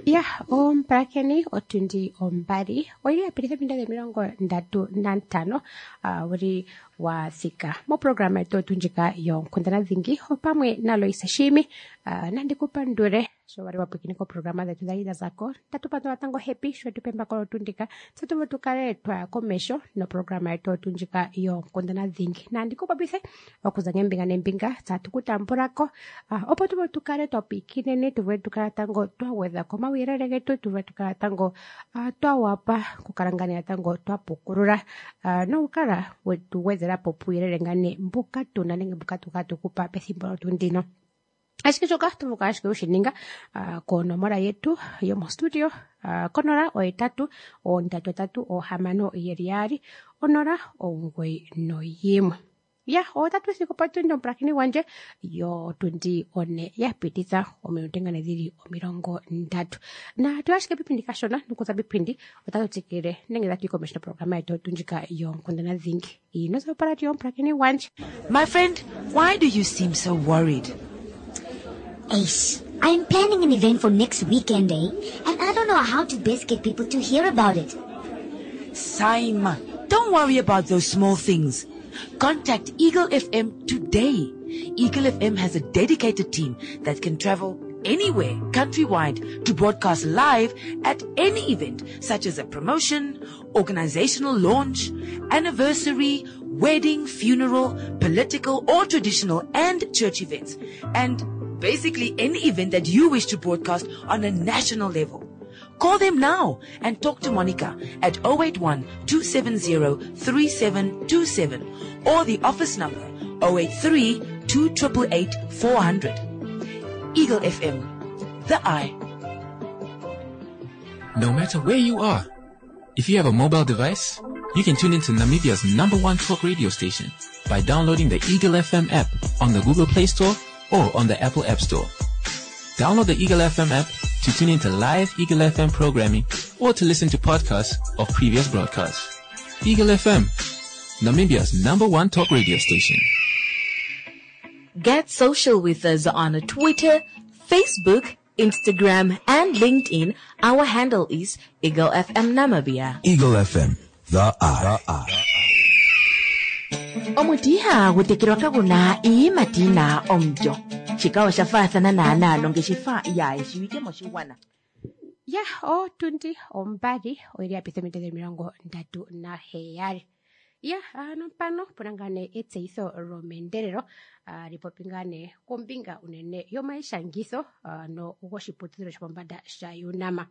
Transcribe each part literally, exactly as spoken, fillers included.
Ya, ompakeni otundi ombari oiri apititha pinda de mirongo ndatu na ntano uh, uri wa thika mo programa yetu otunjika yonkundana dhingi opamwe na Loisa Shimi uh, nandikupa ndure so wari wapukini ko programa zetu za ida zako tatupata watango happy shwe tupemba ko otundika tatuwa tukare twa komesho no programa yetu otunjika yonkundana dhingi nandikupa bise wakuzanya mbinga nembinga tatukutambulako uh, opo tuwa tukare topikine ne tuwe tukara tango twa wetha koma wirere getu tuwe tukara tango uh, twa wapa kukarangania tango twa pukurura uh, no ukara wetu wezera popu wirere ngane mbuka tunanenge mbuka tukatukupa pethimbo tundino. Así que tuvuka ashike ushininga uh, kono mora yetu yomo studio uh, konora o etatu o ntatu etatu o hamano yeriari onora o ngwe no yimwe ya o tatu siko patundo prakini wanje yo tundi one ya pitisa o meutengane dhiri o mirongo ntatu na tuashike bipindi kashona nukuza bipindi otatu tikire nenge dhati komishna programa yetu tunjika yo nkundana dhingi inoza parati yo prakini wanje. My friend, why do you seem so worried? Ace, I'm planning an event for next weekend, eh? And I don't know how to best get people to hear about it. Saima, don't worry about those small things. Contact Eagle F M today. Eagle F M has a dedicated team that can travel anywhere countrywide to broadcast live at any event, such as a promotion, organizational launch, anniversary, wedding, funeral, political or traditional and church events. And basically any event that you wish to broadcast on a national level. Call them now and talk to Monica at zero eight one, two seven zero, three seven two seven or the office number zero eight three, two eight eight, four hundred. Eagle F M, the eye. No matter where you are, if you have a mobile device, you can tune into Namibia's number one talk radio station by downloading the Eagle F M app on the Google Play Store or on the Apple App Store. Download the Eagle F M app to tune into live Eagle F M programming or to listen to podcasts of previous broadcasts. Eagle F M, Namibia's number one talk radio station. Get social with us on Twitter, Facebook, Instagram, and LinkedIn. Our handle is Eagle F M Namibia. Eagle F M, the eye. The eye. Omutiha gutekirwa kaguna ii matina omjo. Chikawa shafathana na nalo ngeshifa ya ishiwike moshiwana. Ya o tundi ombari oiri apitamite de mirongo ndatu na heyari. Ya ano pano punangane eteiso romenderero uh, ripopingane kombinga unene yomaisha ngiso uh, no ugoshiputiro shpombada shayunama.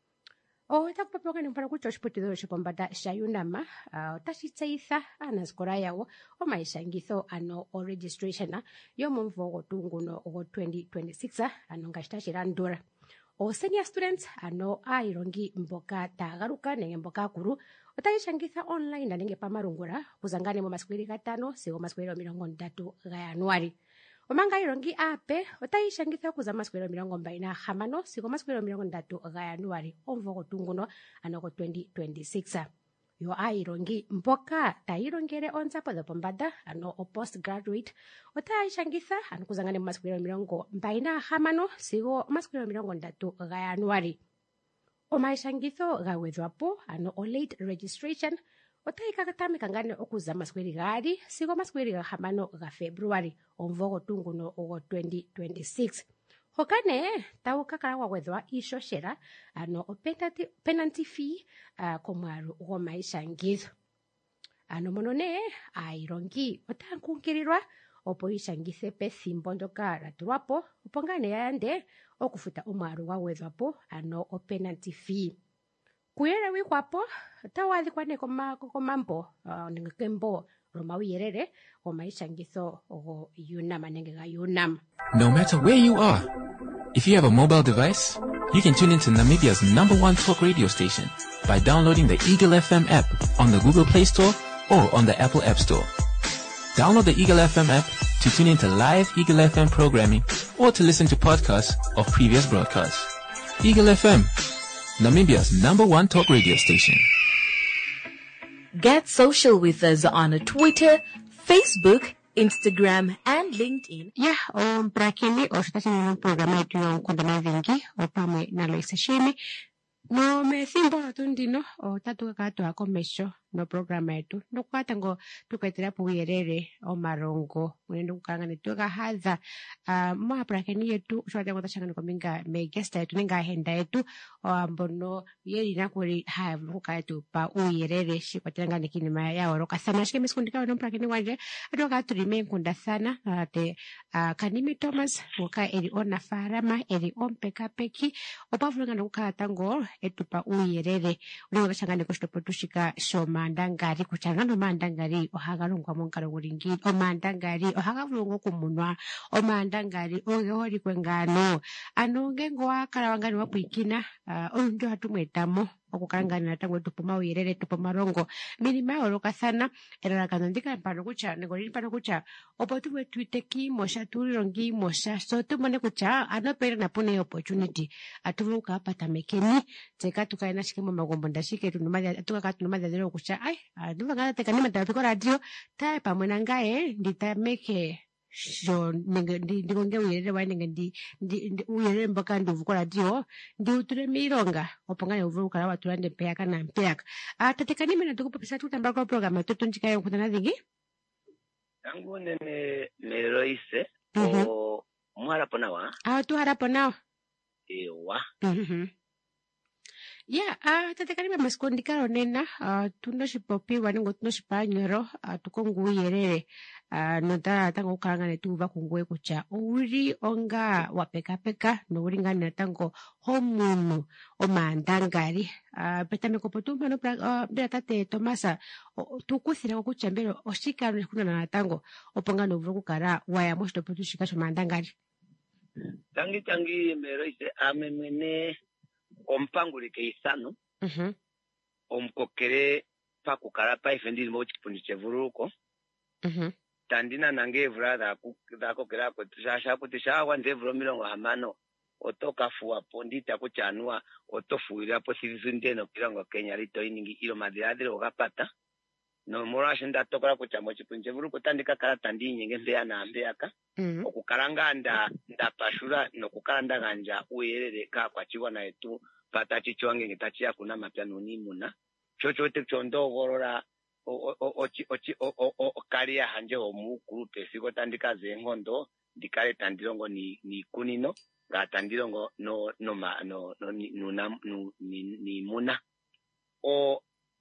O tapapokane mpana kucho shiputiro shpombada shayunama uh, tashitseitha anaskora yawo omaisha ngiso ano o registration yo mumvo gotunguno go twenty twenty-six ano ngashitashirandura. O senior students ano airongi mboka tagaruka nenge mboka kuru otayishangitha online na nenge pamarungura kuzangane mu masikwiri gatano sigo masikwiri mirongo ndatu ga Januari. Omanga irongi ape otayishangitha kuza masikwiri mirongo mbiri na hamano sigo masikwiri mirongo ndatu ga Januari omvo gotunguno ano go twenty twenty-six. Yo airongi mboka tairongere onzapo the pombada ano o postgraduate otayishangitha ano kuzangane mu masikwiri mirongo mbiri na hamano sigo masikwiri mirongo ndatu ga Januari. O maishangitho gawedwapo ano o late registration otaikakatame kangane okuza maskweri gari sigo maskweri ga hamano ga February omvogo tunguno ogo twenty twenty-six. Hokane taukakara wawedwa ishoshera ano o penalty, penalty fee uh, komwaru o maishangitho. Ano monone airongi otankunkirirwa opo ishangithe pethimbo ndoka ratulwapo upongane yande okufuta omwaru wawedwapo ano o penalty fee. Kuyere wikwapo tawadhikwa ne koma komambo uh, ngekembo roma wiyerere o maishangitho o yunama nenge ga yunama. No matter where you are, if you have a mobile device, you can tune into Namibia's number one talk radio station by downloading the Eagle F M app on the Google Play Store or on the Apple App Store. Download the Eagle F M app to tune into live Eagle F M programming or to listen to podcasts of previous broadcasts. Eagle F M, Namibia's number one talk radio station. Get social with us on Twitter, Facebook, Instagram, and LinkedIn. Ya omprakini ositasinena programa yetu yonkundana vingi opamwe nalo isashimi no methimbo tundino otatuka twakomesho no programa yetu nokwata ngo tukaitira puuyerere omarongo unene kukanga netuka hadha uh, maprakini yetu ushwata ngo tashanga kominga me guest yetu ninga henda yetu ambono yeri nakuri ha vuka yetu pa uyerere shikwatanga nikini maya ya oroka sana shike miskundika no prakini wanje atoka turime nkunda sana ate uh, Kanimi Thomas woka eri ona farama eri ompeka peki opavulanga nokukata ngo etupa uyerere ulinga bashangane kostopo tushika shoma mandangari kuchangano mandangari ohagalongwa monkalo gulingi omandangari ohagavulungu kumunwa omandangari oge holi kwengano ano ngengo wakala wangani wapuikina uh, onjo hatumwetamo okukalanganira tango tupoma uyerere tupoma rongo minima yaolokathana elalakano ndika mpano kutya negolili mpano kutya opo tuwe tuiteki mosha tulirongi mosha so tumone kutya anopere napune opportunity atuvulu kukapatamekeni teka tukaena shike momagombo ndashike tukaka tunomadhadhilo kutya ai ndivangana tekanima tapiko radio tae pamwe nangaye nditameke sho nenge ndikonge uyerere wa nenge ndi uyerere mboka ndivuko radio ndi uture mironga opongane uvulu kala watulande mpeyaka na mpeyaka atatekanime na tukupapisa tutamba kwa programa tutunjika yo nkutana dhingi yangu nene meroise o mwarapo nawa ah tu harapo nawa ewa mhm ya ah tatekanime maskondikaro nena uh, tunoshipopiwa ningo tunoshipanyero uh, tukongu uyerere uh, nota tango ukalangane tuva kungue kucha uri onga wapekapeka no uringanira tango homunu omandangari uh, petameko potumba no uh, bera tate Tomasa uh, tukuthira kucha mbero oshikaro nekunana na tango oponga no vuru kukara waya moshito potushika shomandangari tangi tangi meroise amemene ompangulike isano mhm omkokere pakukala paifendili mo chipundi chevuruko mhm tandina nange vrada kukokera ko tshasha kuti shawa ndevro milongo hamano otoka fuwa pondita kuchanua otofuira po sizindeno pirango Kenya lito iningi ilo madiradre okapata no morashe ndatokora kuchamo chipundi chevuruko tandika kala tandinyi ngembe ana ambeaka mhm okukalanga nda ndapashura nokukalanda ganja uyerere ka kwachiwa na etu pata chichwange ngitachia kuna mapyano ni muna chocho te chondogorora o o o o o kalia hanje omu groupe siko tandika zengondo ndikale tandirongo ni ni kunino ga tandirongo no no ma no no ni no, no, ni, ni muna o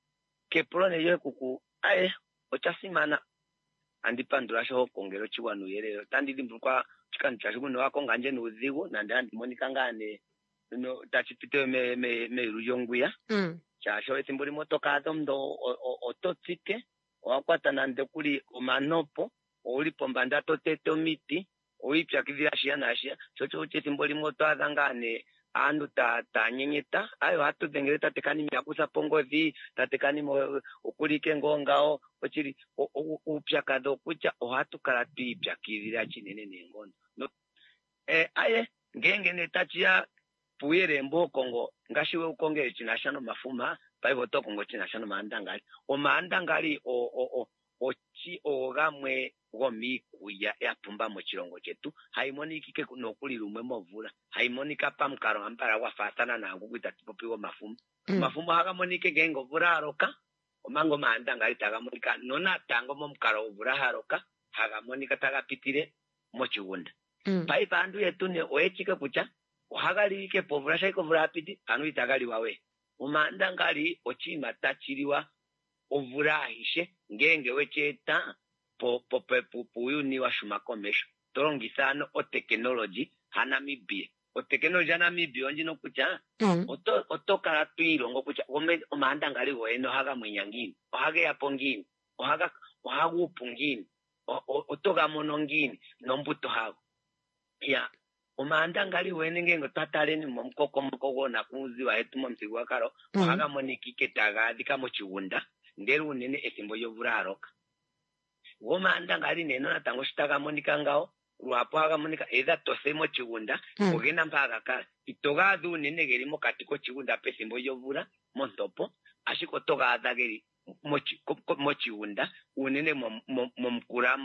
ke prone yo kuku ae ochasimana andipandura sho kongero chiwanu yerero tandidi mbukwa chikancha chikuno wako nganje nuzigo na ndandi monika ngane no tachipite me me me ruyonguya mm cha sho etimbuli motoka domdo ototsike wakwata nande kuli omanopo olipo mbanda toteto miti oipya kivya shia na shia chocho chetimbuli moto adangane andu ta ta nyenyeta ayo hatu dengereta tekani myakusa pongozi tatekani mo okulike ngongao ochiri upya kado kucha ohatu karatu pya kivya chinene nengono no eh aye ngenge netachia puyere mboko ngo ngashiwe ukonge chinashano mafuma paivo toko ngo chinashano maandangali o maandangali o o o ochi ogamwe gomikuya yapumba mu chirongo chetu haimoniki no kuli lumwe movula haimonika pamkaro ampara wafatana na ngukuita tipopiwo mafumu mm. mafumu hagamonike gengo vuraroka omango maandangali tagamonika nona tango momkaro vuraharoka hagamonika tagapitire mo chiwunda mm. paipa andu yetu ne oechike kucha ohagalike povura shaiko vurapiti anu itagali wawe umandangari ochima tachiriwa ovurahishe ngenge wecheta po po po puyuni wa shumakomesho torongisano o technology hanamibie o technology hanamibie onji no kucha mm. oto otokala tuirongo kucha ome omandangari weno haga mwenyangini ohage yapongini ohaga ohagupungini otoga monongini nombuto hago ya omandangari wene ngengo tataleni momkoko mkoko na kuzi wa etu momsigwa karo mm. ohaga monikike tagadi kamo chiwunda nderu nene esimbo yovuraroka womandangari neno natango shitaga monika ngao lwapo haga monika eza tosemo chiwunda mm. ogena mpaga kala itoga du nene geri mokatiko chiwunda pesimbo yovura montopo ashiko toga adageri mochi mochiwunda unene momkurambo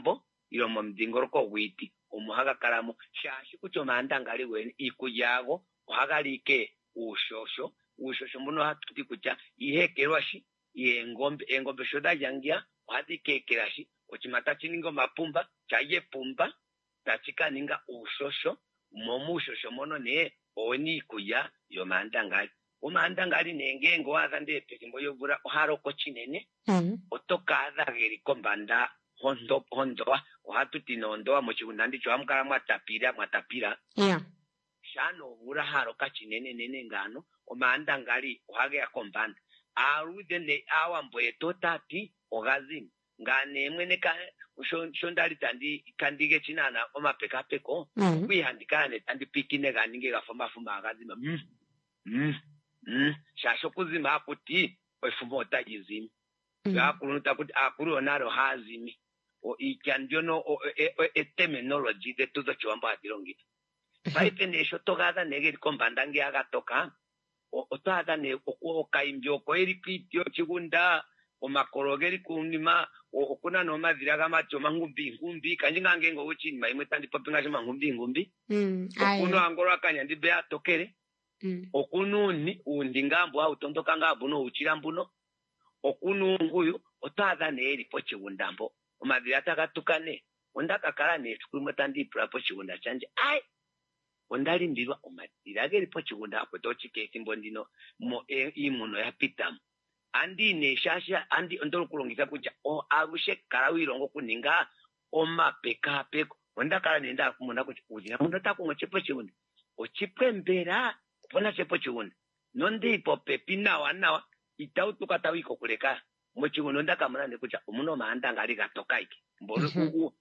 ilo mo mdingoroko witi omuhaga kalamo shashi kucho manda ngali weni ikuyago ohagalike ushosho ushosho mbuno hatuti kucha ihekelwashi yengombe engombe shoda yangia ohadikekelashi ochimata chiningo mapumba chaye pumba tachika ninga ushosho momu ushosho mono ne oni kuya yo manda ngali umanda ngali nengengo azande pesimbo yovura oharoko chinene Mm. otokaza geri kombanda hondo hondoa ohatuti nondoa muchigunda ndicho amukala mwatapira mwatapira Yeah. shano vura haro kachinene nene ngano omanda ngali ohage yakombanda arude ne awamboye totati ogazim ngane mwene ka shondali tandi kandige chinana omapeka peko Mm. kwihandikane tandi pikine ganinge gafoma fuma agazima mm mm mm shasho kuzima akuti ofumo otagizima Mm. gakuruta kuti akuru onaro hazimi o ikandiono o e, e, e terminology de tuzo chwamba adirongita paipe nesho togaza negeri kombanda ngi agatoka o otaza ne okuoka imbyo ko eri kwityo chigunda omakorogeri kunima okuna no mazira gamacho mangumbi ngumbi kanjinga ngengo uchini maimwe tandi popinga shima ngumbi ngumbi Mm. okuno Aye. angoro akanya ndi be atokere Mm. okununi undingambo au tondoka ngabuno uchira mbuno okunu nguyu otaza ne eri po chigundambo omazira tagatukane ondakakala ne tukumwe tandi prapo chigunda chanje ai ondali ndirwa omadira geri po chigunda apo tochike simbo ndino mo e, imuno ya pitamu andi ne shasha andi ondolo kulongisa kuja o arushe karawirongo kuninga omapeka peko ondakala nenda kumunda kuti ujira mundo takumwe chepo chigunda ochipwe mbera pona chepo chigunda nondi ipo pepina wanawa itautuka tawiko kuleka mochigunda ndakamuna nekucha umuno maanda ngali gatoka iki mbolo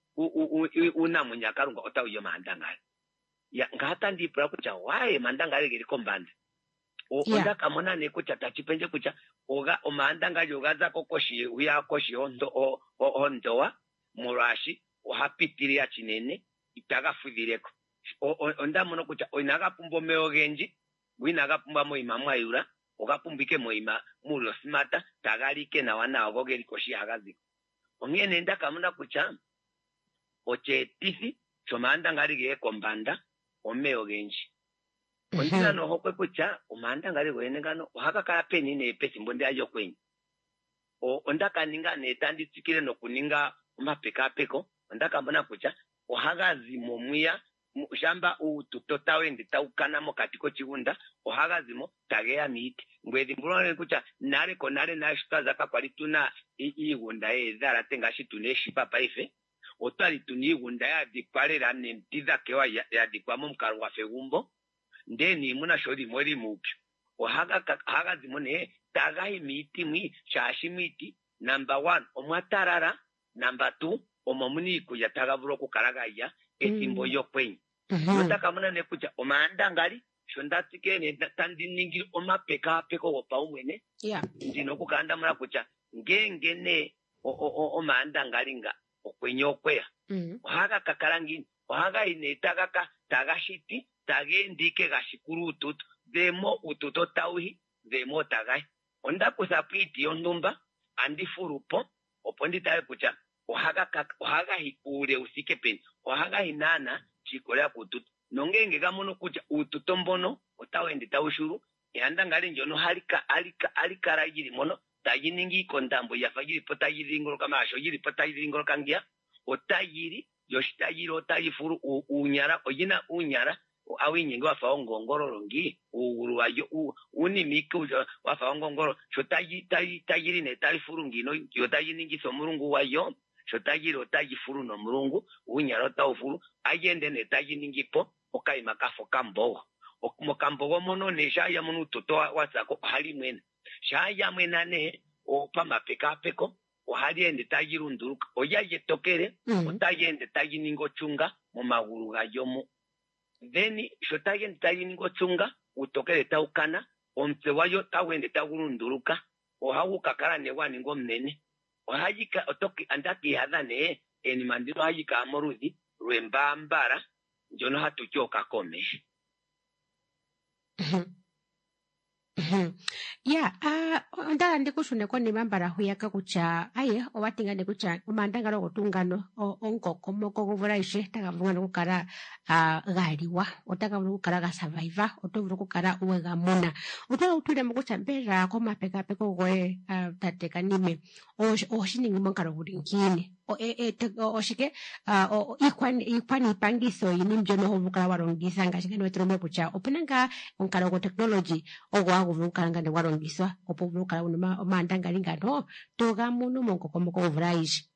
una munyakarunga otawiyo maanda ngali ya ngata ndipura kucha wae mandanga ali geri kombanda o Yeah. onda kamona ne kucha tachipenje kucha oga omandanga yogaza kokoshi uya koshi ondo o o- ondoa murashi ohapitiria chinene itagafudireko O- o- onda mono kucha oinaga pumbo meogenji winaga pumba mo imamwa yura ogapumbike mo ima mulo smata tagalike na wana ogogeri koshi agaziko ongene nda kamona kucha oche tifi chomanda ngari ge kombanda omeo genji ondina no hokwe kucha umanda ngari wene ngano ohaka kala peni ne pesi mbonde ayo kwenyi o ondaka ninga ne tandi tsikire no kuninga umapeka peko ondaka mbona kucha ohaga zimo muya mu- shamba ututotawe nditaukana mo katiko chigunda ohaga zimo tageya miti ngwedi mbulone kucha nare konare na shitaza kapalituna igunda ezara tenga shitune shipapa ife otali tunigunda ya dikparera ne mtiza kewa ya, ya dikwamo mkaru wa fegumbo ndeni muna shori mweri mupyo ohaga ka- haga zimone tagai miti mwi shashi miti number one omwatarara number two omomuni kuya tagaburo kukaraga ya etimbo Mm. yokwenyi Mhm. yotaka muna ne kucha omanda ngali shondatike ne tandi ningi omapeka peko wopa umwene Yeah. ndino kukanda muna kucha ngengene o o o omanda ngali nga okwenye okweya Mm. ohaga kakarangi ohaga ine tagaka tagashiti tagendike gashikuru ututu demo ututo tauhi demo tagai onda kusapiti yondumba andi furupo opondi tawe kucha ohaga kaka ohaga hikure usike pen ohaga hinana chikola kututu nongenge gamono kucha ututo mbono otawende tawushuru yanda ngali njono halika alika alikara yiri mono tayiningi kondambo yafagiri pota yiri ngoro kamasho yiri pota yiri ngoro kangia otayiri yoshitayiri otayifuru u- unyara oyina unyara awinyingi wafa ongongoro ngi uguru wayo u- unimike ujo wafa ongongoro shotayi tayi tayiri ne talifuru ngino yotayiningi so murungu wayo shotayiri otayifuru no murungu unyara otawufuru ayende ne tayiningi po okaima kafo kambogo mo kambogo mono ne shaya mono toto wasako hali mwena shaya mwena ne opa mapeka peko ohaliende tayirunduruka oyaye tokere Mm. otayende tayiningo chunga mu maguru gayomo then shotayende tayiningo chunga utokere taukana omtse wayo tawende tagurunduruka ohawuka kala ne waningo mnene ohayika otoki andaki hadhane eni mandiro hayika amorudi Mhm. Ya, ah ndala ndikushune kone mambara huyaka kucha aye owatinga ndikucha umandanga ro gutungano onkoko moko kuvura ishe takavunga kukara ah galiwa otaka kukara ga survivor otovura kukara uwega muna utala utule mukucha mbera ko mapeka peko gwe tateka nime oshiningi monkaro bulinkini o e e oshike o ikwani ikwani pangiso yini mjono hovukala warongisa ngashike nwetrome kucha openanga onkaro go technology ogwa guvukanga ne warongiswa opuvukala unuma omandanga lingano toga munu monko komoko ovuraishi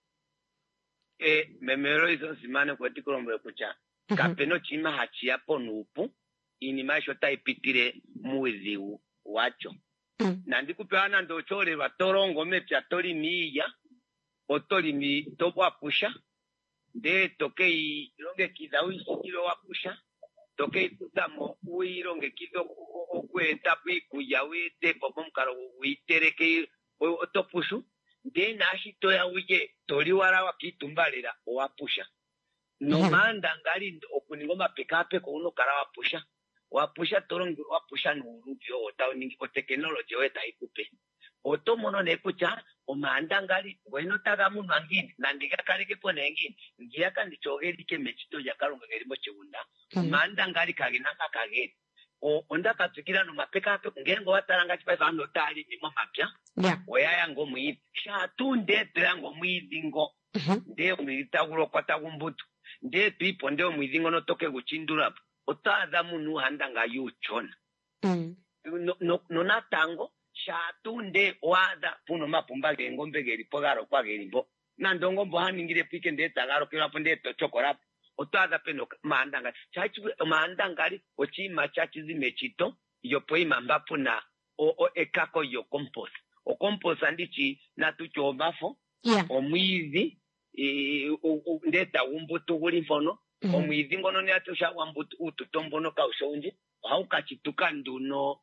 eh memero izo simane kwati kurombe kucha kapeno chima hachia ponupu ini maisho taipitire muizi wacho na ndikupeana ndo chole batorongo mepya toli miya otoli mi topwa pusha de tokei longe kidawi kilo wapusha tokei tutamo uironge kido okweta pikuya wete pomomkaro witereke otopushu de nashi toya wije toli wara wakitumbalira owapusha no manda ngali okuningo mapekape ko uno kara wapusha wapusha torongi wapusha nurubyo otawningi ko technology weta ikupe otomono nekucha omanda ngali bueno taga munhu angini nandikakareke pona engini ngiyaka ndichogerike mechito yakalonga ngerimo chiunda omanda ngali kaginanga kageri o onda katsikira no mapekape ngengo wataranga chipa vano tali mimo mapya yeah oyaya ngo muidi sha tunde trango muidi ngo nde muita kulo kwata kumbutu nde pipo nde muidi ngo no toke kuchindura otaza munhu handanga yuchona mm no no, no natango shatunde wada puno mapumba ngombe geri pogaro kwa geri bo nandongo mbo haningire pike ndeta garo kila ponde to chokora otwaza peno mandanga chachi mandanga ali ochima chachi zimechito yopo imamba puna o, o ekako yo compost o compost andichi natucho bafo yeah omwizi e ndeta umbuto guli mfono mm-hmm. omwizi ngono ne atusha wambuto ututombono ka ushonje haukachituka nduno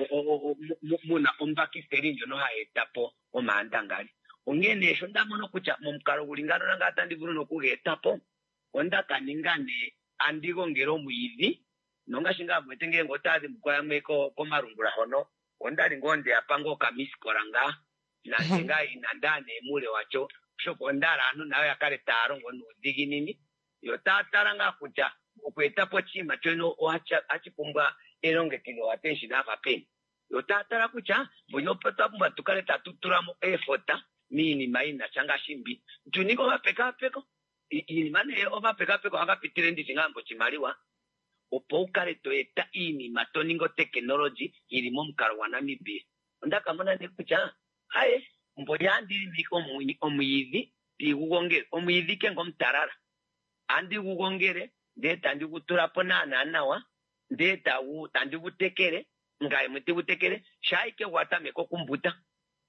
muna ombaki sterinjo no haetapo omandangali ongene esho ndamono kucha mumkaro kulingana nanga atandivulu nokugetapo onda kaningane andigo ngero muizi nonga shinga mwetenge ngotazi mkwaya mweko komarungura hono onda lingonde apango kamiskoranga na singa inandane mule wacho shoko ndara anu nawe akale taro ngono digi nini yotataranga kucha okwetapo chima chono oacha achipumbwa eronge kilo attention afa pen yotatara kucha boyopata bumba tukale tatuturamo efota mini maina changa shimbi tuniko mapeka peko ini mane ova peka peko akapitire ndi singambo chimaliwa opokale toeta ini matoningo technology ilimo mkaro wa Namibia ndaka mona ne kucha haye mboyandi miko omuyizi digugongere omuyizi ke ngomtarara andi gugongere ndeta ndi kuturapo nana nawa ndeta u tandi gutekere ngai muti gutekere shaike watame ko kumbuta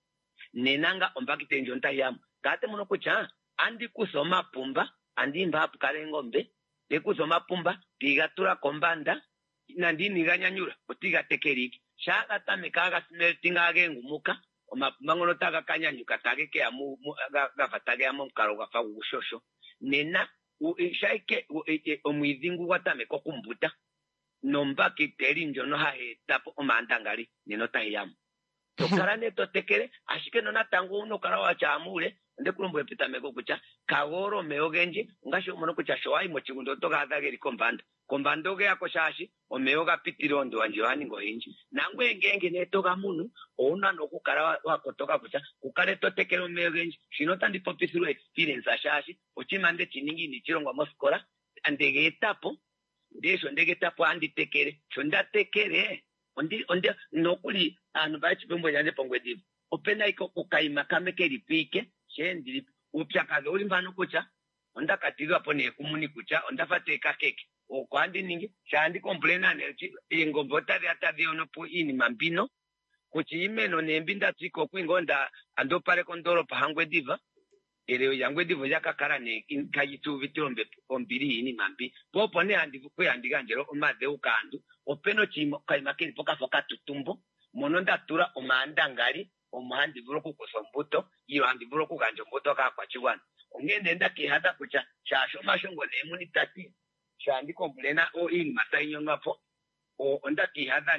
nenanga ombakite njonta yam kate muno kucha andi kusoma pumba andi mbapu kale ngombe de kusoma pumba digatura kombanda nandini ganyanyura utiga tekeriki shaka tame kaga smelting age ngumuka omapumba ngono taga kanyanyuka tage ke amu gafatage amu mkaro gafa gushosho nena u shaike omwizingu watame ko kumbuta nomba kiteri njono haetapo omandangali nino tayamu tokarane totekere ashike nona tangu uno karawa chamule nde kulombo epita meko kucha kagoro meogenji ngasho mono kucha showai mochigundo toka adageri kombanda kombando ge akoshashi omeoga pitirondo wanjiwani ngo hinji nangwe ngenge netoga munu ona nokukara wakotoka kucha kukare totekere meogenji shinota ndi popisuru experience ashashi ochimande chiningi ni chirongwa moskora andege etapo ndesho ndege tapo andi tekere chonda tekere ondi ondi nokuli anu bachi pembo yande pongwedivo opena iko ukaima kamekeri pike shendi upyakaze uli mbano kucha onda katirwa pone kumuni kucha onda fate kakeke okwandi ningi shandi complaina ne ingobota ya tadi ono po ini mambino kuchi imeno nembinda tsiko kwingonda ando pare kondoro pahangwediva ereo yangwedivo yakakara ne kayitu vitombe ombiri ini mambi popo ne andi kwe andiganjero omadhe ukandu openo chimo kaimakeni poka foka tutumbo mononda tura omanda ngali omahandi vuroku kusombuto iyo handi vuroku kanjombuto ka kwa chiwana ongende nda kihada kucha shasho mashongo ne munitati shandi komplena o in matainyo ngapo o onda kihada ne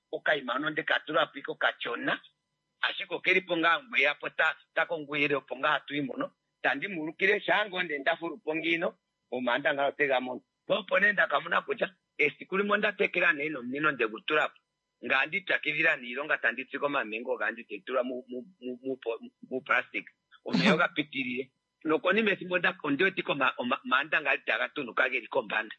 okaimano de katura piko kachona ashiko keri ponga ngwe yapo ta ta kongwire ponga tuimono tandi murukire shango ndenda furu pongino omanda ngalo tega mon poponenda kamuna kucha esikuli monda tekera neno nino de gutura ngandi takivira nironga tanditsiko mamengo gandi tetura mu mu mu mu plastic omeyoga pitirire nokoni mesimboda kondio tiko ma, ma, manda ngali tagatunu kageri kombanda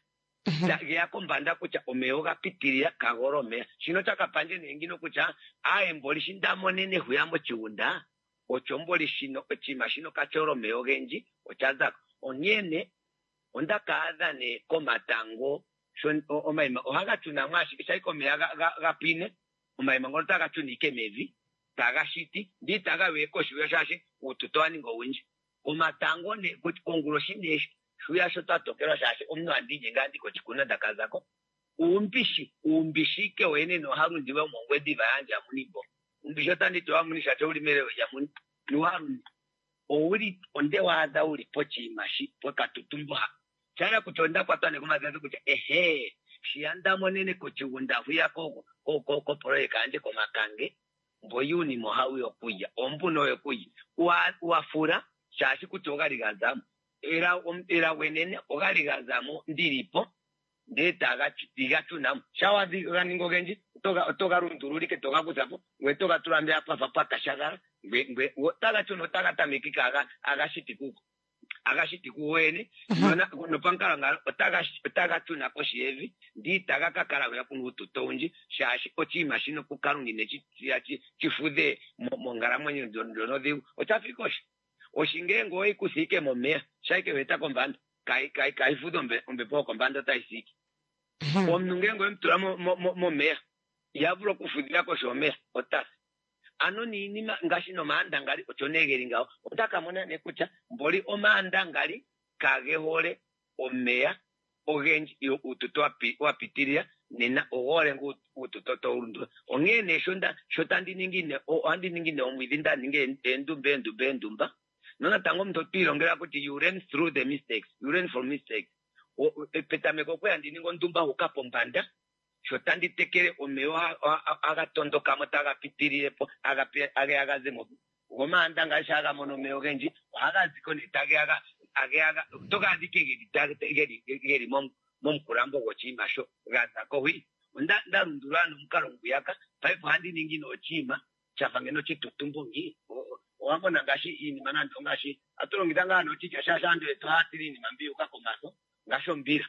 ya kombanda kucha omeyoga pitirira kagorome shino takapanje nengino kucha aemboli shindamo nene huyambo chiunda ochomboli shino chima shino kachoro meyogenji ochaza onyene onda kaadha ne komatango shon omaima ohaga tuna mwashi kishaiko meyaga gapine omaima ngorta gatunike mevi tagashiti ndi tagaweko shuya shashi ututwani ngo winji komatango ne konguro shineshi shuya shota tokero shashi omno andije ngandi ko chikuna dakazako umbishi umbishike wene no harundi wa mongwe diva yanja munibo umbishota ndi to amunisha to ulimere ya muni no harundi owuri onde waada uri pochi mashi poka tutumba chana kutonda kwa tane kumazazi kucha ehe shianda monene kuchiunda huya koko koko ko proyeka anje ko makange mboyuni mohawi yokuya ombuno yokuya wa wafura shashi kutoga ligazamu era um, era wenene ogaligazamu ndiripo ndeta gachitiga tunam shawa diganingo genji toga toga rundurulike toga kusapo we toga turambe apa papa kashagara ngwe ngwe taga tuno taga tamikika aga agashiti kuko agashiti kuwene nona no pankala ngalo taga taga tuna koshevi ndi taga kakala ya kunutu tonji shashi ochi machine kukarungi nechi yachi chifude mongara mwenye ndono ndi otafikoshi oshingengo ikusike momea shaike weta kombanda kai kai kai fudo mbe mbe po kombanda taisiki omnungengo emtura mo mo mea yabulo kufudira ko shomea otasi ano nini ngashino manda ngali ochonegeri ngao otaka mona nekucha mboli omanda ngali kagehole omea ogenji ututo api wapitiria nena ogore ngu ututo urundu ongene shonda shotandi ningine o andi ningine omwidinda ninge endu bendu bendumba nona tango mtotiro ngera kuti you learn through the mistakes you learn from mistakes o petameko kwa andi ningo ndumba ukapo mbanda shotandi tekere omewa agatondoka motaga pitirirepo agape age agazemo gomanda ngashaga mono meogenji agaziko nitage aga age aga toga dikegeri tageri geri mom mom kurambo gochima sho gaza ko wi nda ndarundurano mukarongu yaka five handi ningino chima chafangeno chitutumbo ngi wambona ngashi ini manando ngashi atulongitanga no chicha shashando etwatiri ni mambi ukakomaso ngasho mbira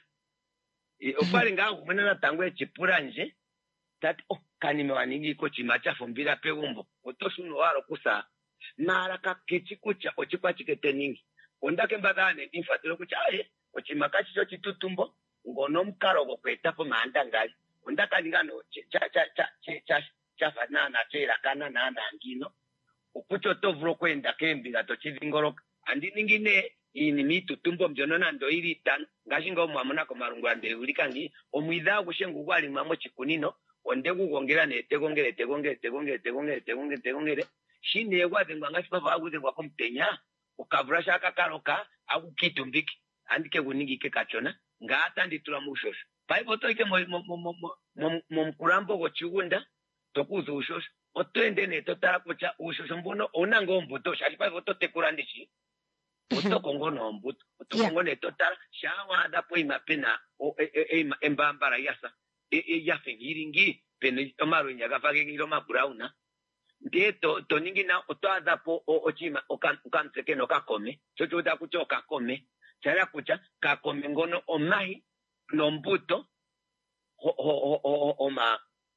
opale ngangu mwenena tangwe chipura nje tati oh kanime waningi ko chimacha fumbira peumbo otosuno waro kusa nara ka kichikucha ochikwa chiketeningi ondake mbadane infatiro kucha aye ochimakachi cho chitutumbo ngono mkaro go kwetapo manda ngali ondaka ningano cha cha cha cha cha fanana tera kana nana ngino ukucho tovro kwenda kembira to chivingoroka andi ningine ini mitu tumbo mjonona ndo ili tan ngashinga omwamuna ko marungwa mbere ulikangi omwidha gushengu gwali mamo chikunino onde kugongera ne tegongere tegongere tegongere tegongere tegongere tegongere shine yegwaze nganga chipava aguze ngwa komtenya ukavrasha akakaroka akukitumbiki andike kuningi ke kachona ngata nditula mushosho paipo toike mo mo mo mo mkurambo go chiunda tokuzo ushosho otende ne totara kucha ushosho mbono onango mbuto shashi paipo totekurandisi otokongo no mbuto otokongo ne totara shawa dapo imapena o embambara yasa e ya fegiringi pene omaro nyaga fagiro ma brauna ndeto toningi na otwada po ochima okantseke no kakome chocho da kuchoka kome chara kucha kakome ngono omahi no mbuto ho ho ho oma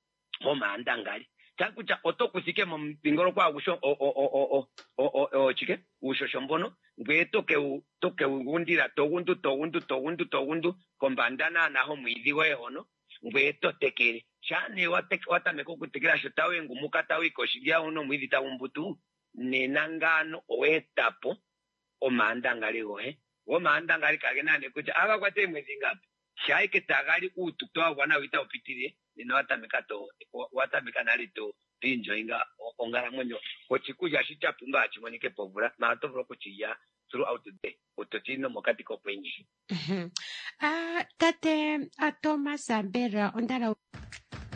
oma andangali chakucha otokusike mu bingoro kwa gusho o o o o o chike ushosho mbono ngwe toke toke undira togundu togundu togundu togundu kombandana naho mwidhi wehono ngwe totekere chane wate watameko kutekera shotawe ngumukatawe koshigia uno mwidhi taumbutu nenangano owetapo omanda ngali gohe omanda ngali kagena ne kucha aba kwate mwezi ngapi shaike tagali utu twa wana wita upitirie nina watameka to watameka nali to pinjo inga ongara mwenyo kochikuja shita pumba chimonike povura mato vro kuchiya throughout the day utotino mokati ko penji ah tate a Thomas Ambera ondara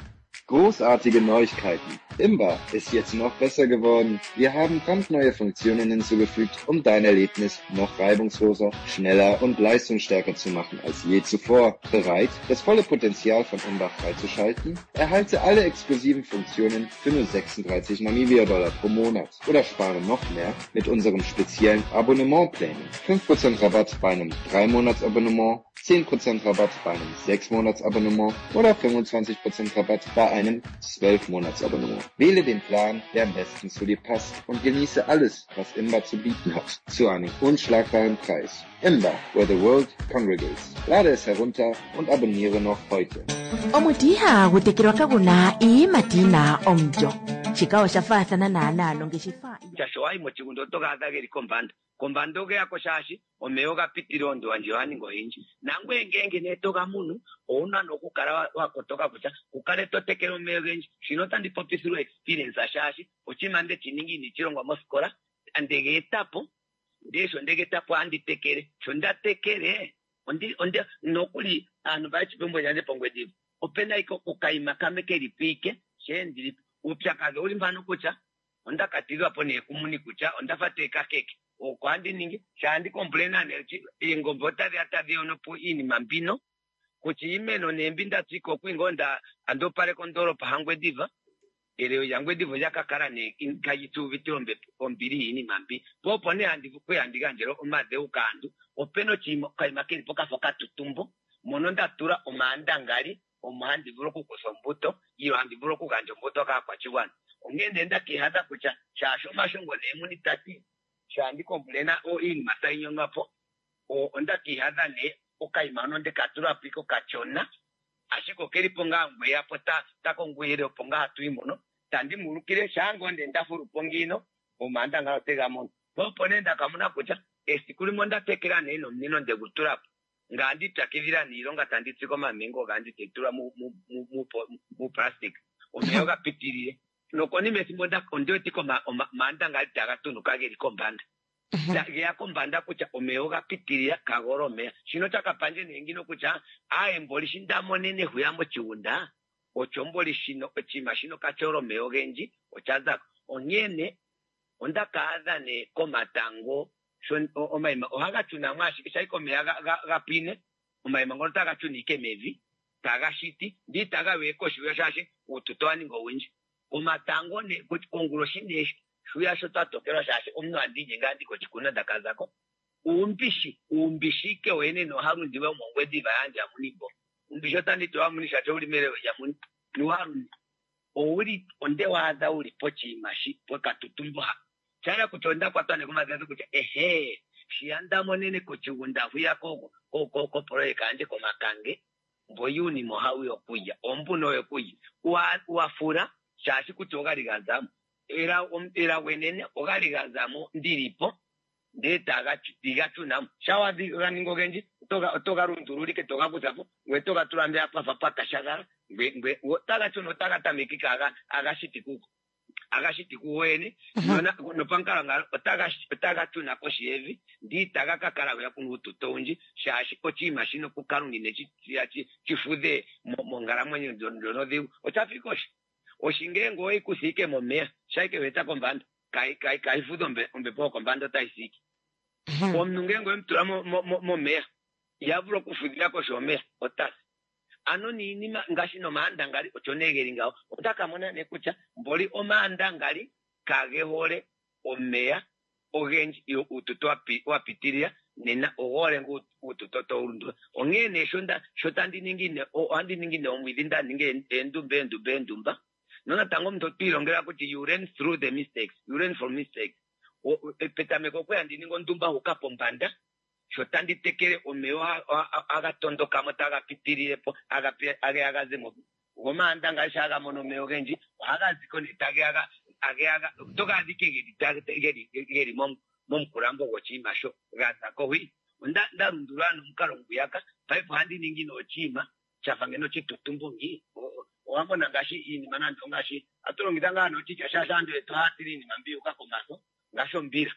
Großartige Neuigkeiten. Imba ist jetzt noch besser geworden. Wir haben brandneue Funktionen hinzugefügt, um dein Erlebnis noch reibungsloser, schneller und leistungsstärker zu machen als je zuvor. Bereit, das volle Potenzial von Imba freizuschalten? Erhalte alle exklusiven Funktionen für nur sechsunddreißig Namibia-Dollar pro Monat oder spare noch mehr mit unserem speziellen Abonnementplänen. fünf Prozent Rabatt bei einem drei Monats Abonnement, zehn Prozent Rabatt bei einem sechs Monats Abonnement oder fünfundzwanzig Prozent Rabatt bei einem zwölf Monats Abonnement. Wähle den Plan, der am besten zu dir passt und genieße alles, was Imba zu bieten hat, zu einem unschlagbaren Preis. Imba, where the world congregates. Lade es herunter und abonniere noch heute. Omutiha gutekirwa kaguna i matina omjo. Chikao shafathana na nalo ngishifa. Chashwai mochigundo toka adageri kombanda. Kombando ge yako shashi omeoga pitirondo anjiwani ngo inji. Nangwe ngenge netoka munu ona nokukara wako toka kucha kukale totekero megenji. Shinota ndipo pisuru experience ashashi ochimande chiningi ni chirongwa moskora andege etapo ndesho ndege etapo anditekere chonda tekere ondi ondi nokuli anu bachi pembo yande pongwedi opena iko ukaima kamekeri pike shendi upyakaga uli mbano kucha onda katirwa pone kumuni kucha onda fateka keke okwandi ningi shandi complaina nerchi ingombota yata biono po ini mambino kuchi imeno nembinda tsiko kwingonda ando pale kondoro pahangwe diva eleo yangwe divo yakakara ne kayitu vitombe ombiri ini mambi popo ne andi kwe andi ganjero omade ukandu openo chimo kaimakeri poka foka tutumbo mononda tura omanda ngali omandi buroku kusombuto iyo andi buroku ganjo mbuto ka kwa chiwana ongende nda kihata kucha chasho mashongo ne muni tati shandi komplena o in masainyo ngapo o onda kihata ne okaimano nde katura piko kachona ashiko keri ponga ngwe yapo ta tako ngwere ponga atuimono tandi mulukire shango ndenda furu pongino omanda ngalo tega mon popone nda kamuna kucha esikuli monda tekera neno nino nde gutura ngandi takivira niro ngatandi tsiko mamengo ngandi tetura mu mu mu mu plastic omeoga pitirire nokoni mesimonda kondio tiko ma, ma, manda ngali tagatunu kageri kombanda Dage ya kombanda kucha omeoga pitirira kagorome shino takapanje nengino kucha ae mbolishinda monene huyamo chiunda ochomboli shino chima shino kachoro meogenji ochaza onyene onda kaadha ne komatango shon omaima ohaga tuna mwashi kisha iko meaga gapine omaima ngorta gachunike mevi taga shiti ndi taga weko shuya shashi ututwani ngo winji omatango ne kuchikonguro shinde shuya shota tokero shashi omno andije ngandi ko chikuna dakazako umbishi umbishike wene no harundi wa mongwedi bayanja munibo umbishota ndi to amunisha to ulimere ya muni ni harundi owuri onde waza uri pochi mashi poka tutumba chara kutonda kwa tane kuma zazo kucha ehe shianda monene kuchugunda huya koko koko ko project anje ko makange mboyuni mohawi okuya ombuno yokuya wa wafura shashi kutoga ligazamu era um, era wenene ogaligazamu ndiripo ndeta gachi digatuna shawa diganingo genji toga toga rundururi toga kutapo we toga tulambe apa papa kashagara ngwe ngwe taga tuno taga tamikika aga agashiti kuko agashiti kuwene nona no pankala ngalo taga taga tuna koshiyevi ndi taga kakala ya kunutu tonji shashi ochi machine ku karungi nechi yachi chifude mongara mwenye ndono di otafikoshi oshingengo ikusike momea shaike weta kombanda kai kai kai fudo mbe mbe po kombanda taisiki omnungengo emtura mo mo mea yaburo kufudira ko shomea otasi ano nini ngashino manda ngali ochonegeri ngao otaka mona nekucha mboli omanda ngali kagehole omea ogenji yo ututo api wapitiria nena ogore ngu ututo to urundu ongene shonda shotandi ningine o andi ningine omwidinda ninge endu bendu bendumba nona tango mtotiro ngera kuti you learn through the mistakes you learn from mistakes o petameko kwa ndi ningo ndumba ukapo mbanda shotandi tekere omeo agatondo kamota agapitirirepo agape age agazemo gomanda ngashaga mono meo genji agaziko nitage aga age aga toka dikege ditage tegeri geri mom mom kurambo gochima sho gaza ko wi nda ndarundurano mkalongu yaka five hundred ningino ochima chafangeno chitutumbo ngi wamona ngashi ini mana ndongashi atolongitanga no chicha shashande to hatiri ni mambi ukakomaso ngasho mbira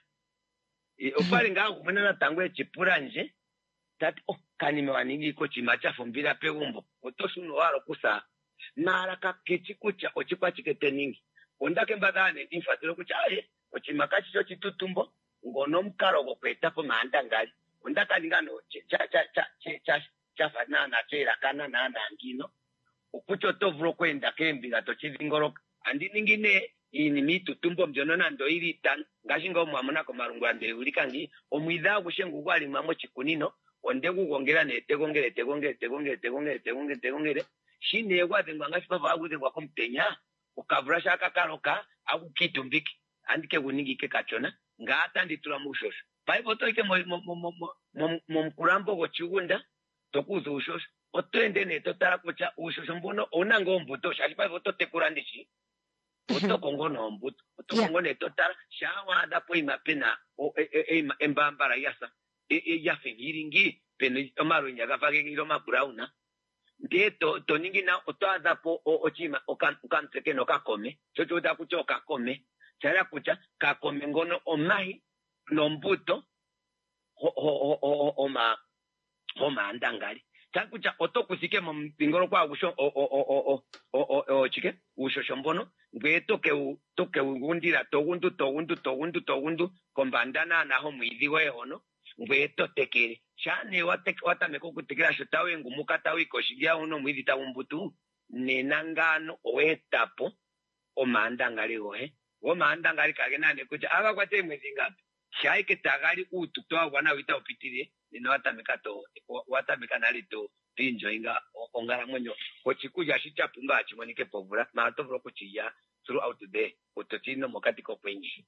opali nga kumena tangwe chipura nje tati oh kanime waningi ko chimacha fombira pe umbo otosuno waro kusa mara kakichi kucha ochikwa chikete ningi ondake mbadane infatiro kucha aye ochimakachi cho chitutumbo ngono mkaro gokwetapo maandangali ondaka lingano cha cha cha cha cha fanana tera kana na nangino ukucho tovro kwenda kembira to chivingoro andi ningine ini mitutumbo mjonona ndo ili tan ngashinga mwamuna ko marungwande ulikangi omwidha gushengu gwali mamo chikunino onde kugongera ne tegongere tegongere tegongere tegongere tegongere tegongere shine yegwaze ngangasipa vaguze kwa kumtenya ukavrasha akakaroka akukitumbiki andike kuningi ke kachona ngata nditula mushosho paipo toike mo mo mo mo mkurambo go chigunda tokuzo ushosho otende ne totara kucha ushosho mbono onango mbuto shashi paipo totekurandisi otokongo no mbuto otokongo ne totara shawa dapo imapena o embambara yasa e ya fengiringi pene omaro nyagafage ilo ma brauna ndeto toningi na otoada po ochima okantseke no kakome chocho da kucho kakome chara kucha kakome ngono omahi no mbuto ho ho ho oma oma andangali chakucha otokusike mu mpingoro kwa gusho o o o o o chike ushosho mbono ngweto ke toke ungundira togundu togundu togundu togundu kombandana naho mwidhi wehono ngweto tekere chane wate watameko kutekera shotawe ngumuka tawe koshigia uno mwidhi tawumbutu nenangano owetapo omandangali ohe omandangali kagenane kucha aba kwate mwidhi ngapi shaike tagali utu toa wana wita upitirie nino watameka to watameka nalito pinjo inga ongara mwenyo kochikuja shicha pumba chimonike povura mato vro kuchiya throughout the day utotino mokati ko kwenji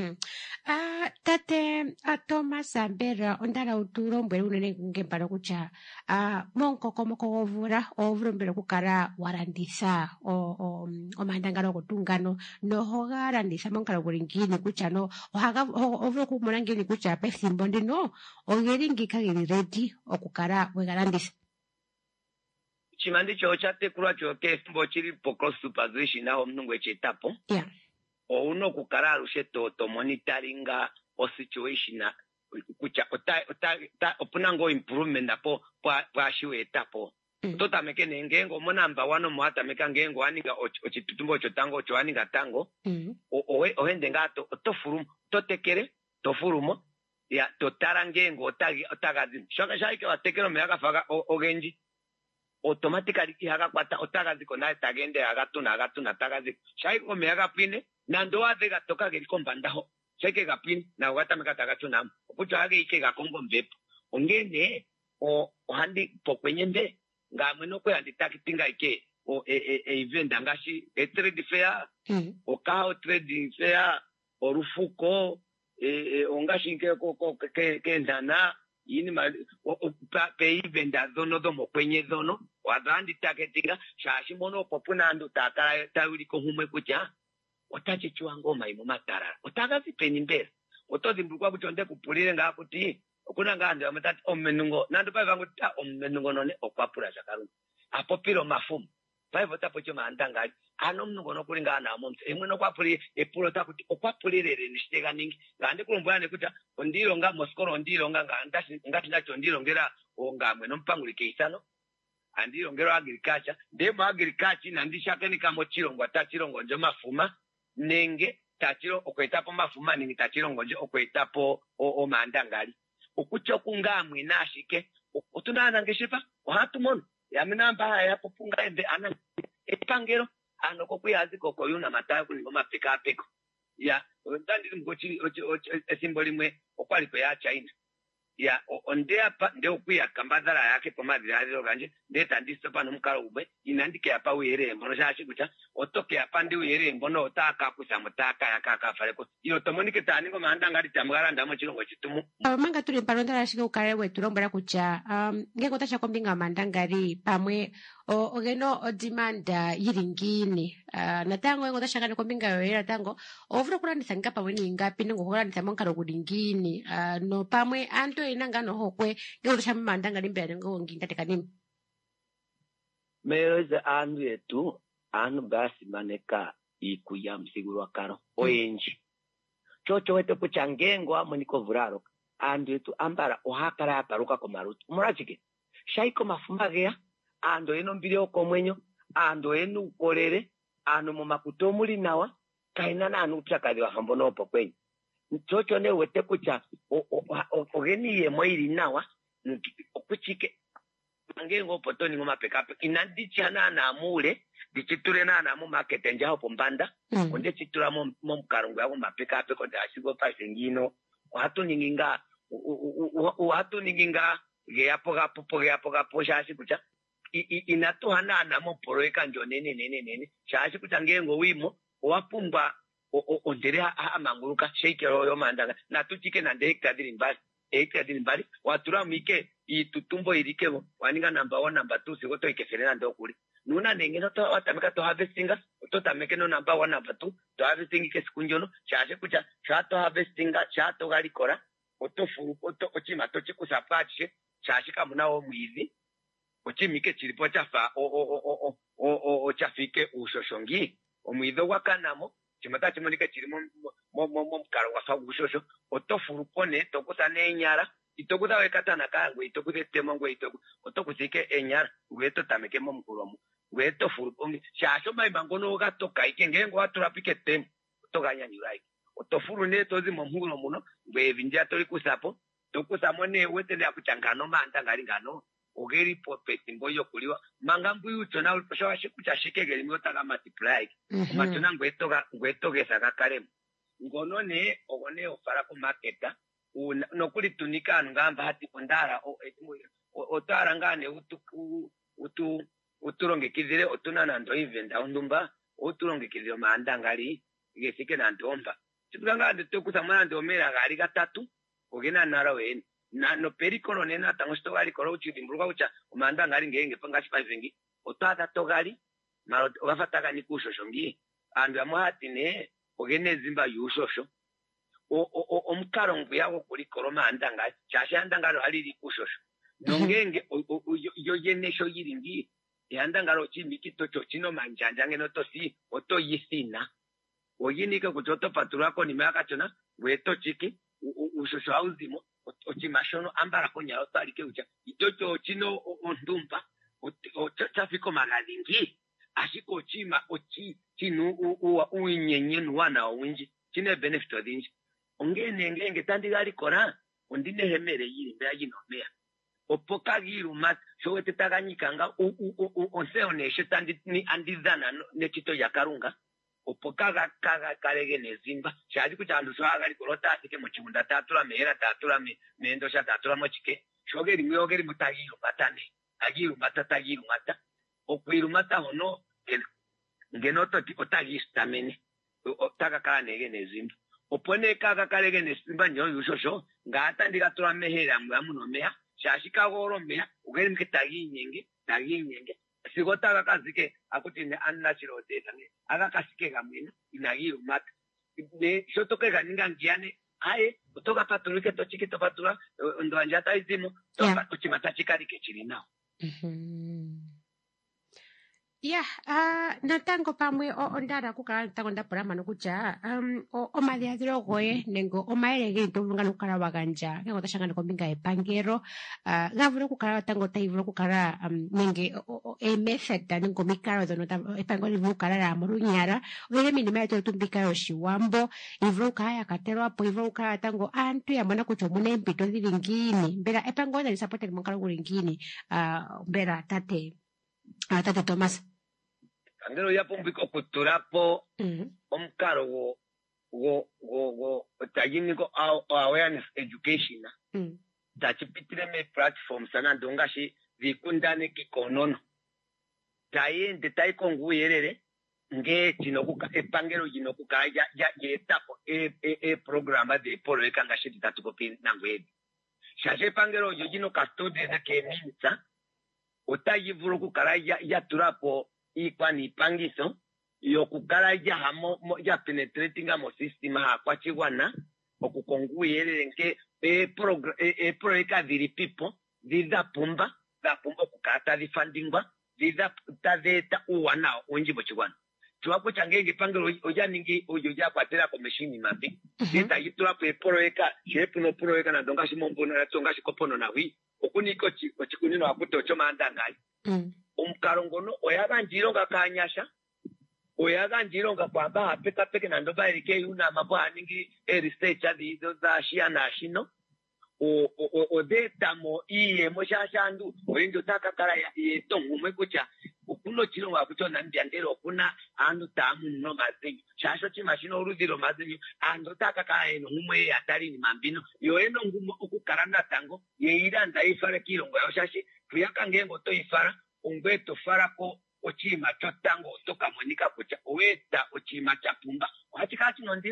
ah tate a Thomas Ambera ondara uturo mbere unene ngembara kucha ah monko komo ko vura ovro mbere kukara warandisa o o o mandangaro kutungano no hogarandisa monkara kuringini kucha no ohaga ovro kumonangini kucha pesimbo ndino ogeringi kagiri ready okukara wegarandisa chimandi cho chate kura cho ke mbo chiri poko supervision na omnungwe chetapo yeah o uno kukara rusheto to monitoringa o situation kucha ota ota opunango improvement apo pa pa shiwe etapo mm. tota mekene ngengo monamba wano mwata meka ngengo aninga ochitutumbo chotango cho aninga tango mm. o o ohende ngato to furum to tekere to furumo ya to tarangengo otagi otagazi shoka shaike watekero me akafaga ogenji automatically ihaga kwata otagazi kona tagende agatuna agatuna tagazi shaiko me agapine nando ade gatoka ge kombandaho sheke gapine na wata mekata gatuna okucho age ike gakongo mbepo ongene o handi pokwenyende ngamwe no ko yandi takitinga ike o e e, e event angashi e trade fair mm. o kao trade fair o rufuko e, e ongashi ke ko ko ke ke ndana yini ma o pe event azono do mokwenye zono wadandi taketinga shashi mono popuna ndo takara tawili ko humwe kucha otache chiwango mai mu matarara otagazi peni mbere otozi mbukwa kutonde kupulire ngakuti okuna ngande amatati omenungo nando pa vangu ta omenungo none okwapura zakaru apo piro mafumu paivo tapo choma andanga ano mnungo nokulinga na momse emwe nokwapuri epulo takuti okwapulirere nishitega ningi ngande kulombwane kuta ondiro nga moskoro ondiro nga ngati ngati ndacho ondiro ngera ongamwe nompangulike isano andiro ngero agriculture ndemo agriculture nandishake nikamo chirongo atachirongo njo mafuma nenge tachiro okwetapo mafuma ningi tachirongo njo okwetapo o, o mandangali ukucho kungamwe nashike utunana ngeshipa ohatumono yaminamba yapo punga ende ana epangero anoko kuyazi koko yuna matayo kulingo mapika apeko ya ndandi ngochi esimboli mwe okwali ko ya China ya onde apa nde okuya kambadara yake pomadi yaliro kanje ndeta ndisopa nomukalo ube inandike apa uyere mbono shashi kucha otoke apa ndi uyere mbono otaka kusa mutaka yakaka faleko iyo tomonike tani ngo manda ngati tamgara ndamo chirongo chitumu manga tuli parondera shike ukare wetu lombera kucha um ngeko tacha kombinga mandangari pamwe ogeno odimanda yiringini uh, natango ngeko tacha kana kombinga yoyera tango ovura kurandisa ngapa weni ngapi ngo kurandisa monkaro kudingini uh, no pamwe anto inangano hokwe ngeko tacha mandangari mbere ngo ngindate kanimi meweza anu yetu anu basi maneka ikuya msiguru wakaro oyenji chocho wete kuchangengo amo niko vuraro ando yetu ambara ohakara aparuka komarutu umurachike shaiko mafumagea ando eno mbili oko mwenyo ando enu korere anu mumakuto muli nawa kaina na anu chakali wa hambono opo kwenye chocho ne wete kucha ogeni ye moiri nawa okuchike angengo potoni ngoma pekape inandi chana na amule dichiture na na mu market njao pombanda mm. Onde chitura mo mo karungu yako mapekape ko dashigo pasengino watu ninginga watu ninginga geapo gapo po geapo gapo shashi kucha inatohana na mo poroeka njonene nene nene shashi kucha ngengo wimo wapumba ondere amanguruka shake yo mandanga na tuchike na ndekta diri mbali ekta diri mbali watura mike itutumbo irikebo waninga number one number two sikoto ikeferena ndokuri nuna nengena to watameka to harvestinga to tameke no number one number two to harvesting ke sikunjono shashe kucha chato harvestinga chato galikora otofu oto ochima to chikusapache shashe kamuna wo mwizi ochimike chilipo chafa o o o o o o chafike ushoshongi omwizo wakanamo chimata chimonike chilimo mo mo mo mkaro wa fagushoso otofurupone tokuta nenyara itokuta wekatana kangwe itokuta temongwe itoku otokusike enyara weto tameke mo mkuromo weto furupongi shasho maibangono gatoka ikengengo aturapike tem toganya nyurai otofuru ne tozi mo mkuromo muno wevinja tori kusapo tokusamone wetele akuchangano manda ngaringano ogeri popeti mboyo kuliwa mangambu yucho na uliposhawa shiku cha shikege limiota kama multiply mm -hmm. Matuna ngwetoga ngwetogesa kakaremu ngonone ogone ofara ku marketa nokuli tunika ngamba hati ondara otara ngane utu utu uturongekizire otuna nando invenda ondumba uturongekizire maandangali gesike nandomba chikanga ndetokusa mwana ndomera gali gatatu ogena naraweni na no perikolo nena tangosto gali kolo uchidi mburuka ucha umanda ngari ngenge panga spivingi otata togali maro wafataka nikushosho ngi andu amwati ne ogene zimba yushosho o o omkaro nguyako kuli koloma andanga chasha andangalo ali likushosho nongenge yo yenesho yiringi yandangalo chimiki tocho chino manjanja ngeno tosi oto yisina oyinika kutoto paturako ni maka chona weto chiki ushosho auzimo ochimashono ambara konya otalike ucha itocho chino ondumba otafiko magalingi ashiko chima ochi chinu uwa uinyenyenu wana winji chine benefit odinji ongene ngenge tandigali kora ondine hemere yiri mbe ayinomea opoka giru mat showete taganyikanga onseoneshe tandi ni andizana nechito yakarunga opoka kaga kalege nezimba shaji kuchandu swagali korota atike muchimunda tatura mehera tatura me mendo sha tatura mochike shogeri myogeri mutagiru matane agiru matatagiru mata okwiru mata hono ngenoto tipo tagistamene otaka kanege nezimba opone kaga kalege nezimba nyo yushosho ngata ndigatura mehera mwamuno meha shashi kagoro meha ugeri mkitagi nyenge tagi nyenge sigota akazike akuti ne unnatural data ne akakasike gamwina inagiru mata ne shotoke ganinga ngiane aye kutoka paturike tochiki topatura ndo anjata izimo topa kuchimata chikari kechiri nao mhm yeah uh natango pamwe ondara kukala tango ndapura mano kucha um o maliadiro goye nengo o maerege ntulunga nukara baganja ngo tashanga kombinga epangero uh gavuro kukala tango taivuro kukala um nenge e method tango mikaro dono epango livu kala la morunyara vele minima yetu tumbikaro shiwambo ivuro kaya katero apo ivuro kala tango antu ya mona kuchomune mpito dilingini mbera epango na support mukalo kulingini uh mbera tate uh, tate Thomas Angelo ya pumbiko kuturapo mm. omkaro go go go go tajiniko awareness education mm. tachipitire me platform sana ndongashi vikundane kikonono tayende taikongu yerere nge chinokuka epangero jinokuka ya ya yetapo e e, e programa de polo ekangashi tatukopi nangwedi shashe pangero jino kastode na keminsa otayivuro kukara ya ya turapo ikwani pangiso yokukala ya hamo ya penetrating amo system ha kwa chiwana okukonguyere nke e program e, e proeka diri people dida pumba da pumba kukata di fundingwa dida tadeta uwana onjibo chiwana tuwapo changenge pangelo oja ningi ojo ja kwatera ko machine mapi dita yitura pe proeka shepu no proeka na dongashi mombo na tongashi kopono na wi okuniko chi ochikunino akuto choma andangai mm. umkarongono oyaganjiro ngakanyasha oyaganjiro ngakwamba apeka peke nando bairike yuna mabwani ngi research adizo za shia na shino o o o data mo iye mo shashandu oyindo takakara yeto ngumwe kucha ukuno chiro wakutona mbyandero kuna anu tamu no mazinyo shasho chimashino urudiro mazinyo ando takakara eno ngumwe atari ni mambino yo eno ngumo ukukarana tango yeira ndaifara kirongo yoshashi kuyaka ngengo to ifara ungweto farako ochima chotango toka monika kucha weta ochima chapumba wachikati nondiro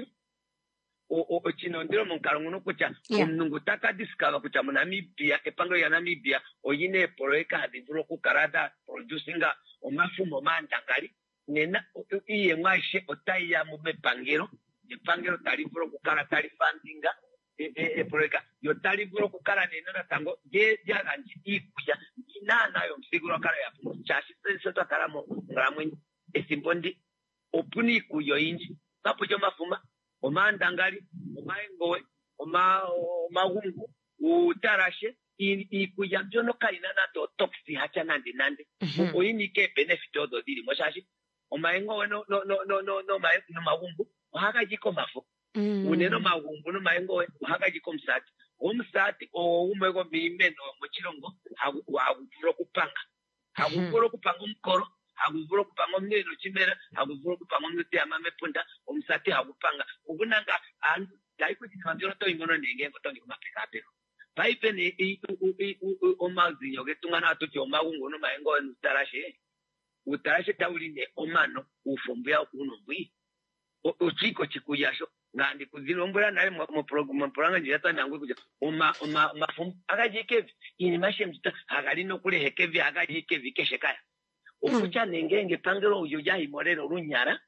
o o ochinondiro munkarongono kucha omunungu taka discover kucha mu Namibia epango ya Namibia oyine proeka adivuro kukarada producinga omafumo mandangali nena iye mwashe otaya mu bepangero epangero talivuro kukara talifandinga e e proeka yo talivuro kukara nena tango je jaganji ikuya inana yo msiguro kara ya chashi seto karamo ngamwe esimbondi opuni kuyo inji papo jo mafuma omandangali omaengowe oma omahungu utarashe ikuya byono kalina nato toxi hacha nande nande oyinike benefit odo dili moshashi omaengowe no no no no no no mahungu ohaka jiko mafo uneno mahungu no maengowe ohaka jiko msati omsati o umego bimeno mochirongo haguvuro kupanga haguvuro kupanga umkoro haguvuro kupanga omneno chimera haguvuro kupanga omnete amamepunda omsati hagupanga ubunanga and daikuti kanjoro to ingono ndenge ngotongi kumapika apero paipe ne omazinyo getungana atuti omahungu no maengo utarashe utarashe tauline omano ufumbuya kuno bwi ochiko chikuyasho ngandi kuzilombula nale mu program program njata nangwe kuja oma oma mafumbu akajike ini mashemta agalino kule hekevi akajike vikeshekaya ukucha nengenge pangero uyo jahi morero runyara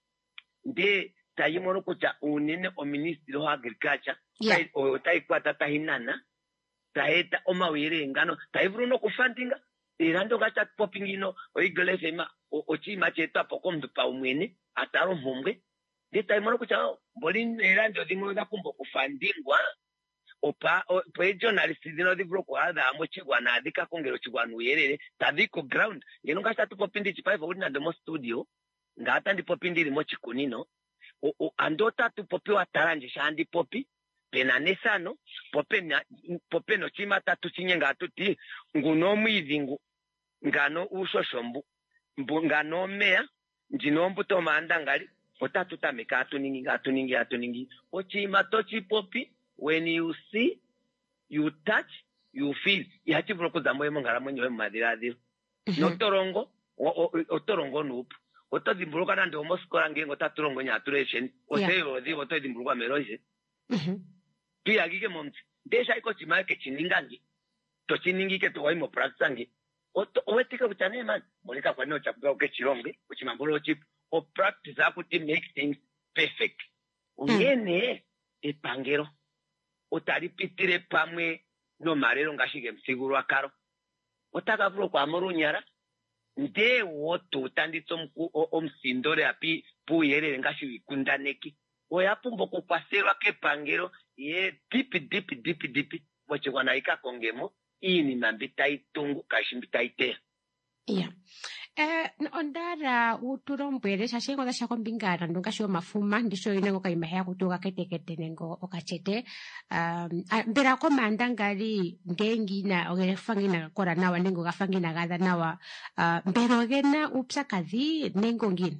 nde tayimono kucha unene o ministry of agriculture tai o tai kwata tahinana taeta omawire ngano taivruno kufandinga irando gacha popingino o iglefema o chima cheta pokomdu pa umwene ataro mhumbe de tayimono kucha bolin irando dingo da kumbo kufandingwa opa pe journalist dino di broko ada amochigwa na adika kongero chigwa nuyerere tadiko ground yeno gacha tupopindi chipaiva uri na demo studio ngata ndipopindi limo chikunino o o andota tupopiwa taranje shandi popi pena nesano popena popeno chima tatu chinyenga tuti nguno mwizingu ngano ushoshombu mbungano mea njinombu to mandangali otatu tameka atuningi atuningi atuningi ochima tochi popi when you see you touch you feel yachi broko zamwe mongara mwenye madiradiro no torongo o torongo nupu otodimburuka nande omosikora ngengo taturongo nyaturation oseyo di otodimburuka meroje mhm pia gige monti desha iko chimake chiningangi to chiningike to waimo practice oto owetika kutane man moleka kwa no chapuka uke chirombe uchimambolo chip o practice akuti make things perfect ungene epangero otaripitire pamwe no marero ngashige msiguru akaro otakavulo kwa morunyara nde woto utanditso mku omsindore api puyerere ngashi wikundaneki oyapumbo kupasera ke pangero ye deep deep deep deep bochwa naika kongemo ini mambita itungu kashimbita ite yeah eh ondara uturombere shashengo da shakombingara ndonga shyo mafuma ndisho inengo kaimahe kutoka ketekete nengo okachete um mbera ko mandangali ngengina ogerefangina kora nawa nengo gafangina gada nawa mbero gena upsakazi nengo ngini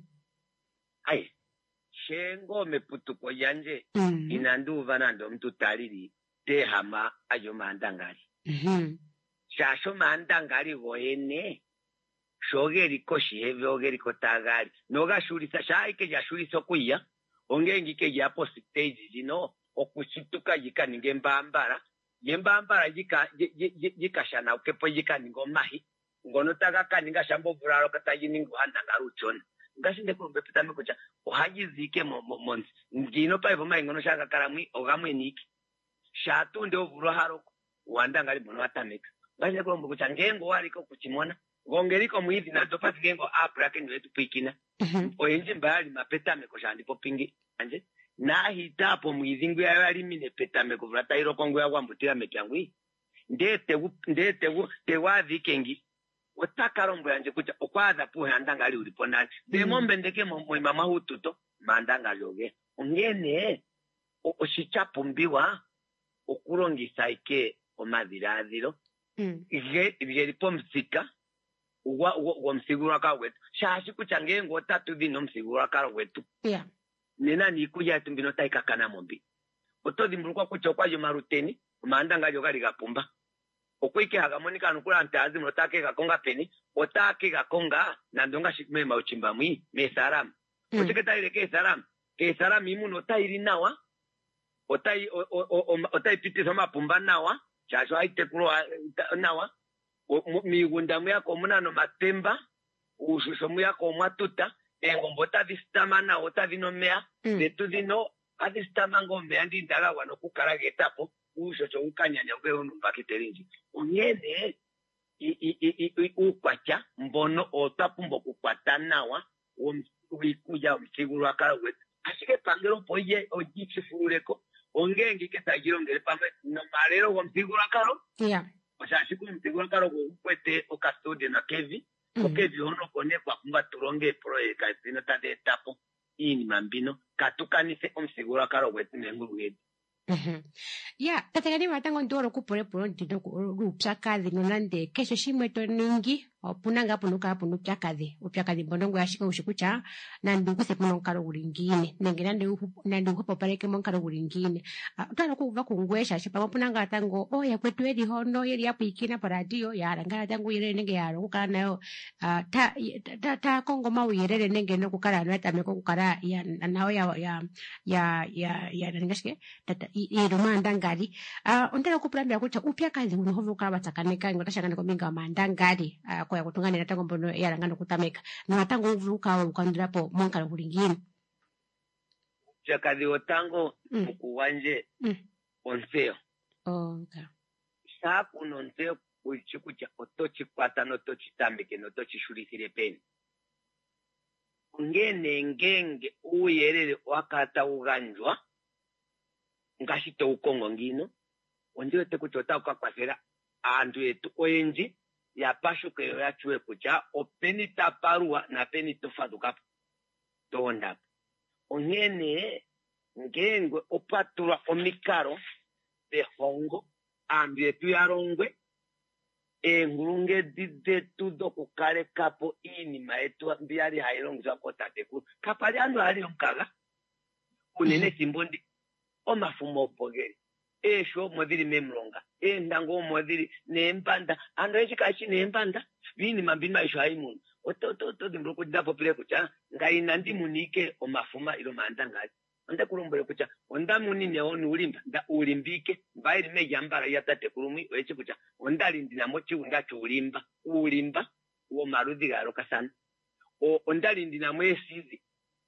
ai shengo meputuko yanje mm. inanduva nando mtu taliri tehama ayo mandangali mhm shasho mandangali voene shogeri koshi heve ogeri kotagali noga shuri sashaike ya shuri sokuya ongengi ke ya post stage zino okuchituka yika ningembambara yembambara yika yika shana ukepo yika ningomahi ngono taka kaninga shambo buraro katayi ningo handa ngaruchona ngashinde kumbe pitame kucha ohajizike mo monzi ngino pa ivoma ngono shaka karamwi ogamwe niki shatu ndio vuro haroko wanda ngali bono atameka ngashinde kumbe kucha ngengo waliko kuchimona gongeriko mwizi na topati gengo apra ke nwetu pikina mm-hmm. Oyenje mbali mapetame ko shandi popingi anje na hitapo mwizi ngwe yali mine petame ko vrata iro kongo ya kwambutira mekyangu ndete ndete te wazi kengi otakarombo yanje kucha okwaza puhe andangali ulipo nani demo mbendeke mwe mama hututo mandanga lyoge ungene oshichapumbiwa okulongisa ike omadhiladhilo ige byelipo msika uwa uwa msigurwakalo wetu shashi kucha ngengo otatu dhino msigurwakalo wetu yeah nena nikuya tumbino taikakana mombi otodhimbulukwa kucha okwayo maruteni mandanga lyoga ligapumba okwike hagamonika nukula ntazi mlotake gakonga peni otake gakonga nandonga shikmema uchimba mwi mesaramu mm. Ocheketa ile ke salamu ke salamu imu notairi nawa otai otai pitisa mapumba nawa chacho aite kulo nawa migunda muyako munano matemba ushusho muyako mwatuta engombo tadistama na otadinomea mm. Letu dino adistama ngombe andi ndala wano kukaragetapo ushocho ukanyanya ngwe unumbakiterinji ungene i i i ukwacha mbono otapumbo kukwata nawa wikuja msiguru akarawe ashike pangero poye ojitsifureko ongengi ketagiro ngere pamwe no marero wa msiguru akaro yeah osashiku msiguru akaro kwete okastode na kevi mm. Kevi hono kone kwa kumba turonge project zino tade tapo ini mambino katukanise omsiguru akaro wetu nenguru yetu. Mhm. Ya, katika matango ndoro kupore poro ntino upyakadhi nonande kesho shimweto ningi opunanga punuka punupyakadhi upyakadhi mbonongo yashika ushikucha nandunguse punonkaro ulingine nenge nande nande ukopareke monkaro ulingine utana kuva kungwesha shipa punanga tango oh ya kwetu edi hono yeri yapu ikina paradio ya rangara tango yere nenge yaro kukara nayo ta ta ta kongo mau yere nenge no kukara no tameko kukara ya nayo ya ya ya ya ya nangashike tata iro mandangari uh, ontera kupulambira kuti upyakazi unohovuka batsakaneka ngotashakana kominga mandangari uh, kwa kutungana natango mbono yarangana kutameka na natango uvuka ukandirapo monkala kulingine upyakazi otango mukuwanje mm. mm. Onseo oh, okay saku nonseo kuchikucha otochi kwata notochitambike notochishulithire peni ngene ngenge uyerere wakata uganjwa ngashito ukongo ngino ondiwe tekuchota kwakwasera andu yetu oyenji ya pashuke ya chwe kucha openi taparua na peni tofaduka tonda ongene ngengwe opatura omikaro de hongo andu yetu yarongwe engurunge dide tudo kukare kapo ini maetu mbiari hailongza kotateku kapali andu ali onkaga unene simbondi omafumo opogeri esho modiri memronga endango modiri nempanda ando echikachi nempanda vini mambima esho haimun oto to to dimbro dapo pile kucha ngaina ndimunike omafuma ilo mandanga onda kulombere kucha onda munine onu ulimba nda ulimbike mbairi mejambara yatate kulumi echi kucha onda lindina mochi unda chulimba ulimba wo marudi garo kasana o onda lindina mwesizi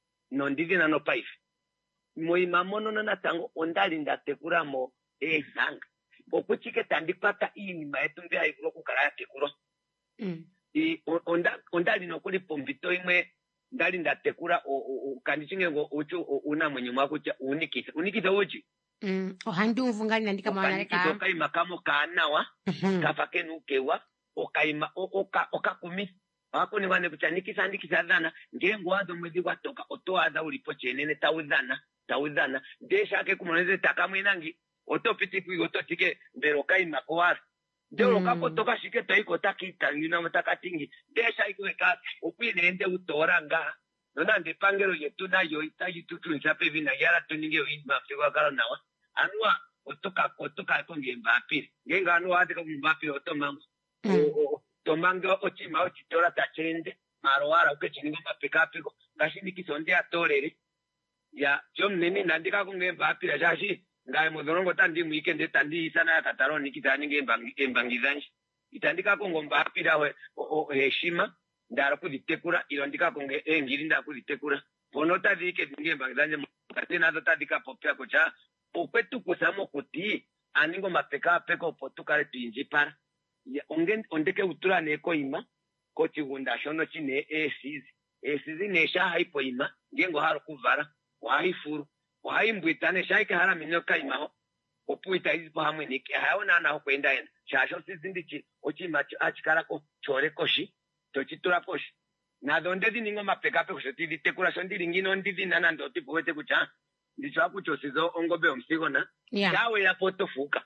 no ndivina no paife moima mono na natango ondali ndatekura mo ezanga okuchike tandipata ini maetu mbya ikulo kukara tekuro mm. I onda ondali nokuli pombito imwe ndali ndatekura kandichinge ngo uchu una mwenye mwako cha unikisa unikisa uchi mm ohandi uvungani nandika mwana leka okaima kamo kanawa mm-hmm. Kafake nukewa okaima oka oka kumi wako ni wane kuchanikisa andikisa dhana ngengo wazo mwezi watoka otoaza ulipo chenene taudhana taudhana desha ke kumoneze takamwinangi otopiti kui ototike mbero kaima kwara dero mm. Kako toka shike taiko takita yuna mtakatingi desha ikweka ukwile ende utoranga nona ndipangero yetu nayo itaji tutu nsape vina yara tuninge uima figwa kala nawa anwa otoka otoka konge mbapi ngenga anwa atika mbapi otomangu mm. Tomango ochima ochitora tachende marwara ukechininga mapekapeko ngashindi kisonde atorere ya jom nini nandika kungemba apira jashi ngai mudorongo tandi muikende tandi sana kataroni kitani ngembangi embangizanji itandika kongomba apira we heshima ndara kuditekura irandika konge engiri nda kuditekura bonota dike ngembangizanji katena tadika popya kocha okwetu kusamo kuti aningo mapeka peko potukare tuinjipara ya ongen ondeke utura neko ima kochi gunda shono chine esizi esizi nesha haipo ima ngengo haro kuvara waifuru waimbwitane shaike hara minyo kaimaho opuita izipo hamwe niki haona na kwenda ena shasho sizindichi ochima achikarako chore koshi tochitura koshi na donde diningo mapeka pe kushoti tekura shondi lingino ndidi nana ndoti poete kucha ndicho akuchosizo ongobe omsigona Yeah. yawe yapotofuka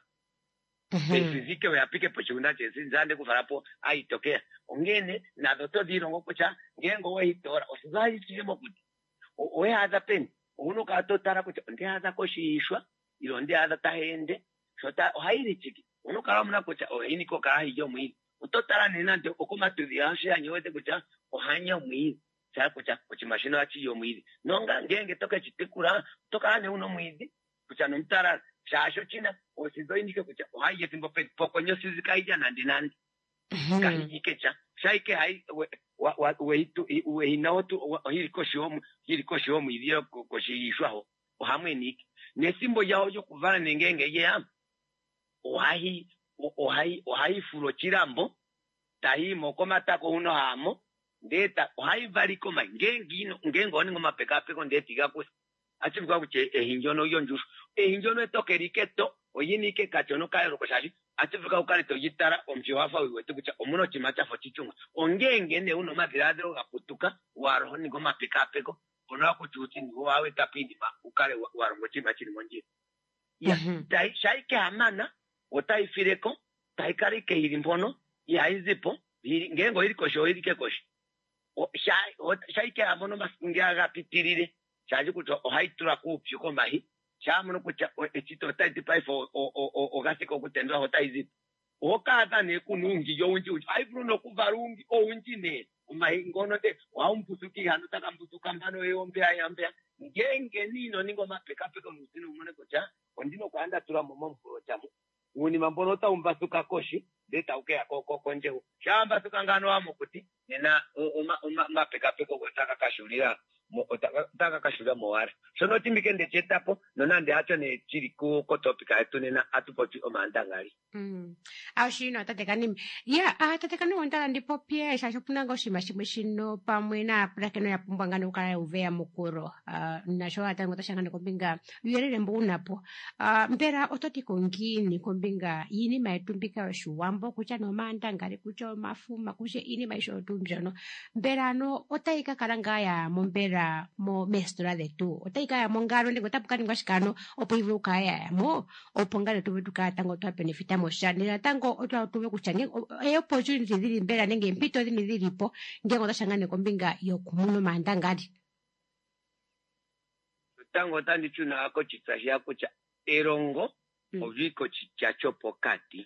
Mhm. fizike we apike pochunda chesi nzande kuvarapo aitokea ongene na doto dirongo kucha ngengo we hitora osizai simo kuti we hadha pen uno katotara kuti ndi hadha koshishwa ilo ndi hadha tahende shota hairi chiki uno kala muna kucha o ini ko ka hiyo mwili utotara nina ndio okoma tudhiashe anyote kucha ohanya mwili cha kucha kuchi mashino achi yo mwili nonga ngenge toka chitikura toka ane uno mwili kucha nomtara shasho china osizo indike kucha ohaye timbo pe pokonyo sizikaija nandi nandi kahike cha shaike hai we wa wa we tu we hinaotu hili koshomu hili koshomu ilio koshishwaho ohamwe niki nesimbo yaho yo kuvana nengenge ye am ohahi ohahi ohahi fulo chirambo tahi mokoma tako uno hamo ndeta ohahi valiko mangengino ngengo ni ngoma peka peko ndetiga kus achibwa kuche ehinjono yonjushu ehinjono tokeriketo oyinike kachono kayo koshashi achibwa ukale to yitara omchiwafa wiwete kucha omuno chimacha fo chichunga ongenge ne uno madirado gaputuka waro ni ngoma peka peko ona kuchuti ni wawe tapindi ma ukale waro mochima chini monji ya tai shaike amana otai fireko tai kari ke irimbono ya izipo ngengo iri kosho iri ke koshi o shai o shaike amono masinga gapitirire chaji kuto ohaitura kupyo kombahi chamono kucha echito taiti pai fo o o o gasiko kutendwa hotaizi okata ne kunungi yo unji ai bruno kuvarungi o unji ne umai ngono de waumpusuki hanu takampusuka mbano yombe ayambe ngenge nino ningo mapeka peka musino umone kucha ondino kwanda tura momo mfulo chamu uni mambono ta umbasuka koshi deta ukea koko konje shamba suka ngano amo kuti nena uma uma mapeka peka kutaka kashulira mo otaka kashulira moare sono timikende chetapo nonande hacho ne chiriku ko topic etu nena atupoti omandangali Mm. Au shino tatekani. Ya, ah tatekani wanda ndipo pia shasho punanga oshima shimwe shino pamwe na prakeno ya pumbangano ukara uvea mukuro. Ah nasho hata ngota shangane kombinga uyerere mbunapo. Ah mpera ototi kongini kombinga yini maetumbika washuwambo kucha no mandangari kucha mafuma kuche ini maisho tunjono. Mpera no otaika karanga ya mombera mo mestra de tu. Otaika ya mongaro ndiko tapukani ngwashikano opo ivu kaya mo opongale tuwe tukatango tuwa benefita moshanira tango otwa tuwe kuchange e opportunity zili mbera nenge mpito zili zilipo ngengo tashangane kombinga yokumuno mandangadi tango tandi chuna ako chitsashia kucha erongo mm. oviko chichacho pokati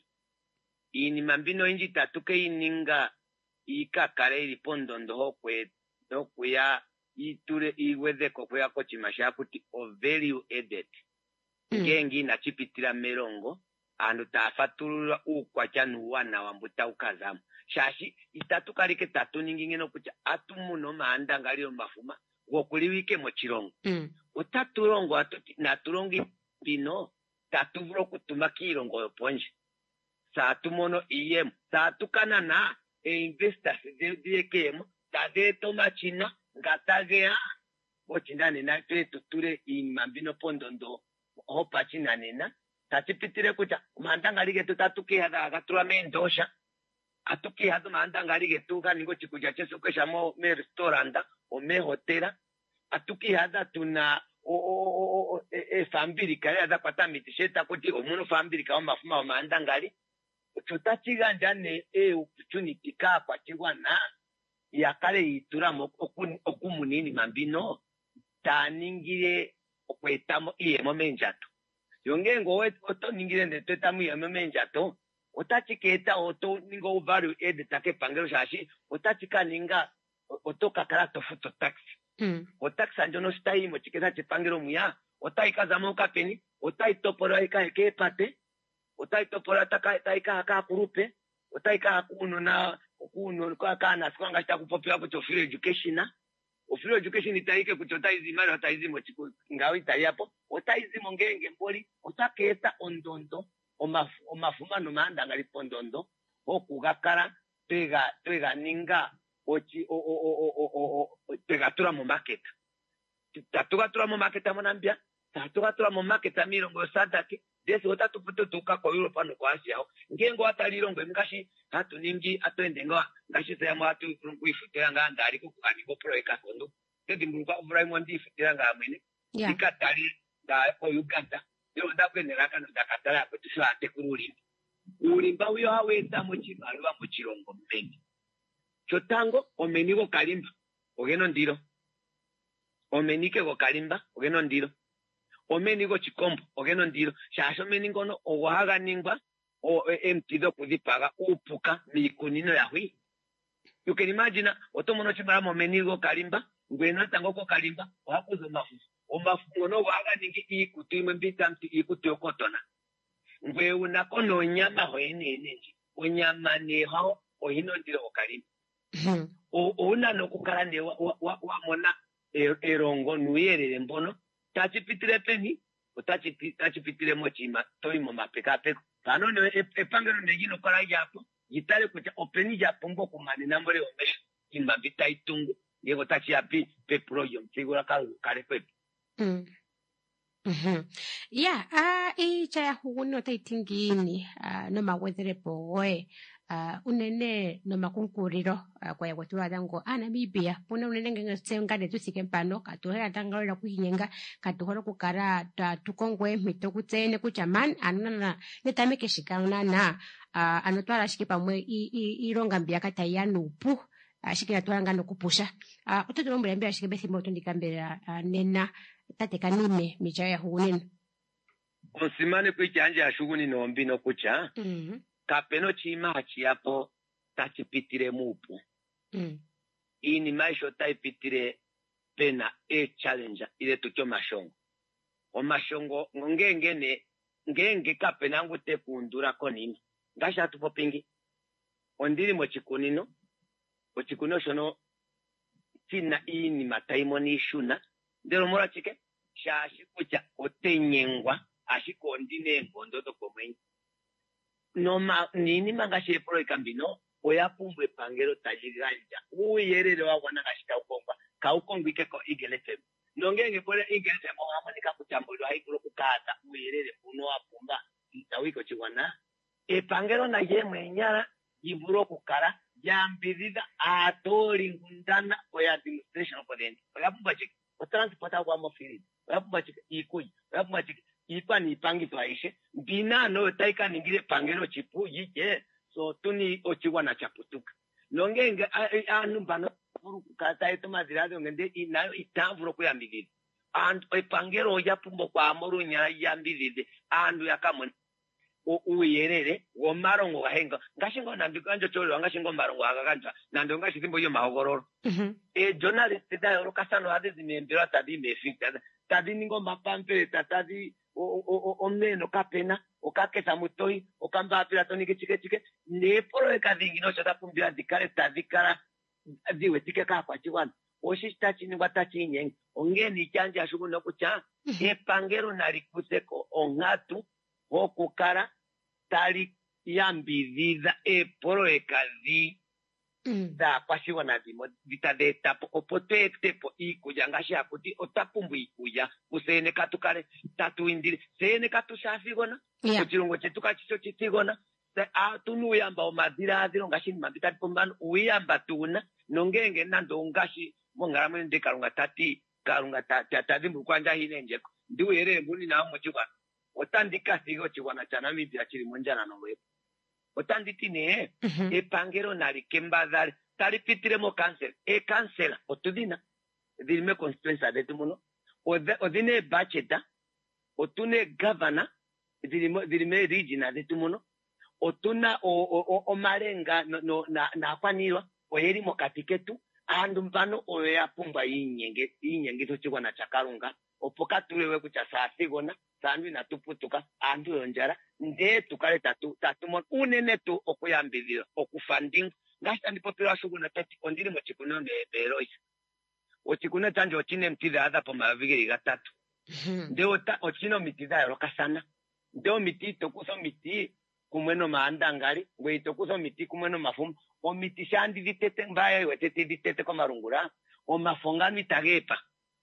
ini mambino inji tatuke ininga ikakare ilipondondo hokwe dokuya iture iweze kokwea kochimashia kuti o value added mm. ngengi na chipitira merongo anu tafatulula ukwacha nuwana wambuta ukazamu shashi itatukarike tatu ningingeno kucha atumuno maandangalio mafuma wokuliwike mochirongo mm. utaturongo atuti naturongi pino tatuvuro kutuma kirongo yoponje satumono iyemu satukana na e investors diekemo tadeto machina ngatagea bochindane na tuture imambino pondondo hopa china nena tatipitire kucha mandangalige tutatuke hada agatura mendosha atuke hada mandangalige tuka ningo chikuja cheso kesha mo me restauranta o me hotela atuke hada tuna o o o e fambiri kale hada kwata mitisheta kuti omuno fambiri ka mafuma mandangali tutachiga njane e opportunity ka kwa chigwana yakale itura mo okumunini mambino taningire okwetamo iye momenjato yongengo oto ningire ndetetamu iye momenjato otachiketa oto ningo value add take pangero shashi otachika ninga otoka karato foto tax mm. otax anjono stai mo chiketa chipangero muya otaika zamoka peni otaitopora ika ekepate otaitopora taka taika aka kurupe otaika kuno na kuno kwa kana sikwanga chitakupopera kuti free education ofiro education itaike kuti otaizi mari otaizi mo chiku ngawi taiapo otaizi mongenge mboli otaketa ondondo omafu omafuma no manda ngali pondondo okugakara tega tega ninga ochi o o o o o tega tura mo market tatuga tura mo market amonambia tatukatura mu market amirongo sadaki desi otatu puto tuka kwa Europe no kwa Asia ngengo atalirongo ngashi hatu ningi atwende ngo ngashi sema hatu kuifutira nganda aliko kaniko proeka kondo tedi mbuka Ibrahim ndi ifutira ngamwene ikatali da ko Uganda yo ndakwenera kana ndakatala kuti swate kuruli ulimba uyo haweta mu chibalwa mu chirongo mbengi chotango omeniko kalimba ogeno ndiro omenike go kalimba ogeno ndiro omeniko chikombo ogeno ndiro shasho meningono owaga ningwa o emtido kudipaga upuka mikunino yahui. You can imagine otomono chimara omeniko kalimba ngwena tango ko kalimba wakuzo mafu omafu no waga ningi ikutimwe bitamti ikutokotona ngwe unakono nyama hoene nenji onyama ne hao ohino ndiro ko kalimba o ona no kukarane wa, wa, wa mona erongo nuyerere mbono tachipitire peni utachipitire mochima toimo mapeka peko pano ne epangero negino kala yapo gitale kucha openi yapo mbo kumani nambore omesha imba bitaitungu yego tachi api pe proyo mtigura kalu kale pepe mm mhm ya a e cha huno taitingini no mawethere poe Uh, unene no makunkuriro uh, kwa yakwatu adango Namibia puna unene ngenga tsengane tusike mpano katuhera tangalira kuhinyenga katuhora kukara tukongwe mito kutsene kuchaman anana netameke shikana na uh, anotwala shiki pamwe ironga mbia kata ya nupu ashikira twanga no kupusha uh, utoto mbere mbia shike bethi moto ndikambera uh, nena tate kanime michaya hunene onsimane kwichanje ashuguni no mbino kucha mhm mm kapeno chima hachiapo tachipitire mupu. Mm. Ini maisho taipitire pena e challenger ile tukyo mashongo. O mashongo ngenge ne ngenge kapena ngute kundura konini. Ngasha tupo pingi. Ondiri mochikunino. Mochikunino shono china ini mataimo ni shuna. Ndero mora chike. Shashi kucha otenyengwa. Ashiko ondine mbondo komwenyi. No ma nini mangashe pro ikambino oyapumbwe pangero tajiganja uyerere wakwana kashita ukongwa ka ukongwike ko igelefem nongenge pole igelefem ngamonika kuchambulwa haikuru kukata uyerere uno apumba itawiko chiwana e pangero na yemwe nyara yiburo kukara yambidida atori ngundana oya administration of the oyapumba chiki o transporta kwa mofiri oyapumba chiki ikuyi oyapumba chiki ipa ni pangi to aishe bina no taika ningire pangero chipu yike so tuni ochiwa na chaputuka nongenge anu bano kata eto madirazo ngende inayo itamvuro kuyambidide and pangero yapumbo kwa amoru nya yambidide andu yakamwe o uyerere wo marongo gahenga ngashingo nambikanje tolo ngashingo marongo agakanja nando ngashitimbo yo mahogororo mhm e journalist da yoro kasano hadizi membera tadi mefika tadi ningo mapampe tadi o o o meno kapena o kakesa mutoi o kamba pira tonike chike chike ne poro e kadingi no chata kumbia dikare tadikara diwe tike ka kwa chiwana o shista chini watachi nyeng ongeni chanja ashugu no kucha e pangero nalikuseko ongatu ho kukara tali yambidhiza e poro e kadhi Mm. Da kwashiwa na dimo vitadeta poko pote tepo ikuja ngashi akuti otapumbu ikuja usene katukare tatu indiri sene katushafigona yeah. Kuchirungo chetuka chicho chitigona se atunu yamba omadira adiro ngashi mabita pombano uyamba tuna nongenge nando ngashi mongaramwe ndikarunga tati karunga tati tadimbu kwanja hinenjeko ndiwere mbuni na muchikwa otandika sigo chiwana cha Namibia chiri monjana nowe otanditi ne mm-hmm. E pangero nari kembazari tari pitire mo cancel e cancela otudina dilme constituency de tumuno odine bacheta otune governor dilme dilme regional de tumuno otuna o o, o marenga no, no na na kwanirwa oyeri mo katiketu andu mpano oya pumba inyenge inyenge tochikwa na chakarunga opoka tulewe kucha saa sigona sandu na tuputuka andu yonjara nde tukale tatu tatu mon unene tu okuyambidira okufunding ngasta ndipo pira shugu na tati ondiri mo chikuno ne berois ochikuno tanjo chine mtida ada po mavigiri gatatu nde ota ochino mitida yoka sana nde miti tokuso miti kumweno maanda ngari ngwe tokuso miti kumweno mafumu o miti shandi ditete mbaya wetete ditete kwa marungura o mafongani tagepa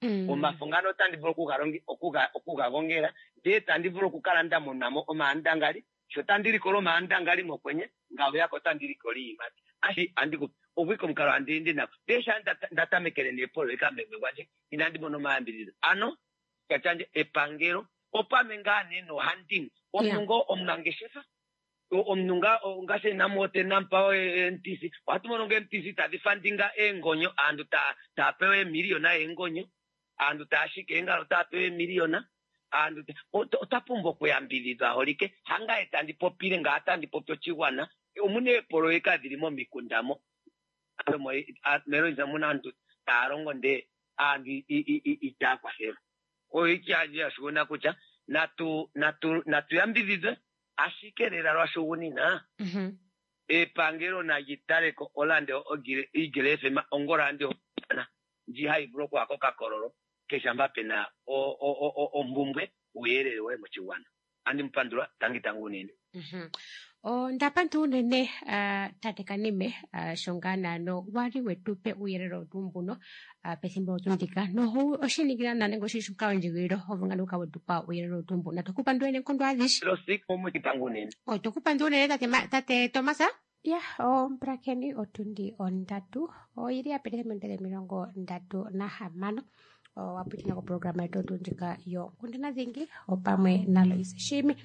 Mm. omafungano tandivula okugarongi okuga okugagongera de tandivula okukalanda munamo omandangali sho tandirikolo mandangali mokwenye ngawe yako tandirikoli imati ashi andiku obwiko mukalo andindi na desha ndatamekele ne polo ekambe waje inandi mono maambiriza ano kachanje epangero opamengane no hunting omnungo yeah. omnangeshefa omnunga ngase namote nampa ntisi watu mononge ntisi tadifandinga engonyo andu ta tapewe miliona engonyo andu tashike engalo tapewe miliona andu otapumbo kuyambiriza holike hanga etandi popile ngata ndi popyo chiwana omune polo ekadilimo mikundamo amo mero izamuna andu tarongo nde andi itakwa hero oichaji ashona kucha natu natu natu yambirize ashikerera lwashunina mhm epangero na gitareko olande ogire igrefe ma ongora ndio na jihai broko ako kakororo keshamba pena o o o ombumbwe uyerewe mu chiwana andi mpandura tangi tangu nini mhm o ndapantu nene uh, tatekanime uh, shongana no wari wetupe uyerero tumbuno uh, pesimbo tundika no hu oshinigira nane ngo shishuka njigiro ovungana uka wetupa uyerero tumbuno tokupandu ene kondo adish lo sik mu tangu nini o tokupandu nene tate tate Tomasa ya o brakeni otundi ondatu o iria peremente mirongo ndatu na hamano o wapitina ko programa yetu tundika yo kundina zingi opamwe nalo iseshimi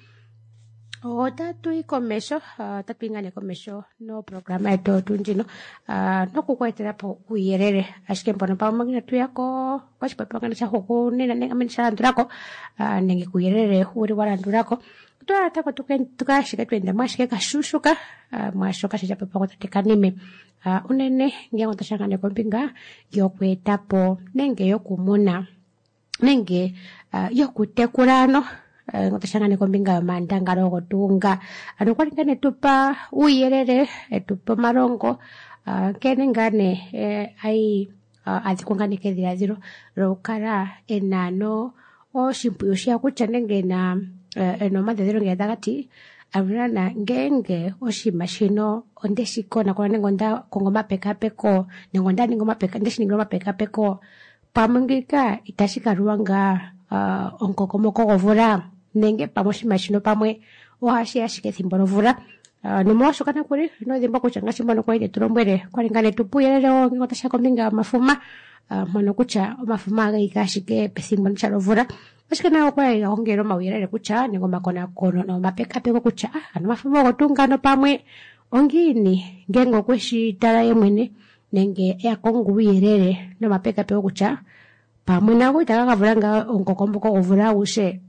o tatu ikomesho uh, tatu ingane komesho no programa yetu tunjino uh, no kukwetera po uyerere ashike mpono pa magina tu yako kwachi pa pangana cha hoko nena nenga mensha ndurako uh, nenge kuyerere uri wala ndurako tuwa tako tuken tukashika twende mwashike kashushuka uh, mwashoka shija pepa kotatekanime uh, unene ngiyango tashangane kompinga yokwetapo nenge yokumuna nenge uh, yokutekurano Uh, ngotashangane kombinga mandangaro gotunga ano kwalingane tupa uyerere etupa marongo uh, kene ngane eh, ai uh, azikungane kedira zero rokara enano o shimpuyo shia kuchanenge na uh, eno madhero ngedagati abrana ngenge o shimashino ondeshiko na kwana ngonda kongoma peka peko ngonda ngoma peka ndeshi ngoma peka peko pamungika itashika ruanga uh, onkokomoko govura nenge pamoshi mashino pamwe ohashi ashike thimboro vura uh, nomwasho kana kuri no dhimba kuchanga shimano kwa ile turombwere kwalingane tupuyerere o ngotasha kombinga mafuma uh, mono kucha mafuma ga ikashike pesimbo ncharo vura ashike nayo kwa ya hongero mawirere kucha ningo makona kono no mapeka peko kucha ano mafuma gotunga no pamwe ongini ngengo kweshi tara yemwene nenge ya kongu uyerere no mapeka peko kucha pamwe nago itaka vuranga onkokombo ko vura ushe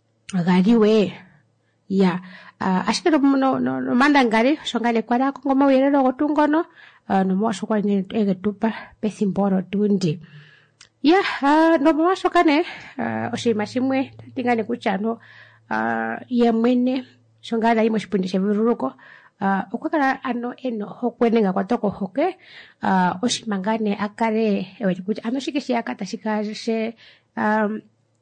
agariwe ya uh, ashikero no no, no mandangari shongale kwara kongoma uyerero gotungono uh, no mwasho kwa ege tupa pesimboro tundi ya uh, no mwasho kane uh, oshima shimwe tingane kuchano uh, yemwene shongala imo shipundishe viruruko uh, okwakala ano eno hokwenenga kwa toko hoke uh, oshimangane akare ewe kucha ano shikishi akata shikashe um,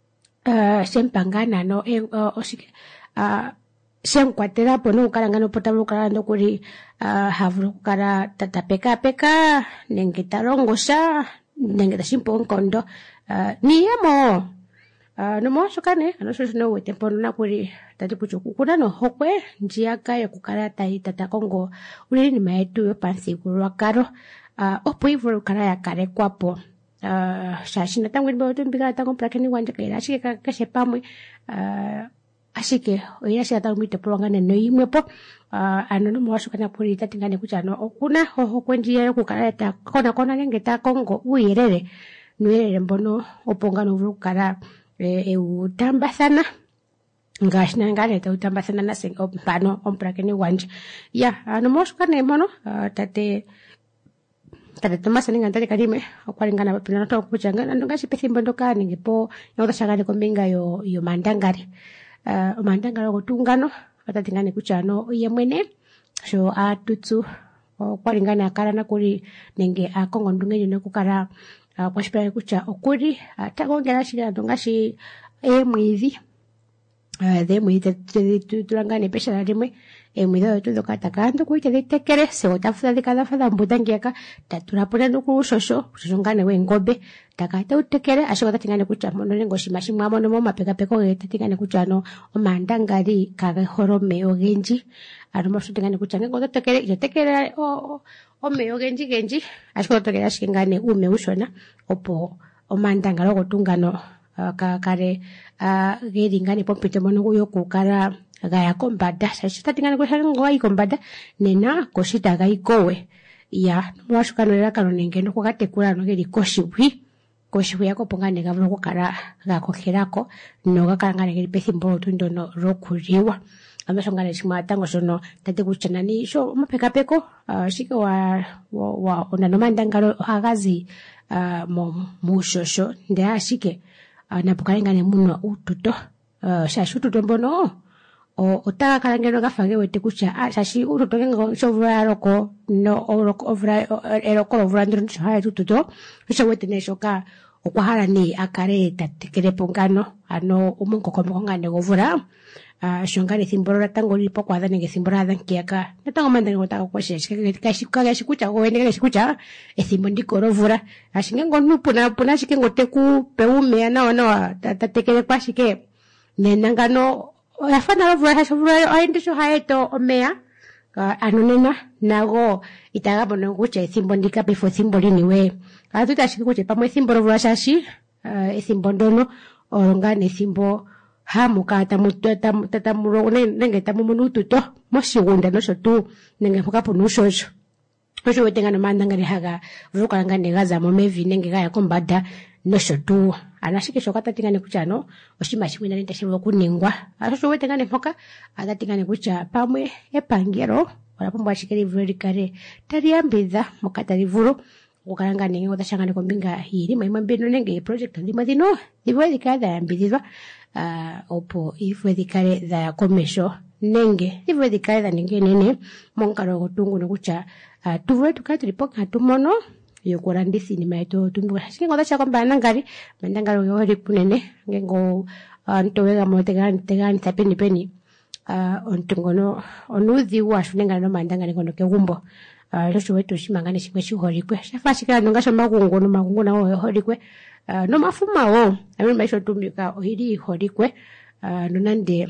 Uh, sempangana no eh, uh, osike uh, senkwatera pono ukalangano potable ukalando kuri uh, havulu kukara tatapeka peka nenge tarongosa nenge tashimpo nkondo uh, niyemo uh, no mwashokane anoso no wete pono na kuri tati kuchukukuna no hokwe njiaka ya kukara tai tatakongo uli ni maetu yo pansi kurwa karo uh, opo hivyo kara ya kare kwapo Uh, shashina tangu nibotu mbika tangu prakeni wanja kaira ashike kakashe pamwe uh, ashike oirashika tangu mite pulwangane no imwepo uh, ano numu washuka na puri tatingane kuchano okuna hoho kwenjia yoku kareta kona kona nenge ta kongo uyerere nuerere mbono opongano uvuru kara e, e utamba sana ngashina ngane ta utamba sana na senga pano omprakeni wanja ya ano mwashuka na imono uh, tate tate Tomasa ninga ntari karime okwalingana bapina to kuchanga ndongashi pesimbo ndokani ngipo yota shagale kombinga yo yo mandangari uh, mandangara gotungano atatingane kuchano yemwene sho atutsu okwalingana akara na kuri nenge akongo ndungenye nekukara uh, kwashipira kucha okuri atagongera shira ndongashi emwizi uh, de mwizi tulangane pesha rimwe emwido yetu dhoka takantu kuite dhitekele sigo tafuta dhikadhafadha mbutangiaka tatulapuna nukuushosho ushosho ngane wengombe takata utekele ashiko tatingane kutya mono nengo shima shimwe amono momapekapeko ge tatingane kutya no omandangali kagehorome ogenji ano mashutingane kutya ngengo tatekele ito tekele o omeyo genji genji ashiko tatekele ashikengane ume ushona opo omandangalo gotungano uh, kakare uh, geringane pompito mono kuyo kukara gaya kombada shashita tingane kushana ngoa ikombada nena koshita gaikowe ya mwashukanolera kano nengeno kukatekula no geri koshibwi koshibwi yako pongane gavula kukara gakokerako no gakarangane geri pethimbo tundono rokuliwa amashongane shimwa tango shono tate kuchana ni sho mapekapeko uh, shike wa wa, wa onano mandangalo agazi uh, mo mushosho nde ashike uh, napukarengane muno ututo uh, shashututo mbono o otaka kalangero gafange wete kucha ah shashi ututo ngengo shovura roko no oroko ovra eroko ovra ndro haya tututo sho wete neshoka okwahala ni akare tatekele pongano ano umunko komongane govura Uh, shongane thimborora tango lipo kwa dhane ngesimbora dhankiaka natango manda ngotaka kwa sheshi kashika kashikucha wene kashikucha ethimbo ndikorovura ashinge ngonupu na puna shike ngoteku peume ana wana tatekele kwa shike nenangano yafana rovura hashovura aindisho haeto omea uh, anonena nago itagabo ngucha ethimbo ndika befo thimbo liniwe atuta shike kuche pamwe thimbo rovura shashi uh, ethimbo ndono orongane thimbo hamu kata mutata tata muro nenge tamu munututo moshigunda nosho tu nenge mpokapo nushojo osho wetenga nomandanga lihaga vukalanga negaza momevi nenge gaya kombada nosho tu anashike shokata tingane kuchano oshima shimwina nitashibwa kuningwa asho wetenga nempoka atatingane kucha pamwe epangero olapomba shikeli vuri kare tariambidha mokata livuru ukalanga nenge utashangane kombinga hiri maimwe mbino nenge project ndimo dino divwe dikada yambidhwa uh, opo ifwe dikare dha komesho nenge ifwe dikare dha nenge nene monkaro gotungu nokucha uh, tuwe tukare tulipoka tumono yokurandisi ni maito tumbu shingo da chako mbana ngari mandangalo yori punene ngengo uh, ntowega motegani tegani tapeni peni uh, ontungono onuzi washunenga no mandangani ngono kegumbo uh, losho wetu shimangane shimwe shihorikwe shafashika nonga shoma kungo no makungo na horikwe uh, no mafuma wo ami maisho tumika ohiri horikwe uh, nonande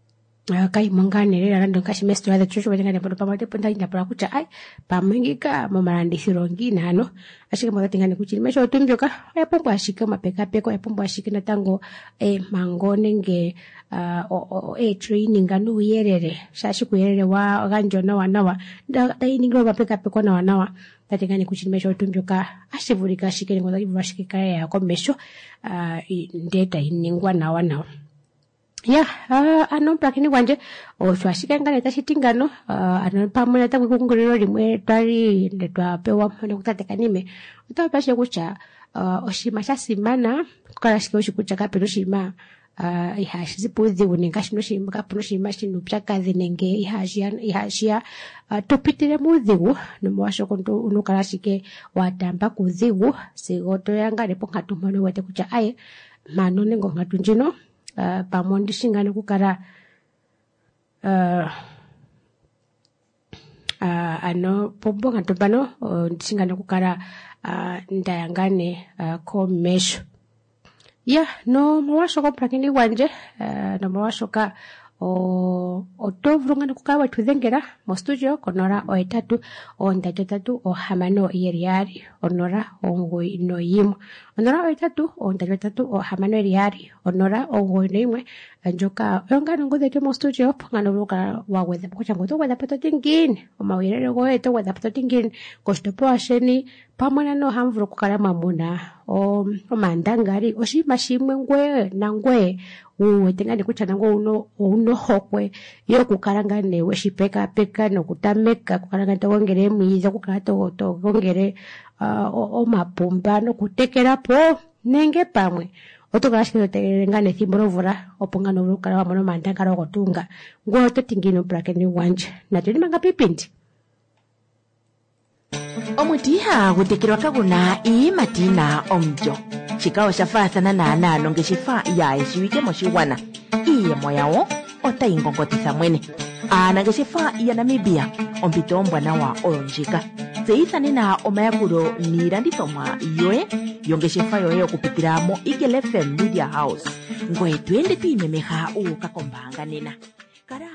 Uh, kai mongane rera rando kashimestro ya chuchu wajengane podo pamate ponda inda para kucha ai pamengika momarandi sirongi nano ashika modatingane kuchini mesho tumbyoka yapombo ashika mapeka peko yapombo ashika na tango e mangone nge uh, o, o, e training anu yerere shashi kuyerere wa ganjo na wanawa da iningro mapeka peko na wanawa tatingane kuchini mesho tumbyoka ashivurika ashike ngoda ibashike kaya ya komesho uh, ndeta iningwa na wanawa ya uh, ano prakini wanje o twashika ngane tashitingano uh, ano pamuna ta kukunguriro limwe twari ndetwa pewa mone kutatekanime utapashe kucha uh, oshima shasimana kukarashike oshikucha kapero shima uh, ihashi zipuzi unengashi no shima kapero shima shinu pchakazi nenge ihashia ihashia uh, topitire muzigu nomwasho konto unukarashike watamba kuzigu sigoto yangane pongatumone wete kucha aye mano nengo ngatunjino Uh, pamondi shingane kukara uh, uh, ano pombo ngatopano uh, shingane kukara uh, ndayangane uh, komesho ya yeah, no mwasho ko prakini wanje uh, no mwasho ka o otovurungana kukawa tudengera mo studio konora o etatu o ndatu tatu o hamano yeriari onora ongoi no yimo onora o etatu o ndatu tatu o hamano yeriari onora ongoi no yimwe njoka ongana ngode to mo studio pangano luka wa wetha pocha ngoto wetha poto tingin o mawirere go eto wetha poto tingin kosto po asheni pamwana no hamvuru kukala mamuna o o mandangari o shima shimwe ngwe na ngwe uwe tengane kuchana ngo uno uno hokwe yo kukaranga newe shipeka peka no kutameka kukaranga to ngere mwiza kukato to ngere uh, o, o mapumba no kutekera po nenge pamwe otokashike tengane thimborovura opongano rukara wa mono mandanga ro gotunga ngo to tingino prakeni wanje na tuli manga pipindi omutiha gutekirwa kaguna imatina omjo chikao shafathana na analo ngeshifa ya eshiwike moshiwana iye moyawo ota ingongotisa mwene anangeshefa ya Namibia ompitombwa nawa olonjika tseyithanena omayakulo niilandithomwa yoye yongeshefa yoye okupitila mo Eagle F M Media House ngoye twende twiimemeha uuka kombaanga nena kala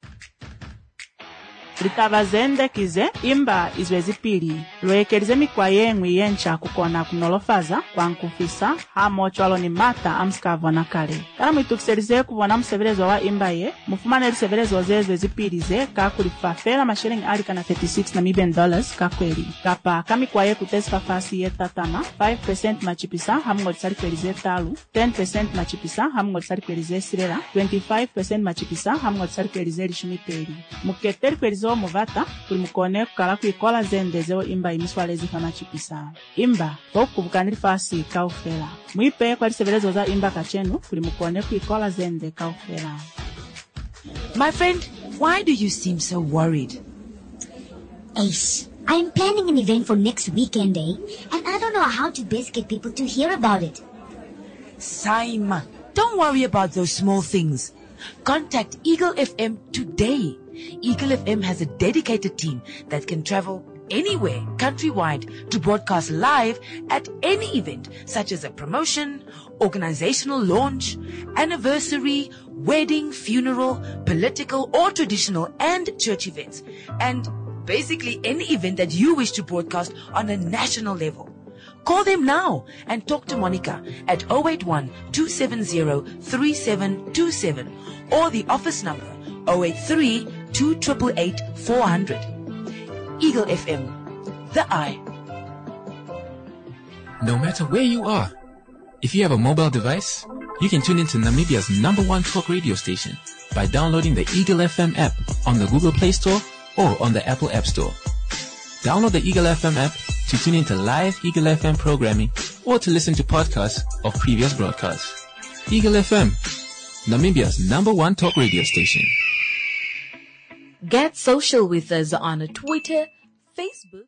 litabazendekize imba izwezipili lwekelize mikwa yengwi yencha kukona kunolofaza kwa nkufisa hamo chwalo ni mata amskavo na kale kala mwitukiselize kuvona msevelezo wa imba ye mufumane lisevelezo zezwe zipilize kakulifafela mashilingi alika na thirty-six Namibian dollars kakweli kapa kamikwa ye kutesifa fasi ye tatama five percent machipisa hamungo lisalikwelize talu ten percent machipisa hamungo lisalikwelize sirela twenty-five percent machipisa hamungo lisalikwelize lishumiteli muketeli kwelize muvata kuli mukone kukala kuikola zendezeo imba imiswalezi kama chipisa imba tokubukanili fasi kaufela mwipe kwa lisevelezo za imba kachenu kuli mukone kuikola zende kaufela. My friend, why do you seem so worried? Ace, I'm planning an event for next weekend, eh? And I don't know how to best get people to hear about it. Saima, don't worry about those small things. Contact Eagle F M today. Eagle F M has a dedicated team that can travel anywhere countrywide to broadcast live at any event such as a promotion, organizational launch, anniversary, wedding, funeral, political or traditional and church events, and basically any event that you wish to broadcast on a national level. Call them now and talk to Monica at zero eight one, two seven zero, three seven two seven or the office number zero eight three, two eight eight, eight, four hundred. Eagle F M, the eye. No matter where you are, if you have a mobile device, you can tune into Namibia's number one talk radio station by downloading the Eagle F M app on the Google Play Store or on the Apple App Store. Download the Eagle F M app to tune into live Eagle F M programming or to listen to podcasts of previous broadcasts. Eagle F M, Namibia's number one talk radio station. Get social with us on Twitter, Facebook.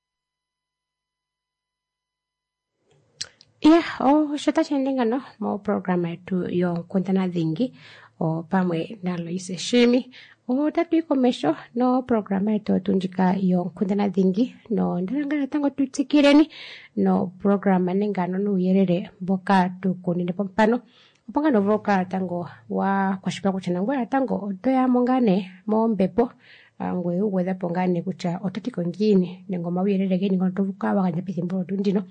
Yeah, o shotachendinga no mo programa yetu yo kuntana dhingi o pamwe nalo ise shimi o tatu ikomesho no programa yetu tunjika yo kuntana dhingi no ndarangana tango tutsikireni no programa nengano no yerere boka tukuninde pompano upanga no voka tango wa kwashipa kuchana ngwe tango otoya mongane mo mbepo ngwe uweza pongane kucha otatiko ngini nengoma uyerere geni ngoto vuka wakanja pithimbolo tundino.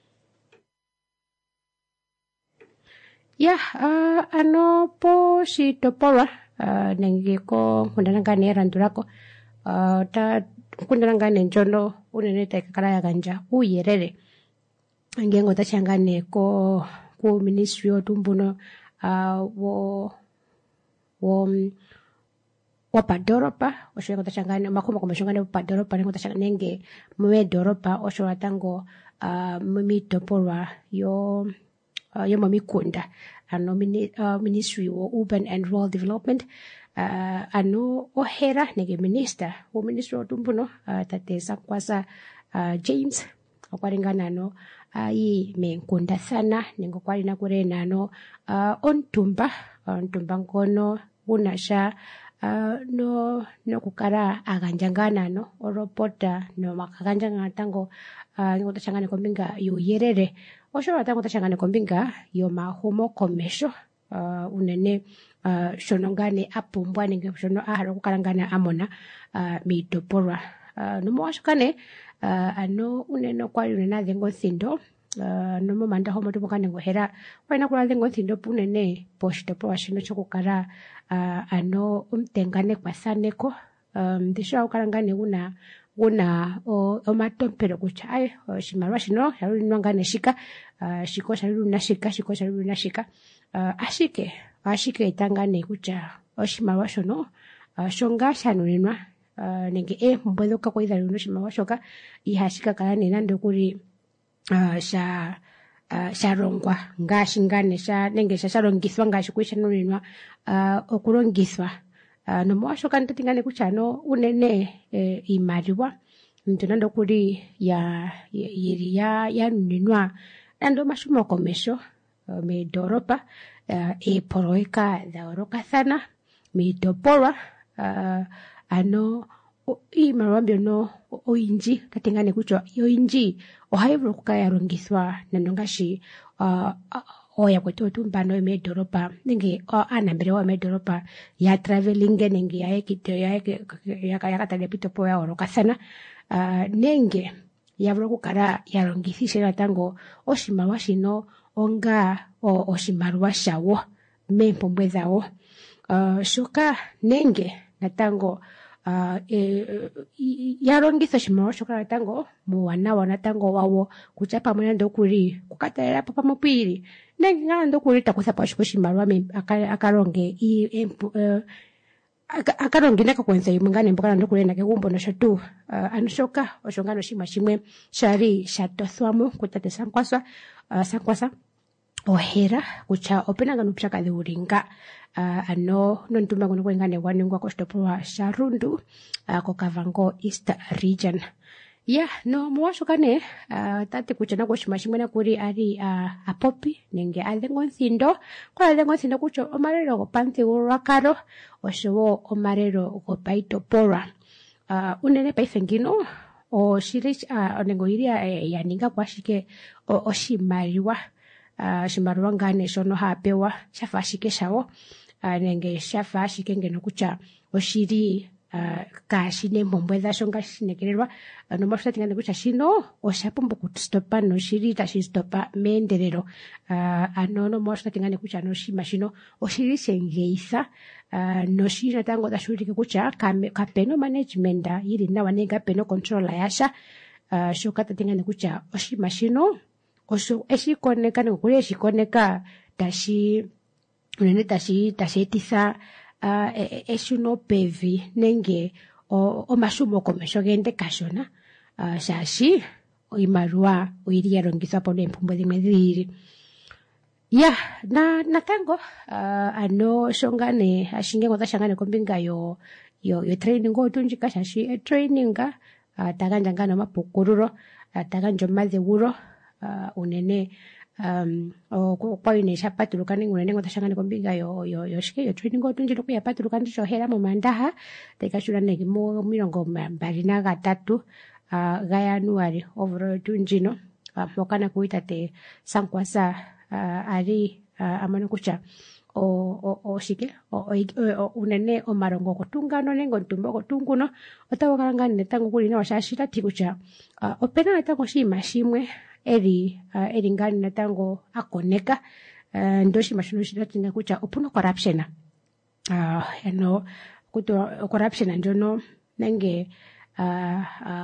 Ya, uh, ano po si Topora, uh, nengi ko kundanangane randurako, uh, ta kundanangane njono uneneta ikakara ganja uyerere. Ngengo ta changane ko ku ministry otumbuno uh, wo wo wa padoropa osho ta changane makoma komeshongane padoropa nengo ta changane nge mwe doropa osho watango uh, mimi Topora yo Uh, yo mamikunda ano mini, uh, ministry of urban and rural development uh, ano ohera nege minister o ministry of tumbuno uh, tatesa kwasa uh, James okwaringana no uh, i menkunda sana ningo kwali na kurena no uh, ontumba ontumba ngono unasha uh, no no kukara aganjangana no oropota no makaganjanga tango uh, ningo tachangane kombinga yo yerere osho watango tachangane kombinga yo mahumo komesho uh, unene uh, shonongane apumbwa ninge shono aharo kukalangana amona uh, mitopora uh, numo washokane uh, ano uneno kwali unena dhengo thindo uh, numo manda homo tupokane ngohera waina kula dhengo thindo punene poshitopora shino chokukara uh, ano umtengane kwa saneko um, disho ukalangane una una o, o matompero kucha ay shimarwa shino sharu nwangane shika uh, shiko sharu nashika shiko sharu nashika uh, ashike ashike itangane kucha o shimarwa shono uh, shonga shanuninwa uh, nenge e mbwedo ka koida luno shimarwa shoka ihashika kala nena ndokuri uh, sha uh, sharongwa ngashingane sha nenge sha sharongiswa ngashikwisha nuninwa uh, okurongiswa Uh, no mwasho kanta tingane kuchano unene e, imariwa ntonando kuri ya yiri ya ya ninwa ando mashumo komesho uh, me doropa uh, e poroika da oroka sana me dopora uh, ano iimaliwa mbyono oyindji tatingane kutya oyindji ohayi vulu okukala yalongithwa nando ngaashi uh, ooyakwetu otu mbano yomeendolopa nenge aanambelewa yomeendolopa ya travelinge nenge yakatalele piitopolwa ya yoolokathana uh, nenge ya vule okukala yalongithishe natango oshimaliwa shino onga oshimaliwa shawo meempumbwe dhawo uh, shoka nenge natango Uh, e, e, ya longitha oshimaliwa shoka natango muuwanawa natango wawo kutya pamwe nando okuli kukatalela po pamwe pwiili nenge nando okuli takutha po oshimaliwa akalonge uh, akalonge nakakwenza yimwe ngane mboka nando okuli ena kegumbo nosho tuu uh, ano shoka osho ngano oshinima shimwe shali shatothwamo kutate Sankwasa uh, Sankwasa ohera kutya opena ngano upyakadhi wuli nga uh, ano nontumba ngono kwengane gwaningwa koshitopolwa sha Rundu uh, koKavango East Region ya yeah, no muwashuka ne uh, tate kutya nako shima shimwe nakuli ali uh, apopi nenge adhengo nthindo kwa adhengo nthindo kutya omalelo gopamuthigululwakalo oshowo omalelo gopaitopolwa uh, unene paife ngino oshili uh, onengo yili yaninga kwashike oshimaliwa Uh, oshimaliwa ngane shono hapewa shafa ashike shawo uh, nenge shafa ashike ngeno kutya oshili uh, kashine empumbwe dhasho ngashinekelelwa uh, nomashina tingane kutya shino oshapumbwa okustopa noshili tashi stopa meendelelo uh, ano nomashina tingane kutya noshima shino oshili shengeitha uh, noshili natango tashulike kutya kapeno management yili nawa nenge kapeno control yasha uh, shoka tatingane kutya oshima shino osho eshikoneka nokuli eshikoneka tashi unene tashi tashi etitha uh, eshuno pevi nenge omashumo komesho gende kashona uh, shashi iimaliwa oyili yalongithwa po neempumbwe dhimwe dhiili ya na natango uh, ano shongane ashinge ngoza shangane kombinga yo yo yo training otundjika shashi e training uh, tagandja ngano mapukululo uh, tagandja omadhewulo Uh, unene um, kwa ine shapatuluka nenge unene ngota shangane kombinga yo yo yo shike yo training otunjilo kuya patuluka ndicho hera mu mandaha tekashula negi mu milongo mbali na gatatu uh, ga January over tunjino uh, mokana kuitate Sankwasa uh, ali uh, amano kucha o o o shike o, o, o unene omarongo kotungano nengo ntumbo kotunguno otawakangane netango kuli na washashira tikucha uh, opena netango shima shimwe eri uh, eri ngani natango akoneka uh, ndo shima shino shiratinga kucha opuna corruption uh, ano kuto corruption njono nenge uh,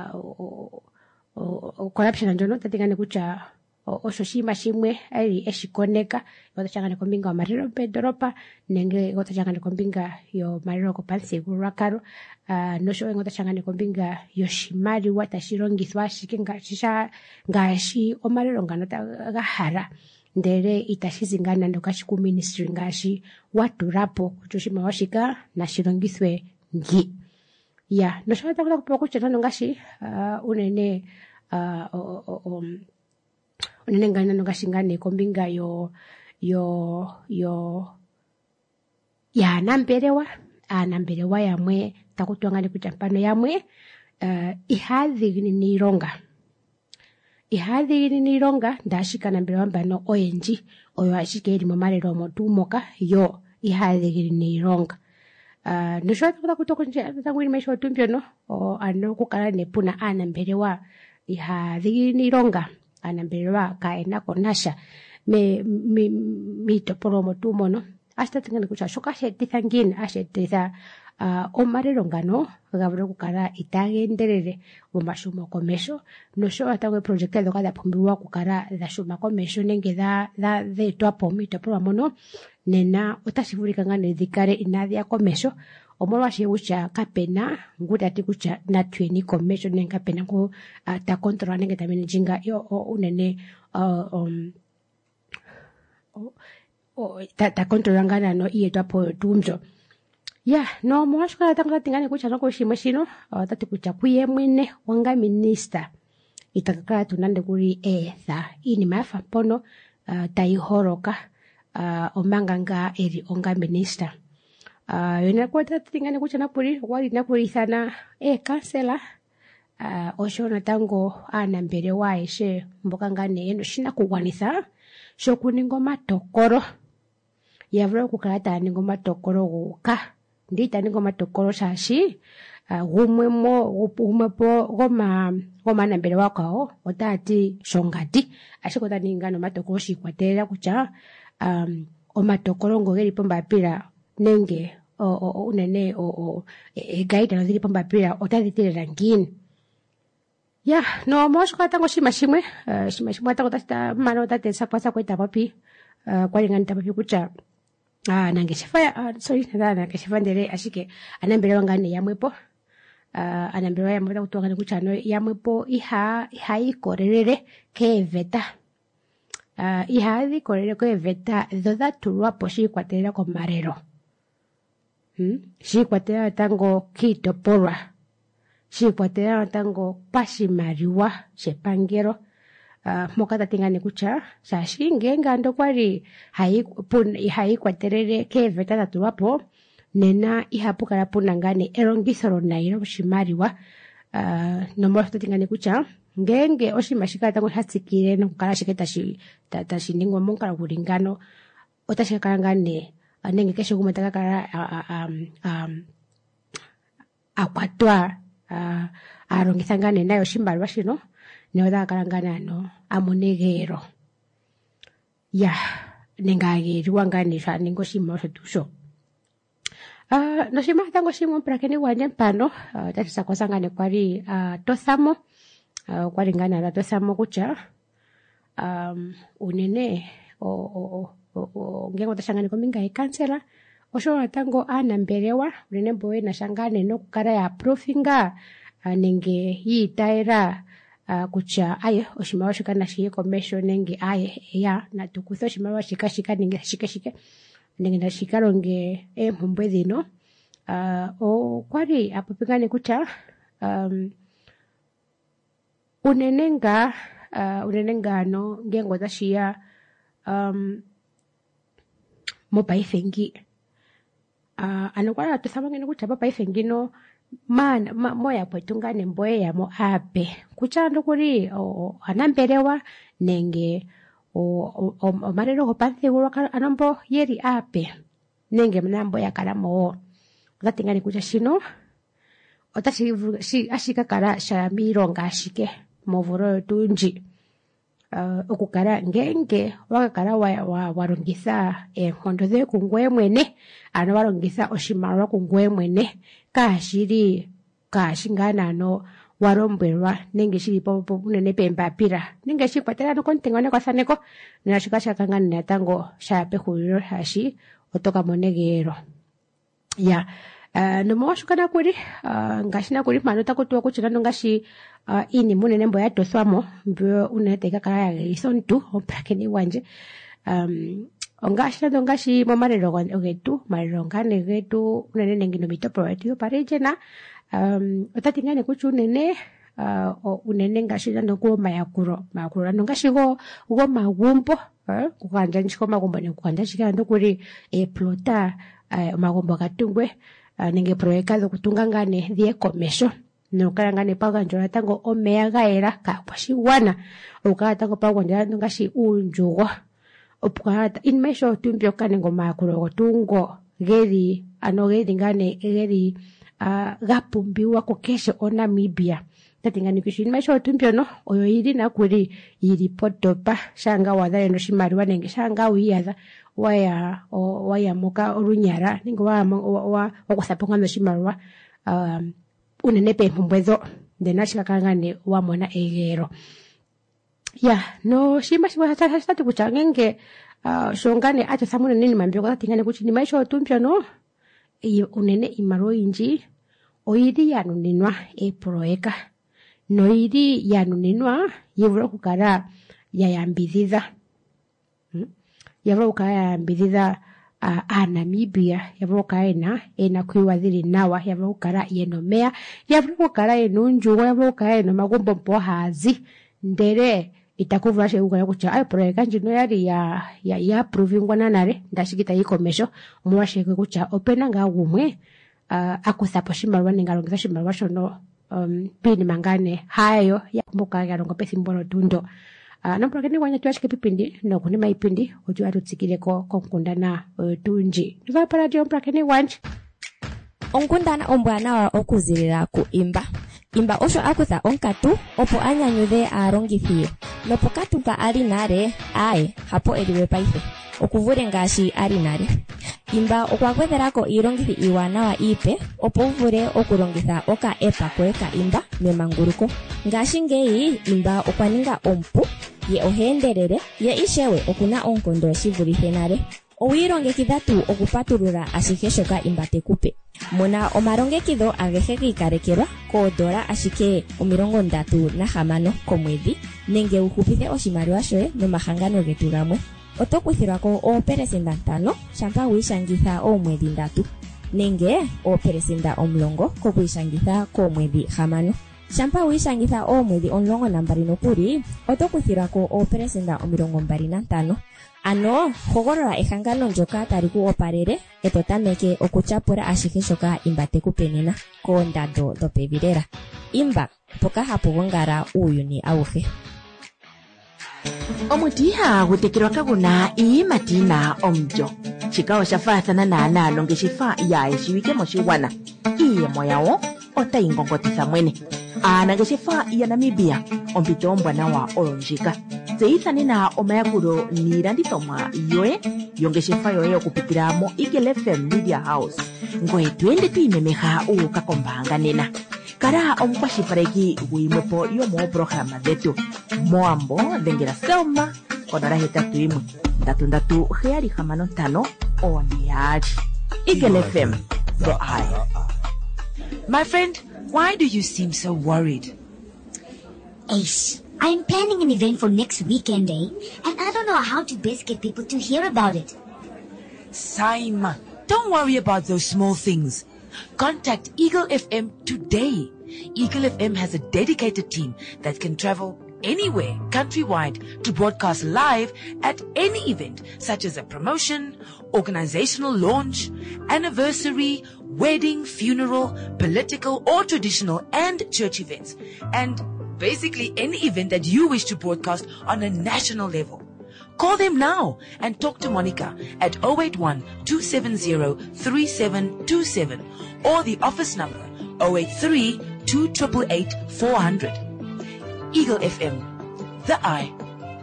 uh, corruption njono tatingane kucha osho shima shimwe eri eshikoneka gotachangane kombinga wa mariro pedoropa nenge gotachangane kombinga yo mariro kopanthigululwakalo uh, nosho gotachangane kombinga yoshimaliwa tashilongithwa ashike ngashisha ngashi omalelo ngano tagahala ndele itashizingana nando kashi ku ministry ngashi watulapo kutyo oshimaliwa shika nashilongithwe ngi ya nosho takuta kupewa kutya nando ngashi uh, unene uh, um, unene ngana no gashingane kombinga yo yo yo ya nambelewa anambelewa yamwe takutwangane kutya mpano yamwe uh, ihadhigini niilonga ihadhigini niilonga ndashika nambelewa mbano oyenji oyo ashike eri momalelo motumoka yo ihadhigini niilonga uh, nosho takuta kutya tangwini mesho tumbyono o ano kukala nepuna anambelewa ihadhigini niilonga anambelewa kaenako nasha me mi mitopolo motumono hasta tingane kucha shoka shetitha ngine ashetitha uh, omalelo ngano gavule kukala itagendelele mumashumo komesho nosho atangwe project ezo kada pumbiwa kukala dhashuma komesho nenge dha dha dhetwapo mitopolo mono nena otashivulika ngane dhikale inadhia komesho omolwa shewucha kapena ngutati kucha natweni komesho nenge kapena ku uh, ta control nenge ta managing yo unene uh, um o, o ta, ta control ngana no ietwapo tumjo ya yeah, no mwashukala tanga tingane kucha noko shimwe shino uh, tati kucha kuye mwene wanga minister itakakala tunande kuri etha ini mafa pono uh, taihoroka uh, omanga nga eri onga minister uh, yona kwa tatingane kucha napuri wali napuri sana e kansela uh, oshona tango ana mbere waishe mboka ngane yeno shina kugwanisa shokuningo matokoro yavro kukalata ningo matokoro guka ndita ningo matokoro shashi uh, gumwe mo gumwe po goma goma na mbere wakao otati shongati ashikota ningano matokoro shikwatera kucha um omatokoro ngogeri pombapira nenge o o unene o o e gaita no zili pombapira otaditira ngini ya no moshka tango shima shimwe uh, shima shimwe tango tata mano tate sapasa kweta papi uh, kwa lingani papi kucha ah nange shifa uh, sorry nada nange shifa ndere ashike anambere wangane yamwepo uh, anambere yamwepo kutoka kucha no yamwepo iha iha ikorerere ke veta uh, iha ikorerere ke veta doda turwa poshi kwatera ko marero hmm shi kwatera tango kito porwa shi kwatera tango pashi mariwa shepangero uh, mokata tingane kucha shashi ngenga ndo kwari hai pun hai kwaterere ke veta tatuapo nena ihapukara punangane erongisoro nairo shimariwa uh, nomoro tingane kucha ngenge oshimashika tango hatsikire no kala shiketa shi tatashi ningwa monkara kuringano otashika ngane anenge kesho kumetaka kara um um akwatwa uh, arongisangane nayo shimbarwa shino neoda karangana no amonegero ya nengage ruangane sha ningo shimo setuso ah no shima tango shimo para que ni wanye pano uh, tasa kosangane kwari uh, tosamo uh, kwari ngana la tosamo kucha um unene o o o, o ngengo tashangane kominga ikansela osho tango ana mbelewa unene boye na shangane no kukara ya profinga uh, nenge yi taira Uh, kucha aye oshimawa shika na shiye komesho nenge aye ya na tukutho oshimawa shika shika nenge shika shika nenge na shika ronge e mpumbwe dhino uh, o kwari apopingane kucha um, unenenga uh, unenenga no ngengo za shia um, mopa ifengi uh, anakwara tusama ngene kucha mopa ifengi no man ma, moya pwetungane mboye ya mo ape kuchando kuri o anambelewa nenge o o, o marero ho panthe waka anombo yeri ape nenge mnambo ya karamo gatingani kucha shino otashi shi ashika kara shamiro ngashike movoro tunji uh, okukara ngenge wakakara wa, wa warongisa e hondo ze kungwe mwene ano warongisa oshimarwa kungwe mwene kashiri kashingana no warombelwa nenge shiri popo nene pembapira nenge shikwatela no kontengane kwa saneko na shikasha kangana tango shape huliro hashi otoka monegero ya uh, no moshukana kuri uh, ngashina kuri mano takutuwa kuchira ngashi uh, ini munene mbo ya toswamo mbyo uneteka kala ya isontu oprakeni wanje um ongashi ndo ngashi mo marero getu marero ngane getu unene nengino mitopo etio parejena um otatingane kuchu nene uh, o unene ngashi ndo ko mayakuro mayakuro ndo ngashi go go magumbo eh kukanja nchiko magumbo ne kukanja shika ndo kuri e plota uh, magumbo katungwe uh, nenge proeka do kutunga ngane die komesho no karangane paganjo tango omeya gaera ka kwashiwana ukatango paganjo ndo ngashi unjugo opukata inmesho tumbyo kane ngoma yakulo tungo geri ano geri ngane geri uh, gapumbiwa ko kesho o Namibia tatingani kisho inmesho tumbyo no oyo iri na kuri iri potopa shanga wadale no shimariwa nenge shanga uyada waya o waya moka orunyara ningo wa wa wakusaponga no shimariwa um unene pe mpumbwezo ndenashika kangane wa mona egero ya no shima shima sasa sasa kuchangenge uh, shongane acha samune nini mambyo kwa tingane kuchi ni maisho tumpyo no I, unene imaro inji oidi ya nuninwa e proeka no idi ya nuninwa yevro kukara ya yambidhiza hmm? yevro kukara ya yambidhiza uh, a Namibia yevro kukara ena ena kuiwadhiri nawa yevro kukara yenomea yevro kukara enunju yevro kukara enoma gumbo mpo hazi ndere itakuvula shekukala kutya ayo projekta ndjino yali ya ya ya approvingwa nanale ndashikita yikomesho omolwa sheke kutya opena ngaa gumwe uh, akuthapo oshimaliwa nenge alongitha oshimaliwa shono um, piinima ngane hayo yakumbuka yalongo pethimbo notundo uh, nopulakeni gwanya tuwashike pipindi nokunima ipindi ojo atutsikileko konkundana uh, tunji tuva paradio mpulakeni gwanja onkundana ombwanawa okuzilila ku imba imba osho akutha onkatu opo anyanyudhe aalongithi nopokatu mpa ali nale aye hapo eliwe paife okuvule ngaashi ali nale imba okwagwedhelako iilongithi iiwanawa iipe opo uvule okulongitha oka epa koye ka imba memanguluko ngaashingeyi imba okwaninga ompu ye oheendelele ye ishewe okuna oonkondo shivulithe nale owiilongekidha tu okupatulula ashihe shoka imba tekupe muna omalongekidho agehe giikalekelwa koodola ashike omilongo ndatu nahamano komwedhi nenge uhupithe oshimaliwa shoye nomahangano getu gamwe oto kuthilwako oopelesenda ntano shampa wiishangitha oomwedhi ndatu nenge oopelesenda omulongo kokwiishangitha koomwedhi hamano shampa wiishangitha oomwedhi omulongo nambali nokuli oto kuthilwako oopelesenda omilongo mbali nantano ano hogolola ehangano ndyoka tali ku opalele eto tameke okutyapula ashihe shoka imba tekupenena koondando dhopevi lela imba mpoka hapu gongala uuyuni awuhe omuti hagu tekelwa kaguna iiyimati yina omulyo shika oshafaathana naanaalongeshefa yaeshiwike moshigwana iiyemo yawo otayi ngongotitha mwene aanangeshefa yaNamibia ompito ombwanawa oyo ndjika tseyitha nena omayakulo niilandithomwa yoye yongeshefa yoye okupitila mo Eagle F M Media House ngoye twende twiimemeha uuka kombaanga nena kala omukwashilipaleki guyimwepo yomoopologhalama dhetu moambo dhengela Selma konola hetatu imwe ndatu ndatu heyali hamano ntano one yaali Eagle F M, the eye. My friend, why do you seem so worried? Ace, I'm planning an event for next weekend, eh? And I don't know how to best get people to hear about it. Saima, don't worry about those small things. Contact Eagle F M today. Eagle F M has a dedicated team that can travel anywhere countrywide to broadcast live at any event such as a promotion, organizational launch, anniversary, wedding, funeral, political or traditional and church events, and basically any event that you wish to broadcast on a national level. Call them now and talk to Monica at zero eight one, two seven zero, three seven two seven or the office number zero eight three, two eight eight, four hundred. Eagle F M, the eye.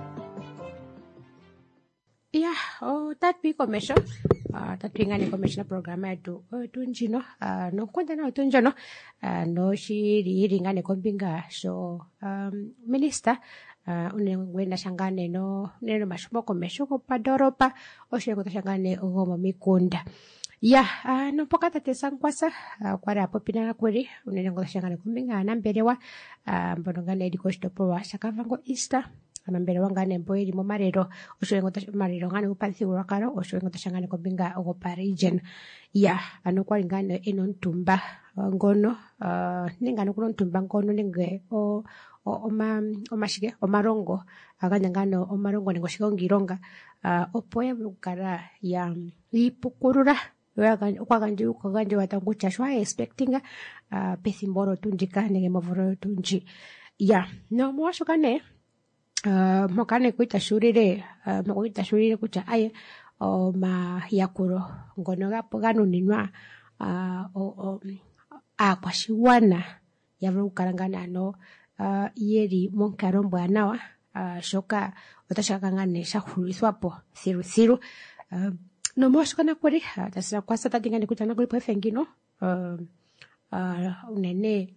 Yeah, oh, that be commission. Uh, that being any commission program I do. Oh, tunjino. Uh, no kwenda na tunjino. Uh, no shi reading ane kombinga. So, um, minister. Uh, unengwenda shangane no neno mashumo komesho ko padoropa oshengo tashangane goma mikunda ya uh, no pokata tesangkwasa uh, kwara hapo pinana kweli unengo tashangane kumbinga anambelewa uh, mbonongane ediko shitopowa shakavango Easter anambelewa ngane mboeli mo marero oshengo tashamarero ngane upathi urakaro oshengo tashangane kumbinga go region ya ano kwali ngane eno ntumba uh, ngono uh, ningano kuno ntumba ngono nenge o oma omashike omarongo aganyangano omarongo nengo shikongironga uh, opo yavukara ya ipukurura kwaganje ukaganje watangucha shwa expecting uh, pethimboro tunjika nenge mavoro tunji ya no mwashokane uh, mokane kuita shurire uh, mokuita shurire kucha aye o ma yakuro ngono gapo ganuninwa uh, o, o akwashiwana yavukara ngano Uh, yeri monkaro mbwanawa uh, shoka otashakangane shahulithwapo thiru thiru uh, no moshokana kweli uh, tasira kwasa tatingane kutana kuli pefengino uh, uh, unene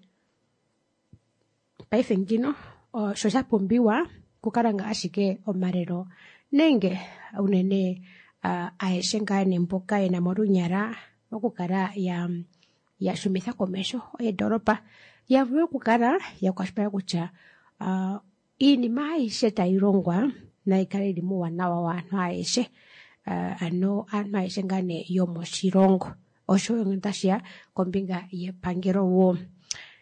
pefengino uh, shosha pombiwa kukaranga ashike omarero nenge unene uh, aeshengane mboka ena morunyara okukara ya ya shumitha komesho edoropa yavuye kukara yakwashipaya kucha uh, inima aishe tairongwa na ikale limu wanawa wanu aishe uh, ano anu aishe ngane yomo shirongo osho yongitashia kombinga ye pangero wo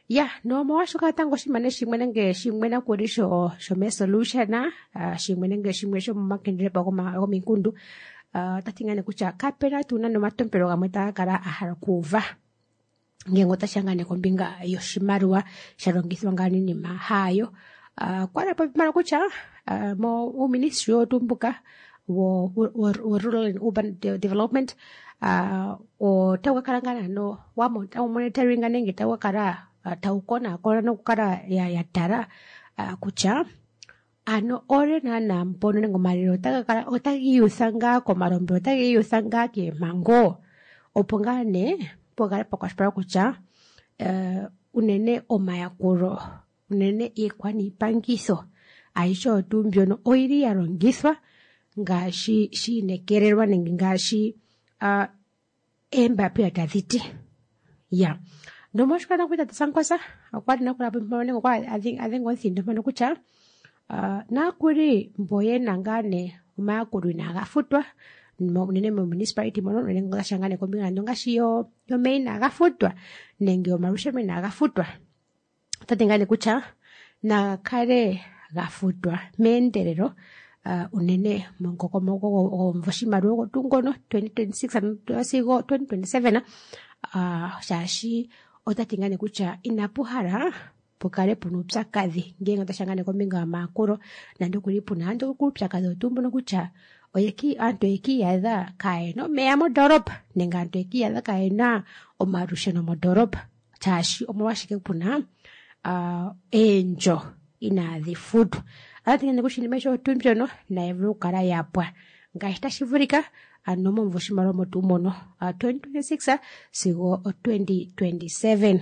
ya no mawashuka tango shimane shimwe nenge shimwe na kuri sho sho me solution na uh, shimwe nenge shimwe sho makindire pa koma ko minkundu uh, tatingane kucha kapera tuna no matompero gamwe takara ahara kuva ngengo tashangane kombinga yoshimarua sharongithwa ngani ni mahayo uh, kwara pa mara kucha uh, mo u ministry otumbuka wo, wo, wo rural and urban de development uh, o tawakarangana no wamo monitoring nenge tawakara uh, taukona kona no kara ya yatara uh, kucha ano ore na na mpono ngo mariro takakara otagi usanga ko marombe otagi usanga ke mango opongane pogara pakwashpara kucha uh, unene omayakuro unene ikwani pangiso aisho tumbyo no oiri yarongiswa ngashi shi nekererwa nengi ngashi uh, emba pia tadhiti ya no moshkana kuita tsankwasa akwadi nakula pamane kwa I think I think one thing ndamano kucha uh, nakuri mboye nangane umayakuru inagafutwa nene mu municipality mono nene ngashangane kombinga ndongashi yo yo main agafutwa nenge omarusha main agafutwa tatengane kucha na kare gafutwa menderero uh, unene mongoko mongoko mvoshimaru go tungono twenty twenty-six asigo twenty twenty-seven uh, shashi otatingane kucha inapuhara pokale puno psakazi ngenga tashangane kombinga makuro nando kuli puna ando kupsakazi otumbono kucha oyeki anto eki yadha kae no me amo dorop nenga anto eki yadha kae na omarusha no modorop chashi omwashike puna uh, enjo ina the food ati ngene kushindimesho tumpyo no na evru kara yapwa ngaita shivurika anomo mvoshimaro motumono uh, twenty twenty-six uh, sigo uh, twenty twenty-seven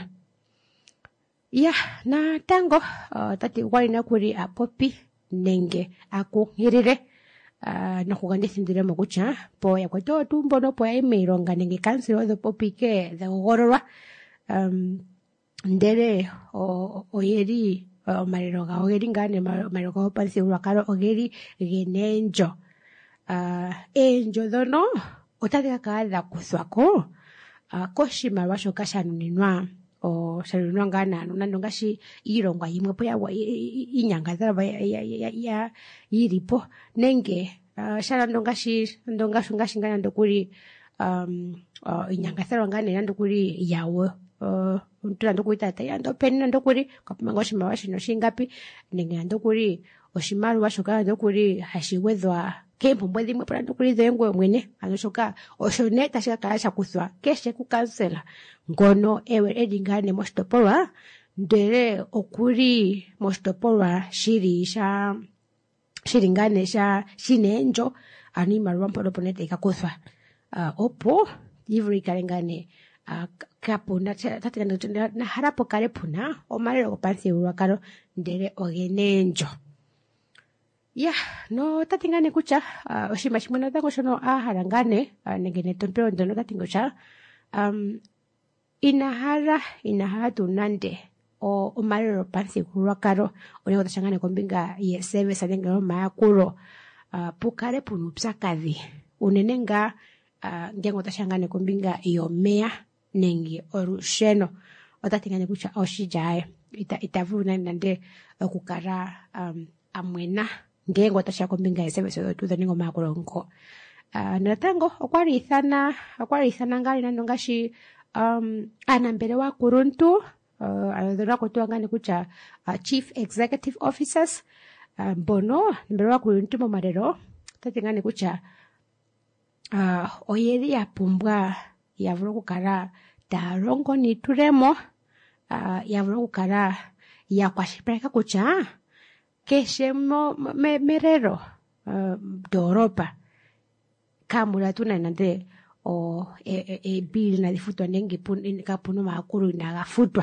ya na tango uh, tati wali na kuri apopi nenge aku ngirire uh, na kugandithindire mokucha po ya kwato tumbono po ya imironga nenge kansilo the popi ke the gororwa um, ndere o, o yeri o mariro ga ogeri ngane mariro ga pansi urakaro ogeri genenjo uh, enjo dono otadika kaadha kuswako uh, koshima lwasho kashanuninwa o shalunwa ngana nando ngashi irongwa yimwe po yawa inyanga zaba ya, ya, ya, ya yiripo nenge uh, shalando ngashi ndo ngashi ngashi ngana ndokuri um, uh, inyanga zaba ngane nando kuri yawo uh, ntula ndokuita taya ndo penina ndokuri kapanga oshima washo no shingapi nenge ndokuri oshimaru washo kana ndokuri hashiwedhwa kempo mbwezi mwe pala ndokuri zengwe mwene anoshoka oshone tashika kasha kuswa keshe ku cancela ngono ewe edingane mostopolwa ndere okuri mostopolwa shiri sha shiringane sha shinenjo ani marwa mpodo ponete ikakuswa uh, opo livri kalengane uh, kapuna tati na, na harapo kare puna o marero kopansi uruakaro ndere ogenenjo ya no tatingane kucha uh, oshima shimuna tango shono aharangane uh, nengene tompero ndono tatingocha um, inahara inahara tunande o, o marero pansi uruakaro oneko tashangane kombinga ye service anenge o mayakuro uh, pukare punu psakazi unenenga uh, ngengo tashangane kombinga iyo mea nengi orusheno otatingane kucha oshijae ita itavuna nande okukara um, amwena ngengo tasha kombinga esebe tuza ningo makulonko uh, natango okwari ithana okwari ithana ngali nando ngashi um, anambere wa kuruntu uh, anadhura kutuangane kucha uh, chief executive officers uh, bono nambere wa kuruntu mo marero tatingane kucha uh, oyeri apumbwa yavuro kukara tarongo ni turemo uh, yavuro kukara ya kwashipeka kucha keshe mo me, merero uh, doropa kamula tuna nande o e, e, e bill na difutwa nengi pun kapuno makuru na gafutwa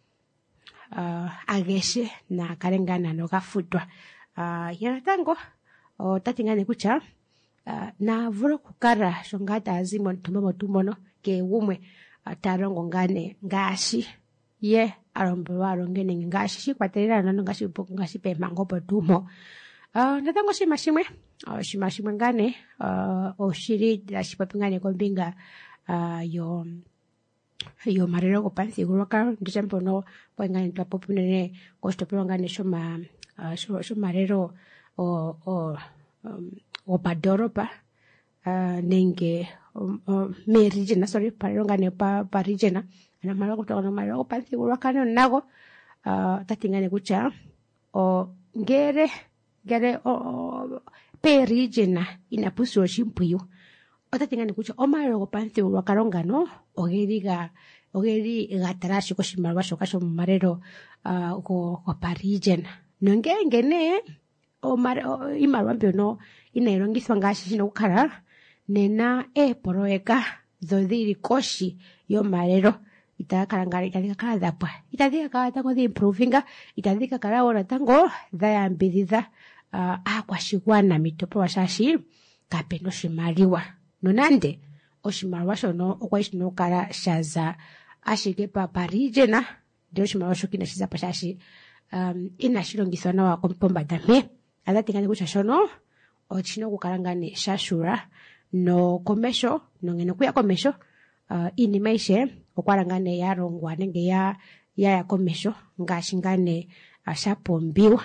uh, ageshe na karengana no gafutwa uh, yana tango o tatingane kucha uh, na vuro kukara shongata azimo tumomo tumono ke umwe uh, tarongo ngane ngashi ye arombe waro ngene ngashi shikwaterera nano ngashi poko ngashi pe mangopo tumo uh, natango shima shimwe uh, shima shimwe ngane uh, o shiri la shipapingane kombinga uh, yo yo marero ko pansi guruka ndichampo no poingani twa popune ko stopero ngane shoma uh, sho sho marero o o um, o padoropa uh, nenge um, um, me region sorry parero ngane pa pa region ana marero ko no marero ko pansi guruka no nago uh, tatingane kucha o ngere ngere o, o pe region inapuso shimpuyo otatingane kucha o marero ko pansi guruka no ogeriga ogeri gatarashi ko shimarwa shoka sho marero uh, ko ko parigen nongenge ne o mar o, imarwa mbyono inairongithwa ngashi shino kukara nena e poroeka zodhiri koshi yo marero itakala ngari itadika kala dapwa itadika kala tango di improvinga itadika kala ora tango dayambiriza uh, akwashigwana mitopo washashi kapeno shimariwa nonande oshimaliwa shono okwaishino kala shaza ashike pa parijena ndio oshimaliwa shokina shiza pa shashi um, inashilongithwa nawa kompombanda me adatingane kucha shono ochino kukala ngane shashura no komesho no ngene kuya komesho uh, inima ishe okwala ngane yarongwa nenge ya ya ya komesho ngashi ngane ashapombiwa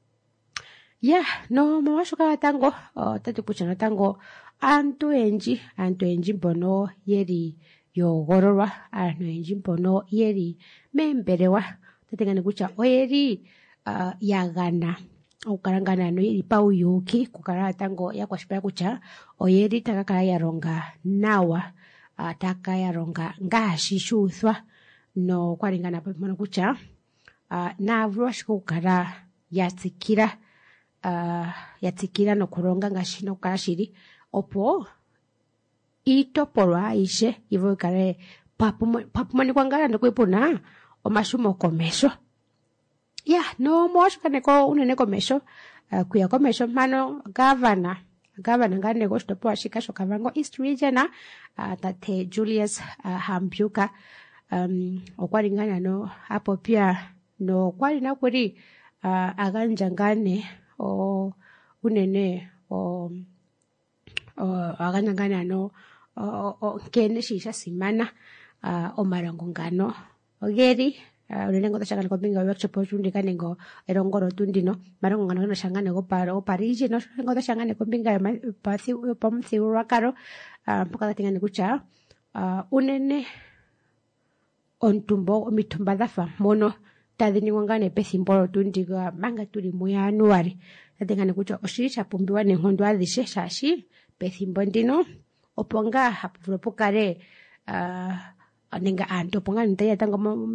ya yeah, no mawashuka tango uh, tatu kucha no tango antu enji antu enji mbono yeri yogororwa antu enji mbono yeri memberewa tatingane kucha oyeri uh, yagana ukarangana no yeri pauyuki kukara tango yakwashipaya kucha oyeri takakala yaronga nawa uh, taka yaronga ngashi shuthwa no kwaringana pamono kucha uh, na vruwashika kukara yatsikira uh, yatsikira no kuronga ngashi no kukara shiri opo itopolwa ishe ivo kare papumani kwangala ndokwipuna omashumo komesho ya no mwashukane ko unene komesho uh, kuya komesho mano governor governor ngane ko stopo ashika shokavango East Region uh, tate Julius uh, Hambyuka um okwaringana no hapo pia no kwali na kuri uh, aganja ngane o unene o o aganyangana no o o kene shisha simana uh, o marango ngano ogeri uh, unengo tashangana ko binga workshop tundi kanengo erongoro tundi no marango ngano no shangane ko paro o pariji no ngo tashangane ko binga pasi pomsi urakaro uh, mpaka tingane kucha uh, unene ontumbo mitumba dafa mono tadini ngane pesimbolo tundi ga manga tuli mu January tatingane kucha oshisha pumbiwa ne ngondo adishe shashi pethimbo ndino oponga hapuvulopokale uh, nenga antu oponga ntaya tango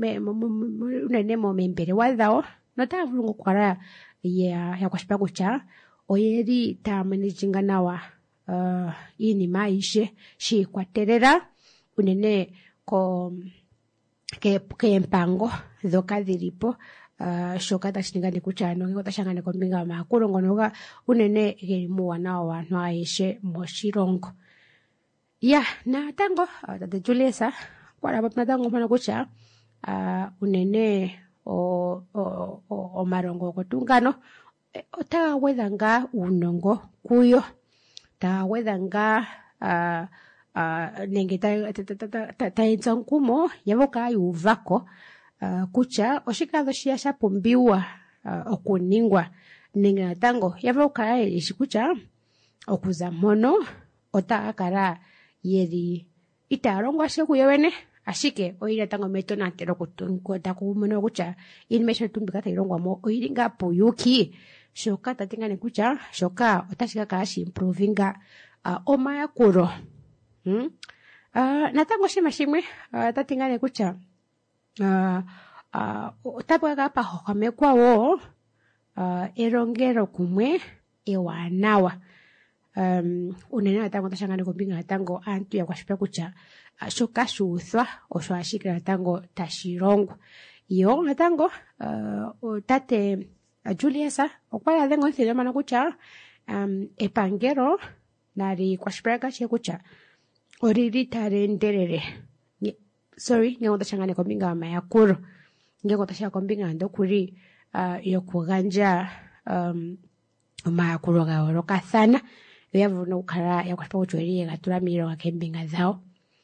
unene mo membere wadhao notavulu ngokukala ya yakwashipaya kucha oyeri tamanejinga nawa uh, inima ishe shikwatelela unene ko ke kempango dhoka dhilipo Uh, shoka tashiningane kuchano ngiko tashangane kombinga makulu ngonoga unene geli muwana wa wantu aishe moshilongo ya na tango uh, tate Julius kwala bapna tango mwana kucha uh, unene o o o, o marongo kotungano e, ota wedanga unongo kuyo ta wedanga uh, uh, nenge ta ta ta ta, ta, ta nkumo yavoka yuvako Uh, kucha oshikadho shiya shapumbiwa uh, okuningwa ninga natango yavokala yelishi kucha okuza mono otakala yeli italongwa sheku yowene ashike oyili tango meto nantero kutunkwata kumono kucha inimesho tumbika tailongwa mo oyili nga puyuki shoka tatingane kucha shoka otashika kashi improvinga uh, omayakulo hmm? uh, natango shima shimwe uh, tatingane kucha Uh, uh, otapuka kapa hokamekwa wo uh, erongero kumwe ewanawa um, unene natango tashangane kombinga natango antu yakwashipya kucha uh, shoka shuthwa osho ashikira natango tashilongwa iyo natango uh, tate uh, Julius okwala dhengo nthile mana kucha um, epangero nari kwashipya kache kucha oriri tarenderere sorry ngengo tashangane kombinga mayakuro ngengo tashaka kombinga ndo kuri uh, yokuganja um, mayakuro gaorokathana yavuno kukala yakwashpa kuchweli gatula milonga kembinga dhao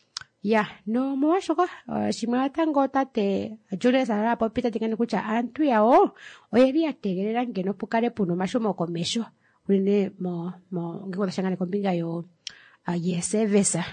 ya no mwashoka uh, shimwe tango tate Julius ara popita tingani kucha antu yao oyeri ategerera ngeno pukare puno mashomo komesho urine mo mo ngiko tashangane kombinga yo uh, yesevesa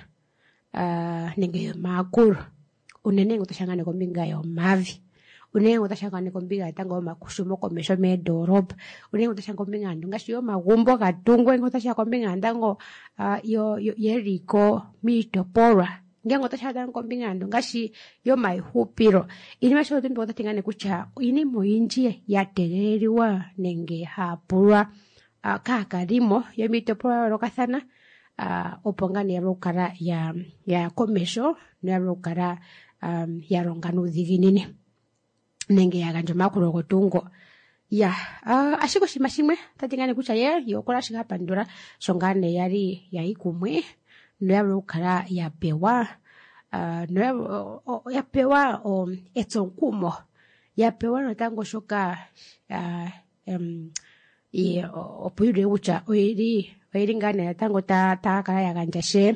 uh, nenge makuru unene ngotashangane kombinga yo mavi unene ngotashangane kombinga tango makushumo komesho me doroba unene ngotashangane kombinga ndunga shiyo magumbo katungwe ngotashangane kombinga ndango uh, yo, yo yeriko mitopora ngengo tashada kombinga ndungashi yo maihupiro ini masho tumbo tatingane kucha ini muinji yategeriwa nenge hapura uh, kakarimo yo mitopora rokathana uh, opongani ya rokara ya ya komesho ya rokara um, ya ronganu dhiginini nenge ya ganjo makuro gotungo ya uh, ashiko shimashimwe tatingane kucha ye yokora shiga pandura shongane yari ya ikumwe nuevo kara ya pewa uh, nuevo uh, ya pewa o um, etonkumo ya pewa no tango shoka uh, um, i opuyure ucha oiri oiri ngane tango ta ta kara ya ganjashe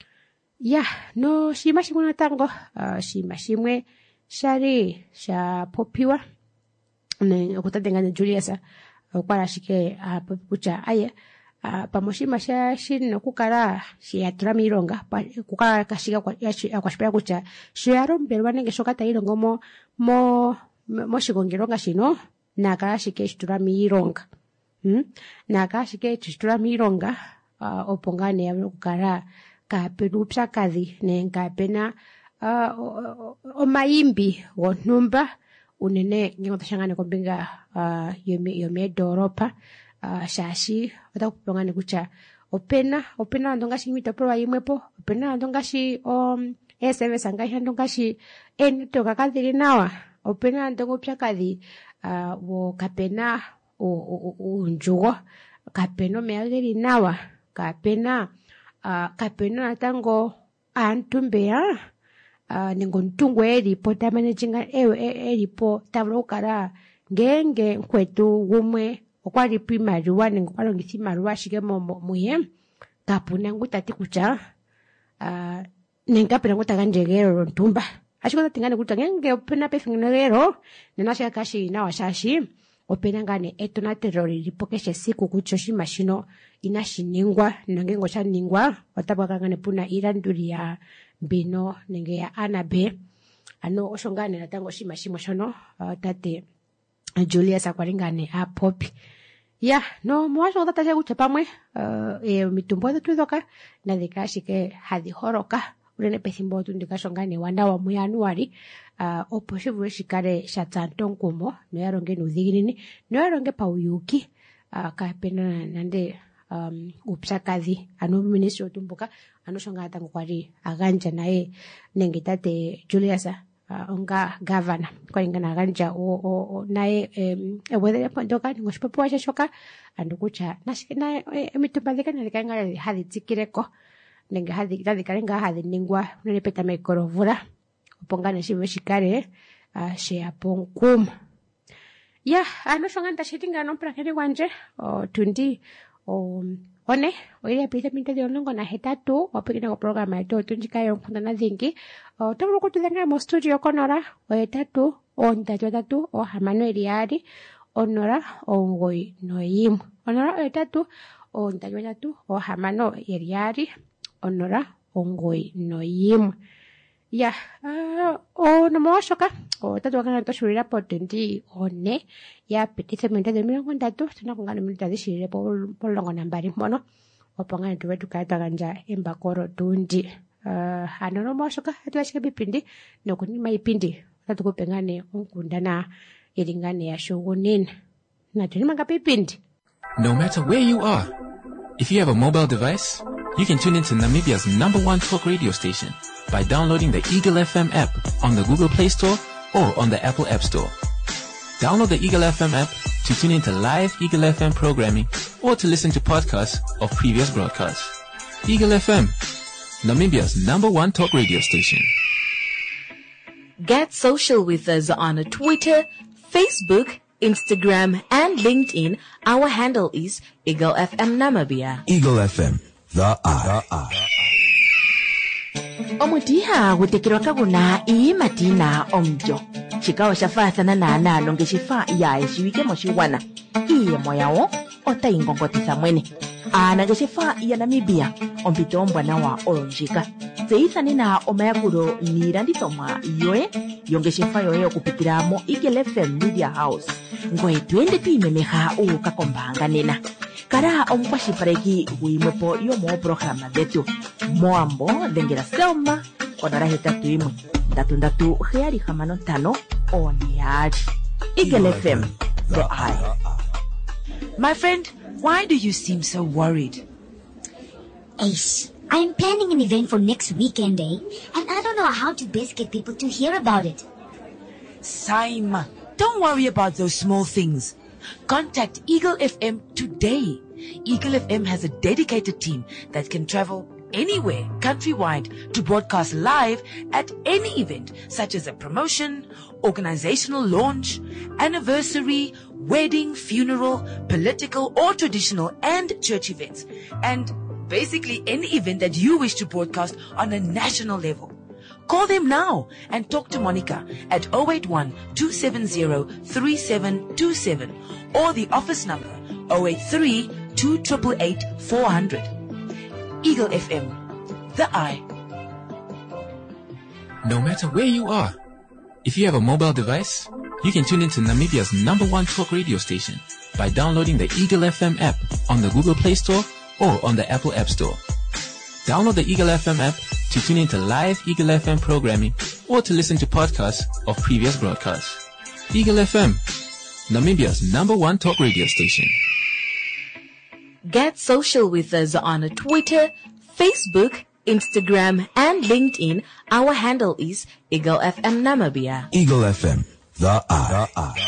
ya no shimashimwe no tango uh, shimashimwe shari sha popiwa ne okutadengane Julius okwara shike uh, ucha aye Uh, pamoshima sha shino kukara shiyatura mironga kukara kashiga kwa kwashipera kucha shiyaromberwa nenge shoka tairongo mo mo mo shigongeronga shino nakara shike shitura mironga hmm? nakara shike shitura mironga uh, opongane ya kukara kaperupsa kadhi nenga pena uh, o maimbi wonumba unene ngotashangane kombinga uh, yome yome doropa Uh, shashi watakupongane kucha opena opena ndongashi mitoporo yimwepo opena ndongashi um S M S angaisha ndongashi eni toka kadhiri nawa opena ndongo pyakadhi uh, wo kapena unjugo kapeno meageri nawa kapena uh, kapena natango antumbea uh, ningo ntungu eripo tamane chinga ewe eripo tablo kara ngenge kwetu gumwe okwali primariwa nengo kwalongisi mariwa shike mo muye kapuna ngutati kucha uh, nenga pena ngutaka njegero ntumba ashiko tatingane kucha ngenge opena pefingenero nena shaka kashi na washashi opena ngane etona terrori ripokeshe siku kucho shimashino inashiningwa nangengo shaningwa watapaka ngane puna iranduri ya bino nenge ya anabe ano oshongane natango shimashimo shono uh, tate Julius akwaringane a popi ya no mwazo tata kucha pamwe uh, e mitumbo tu doka na dikashi ke hadi horoka urene pethimbo tu ndikashongane wanda wa mu January uh, oposhivu shikare shatanton kumo no yaronge nudhiginini no yaronge pauyuki uh, kapena nande um upsakazi ano ministry otumbuka ano shonga tango kwari aganja naye nengitate Julius Uh, onga governor kwa ingana ganja o o, o nae em ewedere pondoka ngoshipopo washa shoka andukucha nashikina emitumbadika nalikanga hadi tikireko nenge hadi radikarenga hadi ningwa unepeta mekorovura opongana shiwe shikare uh, she aponkum ya ano shonga ntashitinga no prakeri wanje o tundi o one oile precisamente de onongo na hetatu wapikina ko programa eto tunjika yo nkunda dhingi o tobro ko tudanga mo studio konora o etatu o ntatu tatu o hamano eliari onora o ngoi noyim onora o etatu o ntatu tatu o hamano eliari onora o ngoi noyim ya uh, o namoshoka o tatu wakana to shurira potendi one ya precisamente de mirongo ntatu tunakungana milita de shirire por por longo nambari mono opongana tuwe tukaita ganja embakoro tundi uh, anono moshoka atuashike bipindi nokuni maipindi tatukupengane unkundana ilingane ya shugunini na tunimanga bipindi. No matter where you are, if you have a mobile device, you can tune into Namibia's number one talk radio station by downloading the Eagle F M app on the Google Play Store or on the Apple App Store. Download the Eagle F M app to tune into live Eagle F M programming or to listen to podcasts of previous broadcasts. Eagle F M, Namibia's number one talk radio station. Get social with us on Twitter, Facebook, Instagram, and LinkedIn. Our handle is Eagle F M Namibia. Eagle F M, the eye. omutiha gutekirwa kaguna iimatina omulyo chikawo shafathana naanalo ngeshifa yaye shiwike moshigwana iiyemo yawo otayingongotitha mwene aanangeshefa ya Namibia ompito ombwanawa oyo ndjika tseyitha nena omayakulo niilandithomwa yoye yongeshefa yoye okupitila mo Eagle F M Media House ngoye twende twiimemeha uuka kombaanga nena kala omukwashilipaleki guyimwepo yomooprograma dhetu moambo dhengela Selma konola hetatu imwe ndatu ndatu heyali hamano ntano one yaali. Eagle F M, the eye. My friend, why do you seem so worried? Ace, I'm planning an event for next weekend, eh? And I don't know how to best get people to hear about it. Saima, don't worry about those small things. Contact Eagle F M today. Eagle F M has a dedicated team that can travel anywhere countrywide to broadcast live at any event such as a promotion, organizational launch, anniversary, wedding, funeral, political or traditional and church events, and basically any event that you wish to broadcast on a national level. Call them now and talk to Monica at zero eight one, two seven zero, three seven two seven or the office number zero eight three, two eight eight, four hundred. Eagle F M, the eye. No matter where you are, if you have a mobile device, you can tune into Namibia's number one talk radio station by downloading the Eagle F M app on the Google Play Store or on the Apple App Store. Download the Eagle F M app to tune into live Eagle F M programming or to listen to podcasts of previous broadcasts. Eagle F M, Namibia's number one talk radio station. Get social with us on Twitter, Facebook, Instagram, and LinkedIn. Our handle is Eagle F M Namibia. Eagle F M, the eye.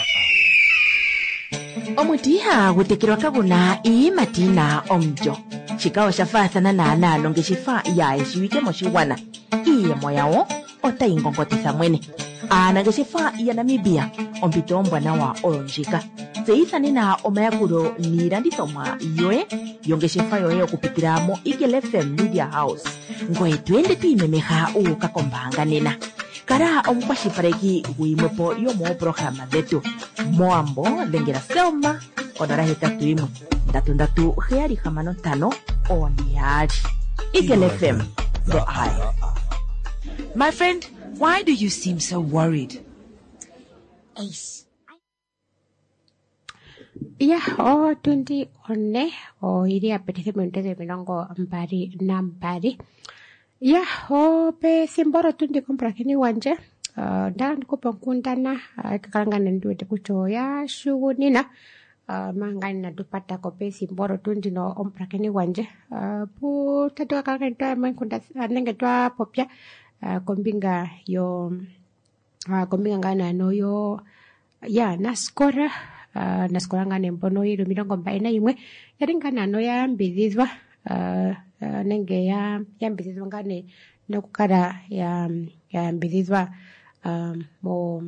Omutiha gutekirwa kaguna iimatina omulyo chikawo shafathana naanalo ngeshifa yaye shiwike moshigwana iiyemo yawo otayingongotitha mwene aanangeshefa ya Namibia ompito ombwanawa oyo ndjika tseyitha nena omayakulo niilandithomwa yoye yongeshefa yoye okupitila mo Eagle F M Media House ngoye twende twiimemeha uuka kombaanga nena kala omukwashilipaleki guyimwepo yomooprograma dhetu moambo dhengela Selma konola hetatu imwe ndatu ndatu heyali hamano ntano one yaali. Eagle F M, the eye. My friend, why do you seem so worried? Ace. Ya, o tundi one o iri apetece de milongo mbari nambari. Ya, o pe simboro tundi kompra kini wanje. Uh, dan ko pangkundana uh, kakalangana nduwe kucho ya shugunina uh, mangani na dupata ko pe simboro tundi no ompra kini wanje. Uh, pu tatu kakalangana nduwe mangkunda nenge twa popya uh, kombinga yo uh, kombinga ngana no yo ya naskora uh, naskora ngane mbono iru milongo mbae na imwe yaringana no ya mbizizwa uh, uh, nenge ya ya mbizizwa ngane no kukara ya ya mbizizwa um, mo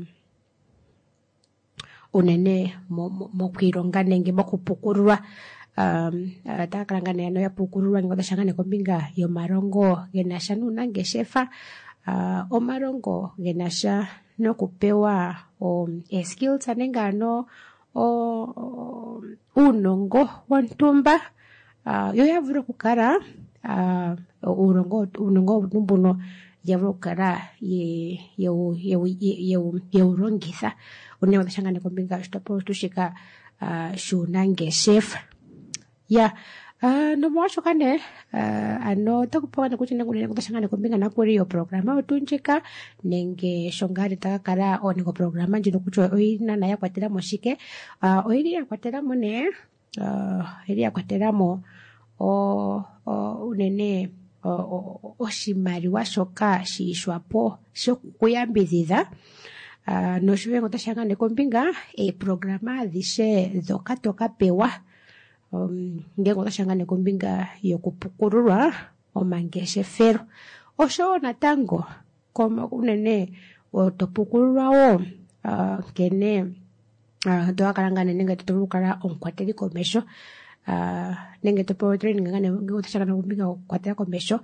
unene mo mo, mo kwironga nenge mo kupukurwa um uh, takalangane no ya pukurwa ngoda shangane kombinga yo marongo genasha nuna ngeshefa uh, o marongo genasha no kupewa o e skills anenga no o, o unongo wantumba uh, yo yavuro kukara uh, unongo unongo numbuno yavuro kukara ye ye ye ye ye urongisa une wadashangane kombinga shtopo tushika uh, shunange chef ya Uh, no mwacho kane uh, ano takupawa na kuchina kune kutashangane kombinga na kuri yo programa utunjika nenge shongari takakara o niko programa njino kucho oina na ya kwatera moshike uh, oiri ya kwatera mo ne uh, oiri ya kwatera mo o, o unene o, o, o shimari wa shoka shishwapo shokuyambiziza uh, no shuwe kutashangane kombinga e programa dhishe zoka toka pewa Um, ngengo tashangane kombinga yokupukurura omangeshefero osho natango koma unene otopukurura wo uh, kene uh, doakalangane nenge tutulukala onkwateli komesho uh, nenge topo training ngane ngengo tashangane kombinga okwatela komesho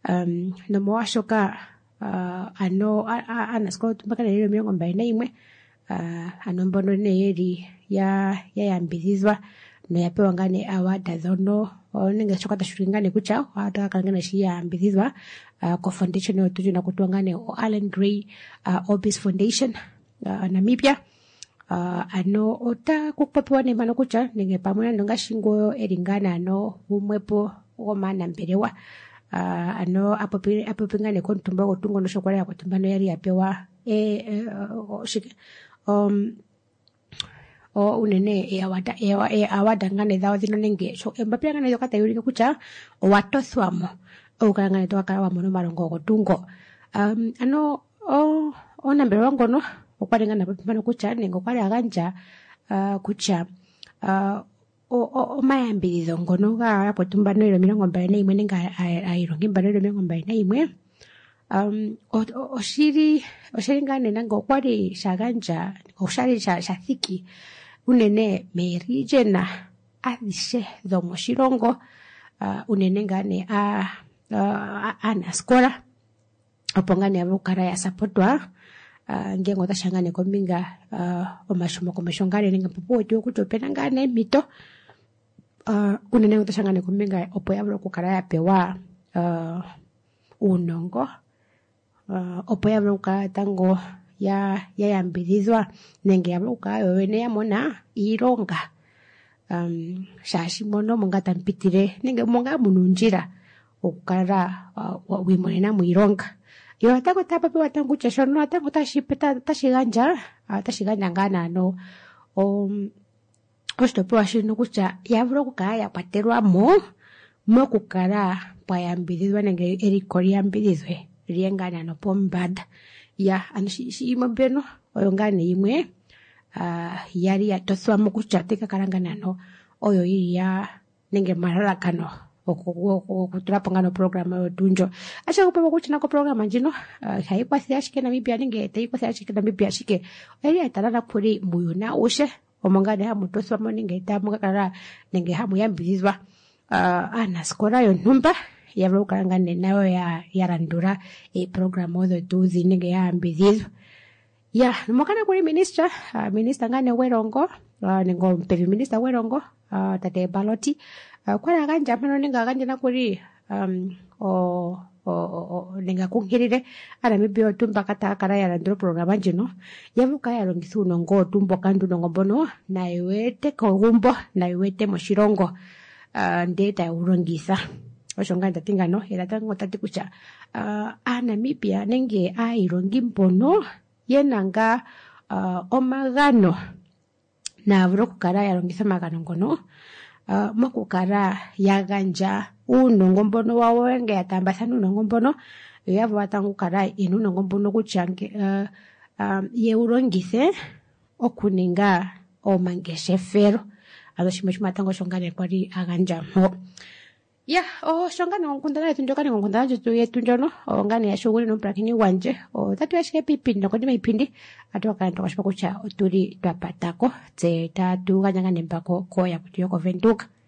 um nomo washoka uh, ano anasko tumbaka lero mirongo mbili na imwe uh, ano mbono neyeri ya yayambizizwa no yapewa ngane award zono ninga shoka tashulingane kucha hata kangana shi yambizizwa uh, ko foundation yo tuju na kutwangane o Alan Gray uh, Orbis Foundation uh, Namibia uh, ano ota kupapewa ne mano kucha ninge pamwe ndonga shingo eringana no umwepo omana mbelewa uh, ano apopire apopingane ko ntumba ko tungo no shokwala ya kutumbano yari yapewa e, e uh, shike um o unene e awada e awada ngane dawo dino nenge so embapira ngane yokata yuri kucha o watoswamo o kangane to akara wa mono marongo ko tungo um ano o ona mbere wango no okwale ngana pano kucha nengo kwale aganja uh, kucha uh, o o, o mayambirizo ngono ga apo tumbano ilo mirongo mbere na imwe nenga airongi mbano ilo mirongo mbere na imwe um o, o, o shiri o shiri ngane nango kwale shaganja o shari shathiki unene merijena adishe domo shirongo uh, unene ngane a uh, anaskola opongane abukara ya sapotwa uh, ngengo tashangane kombinga uh, omashomo komeshongane ninga popo etu kutopena ngane mito uh, unene ngotashangane kombinga opo yablo kukara ya pewa uh, unongo uh, opo yablo kukara tango ya yayambizizwa nenge yabluka wene yamona ironga um shashi mono monga tampitire nenge monga mununjira okukara uh, wimonena mu ironga yo atako tapape watangu chashono atako tashipeta tashiganja uh, tashiganja ngana no um ostopo ashino kucha yabluka yapaterwa mo mo kukara payambizizwa nenge erikori yambizizwe riengana no pombada ya anishi shi mabeno oyongane imwe uh, yari ya toswa mukuchatika karangana no oyo ya nenge marala kano okuturapanga no programa yo tunjo acha kupewa kuchina ko programa njino uh, haikwa siashike na mibia nenge taikwa siashike na mibia shike yari atarana kuri muyuna ushe omongane ha mutoswa mo nenge tamuka kara nenge ha muyambizwa uh, anaskora yo numba yablo karangane nayo ya yarandura e programa odo tuzi nenge ya ambizizwa ya mokana kuri minister uh, minister ngane werongo uh, nengo mpevi minister werongo uh, tate baloti uh, kwa ganja mano nenga ganja na kuri um o o, o nenga kungirire ana mibio tumba kata kara yarandura programa njino yablo kaya longisu nongo tumbo kandu nongo bono na iwete ko gumbo na iwete moshirongo uh, ndeta urongisa oshonganda tingano era tango tatikucha uh, Namibia nenge airongi mpono yenanga uh, omagano na bro kukara yarongisa magano ngono uh, mokukara yaganja unongo mbono wawenge yatambasana unongo mbono yabo watangu kara inu unongo mbono kuchange uh, um, ye urongise okuninga omangeshefero azoshimo chimatango shongane kwari aganja mo ya o shongana ngokundana yetunjo kani ngokundana jetu yetunjo no o ngani ya shughuli no prakini wanje o tatu yashike pipindi no kodima ipindi atoka ntoka shipa kucha oturi twapatako tse tatu kanyanga nembako ko ya kutiyo ko venduka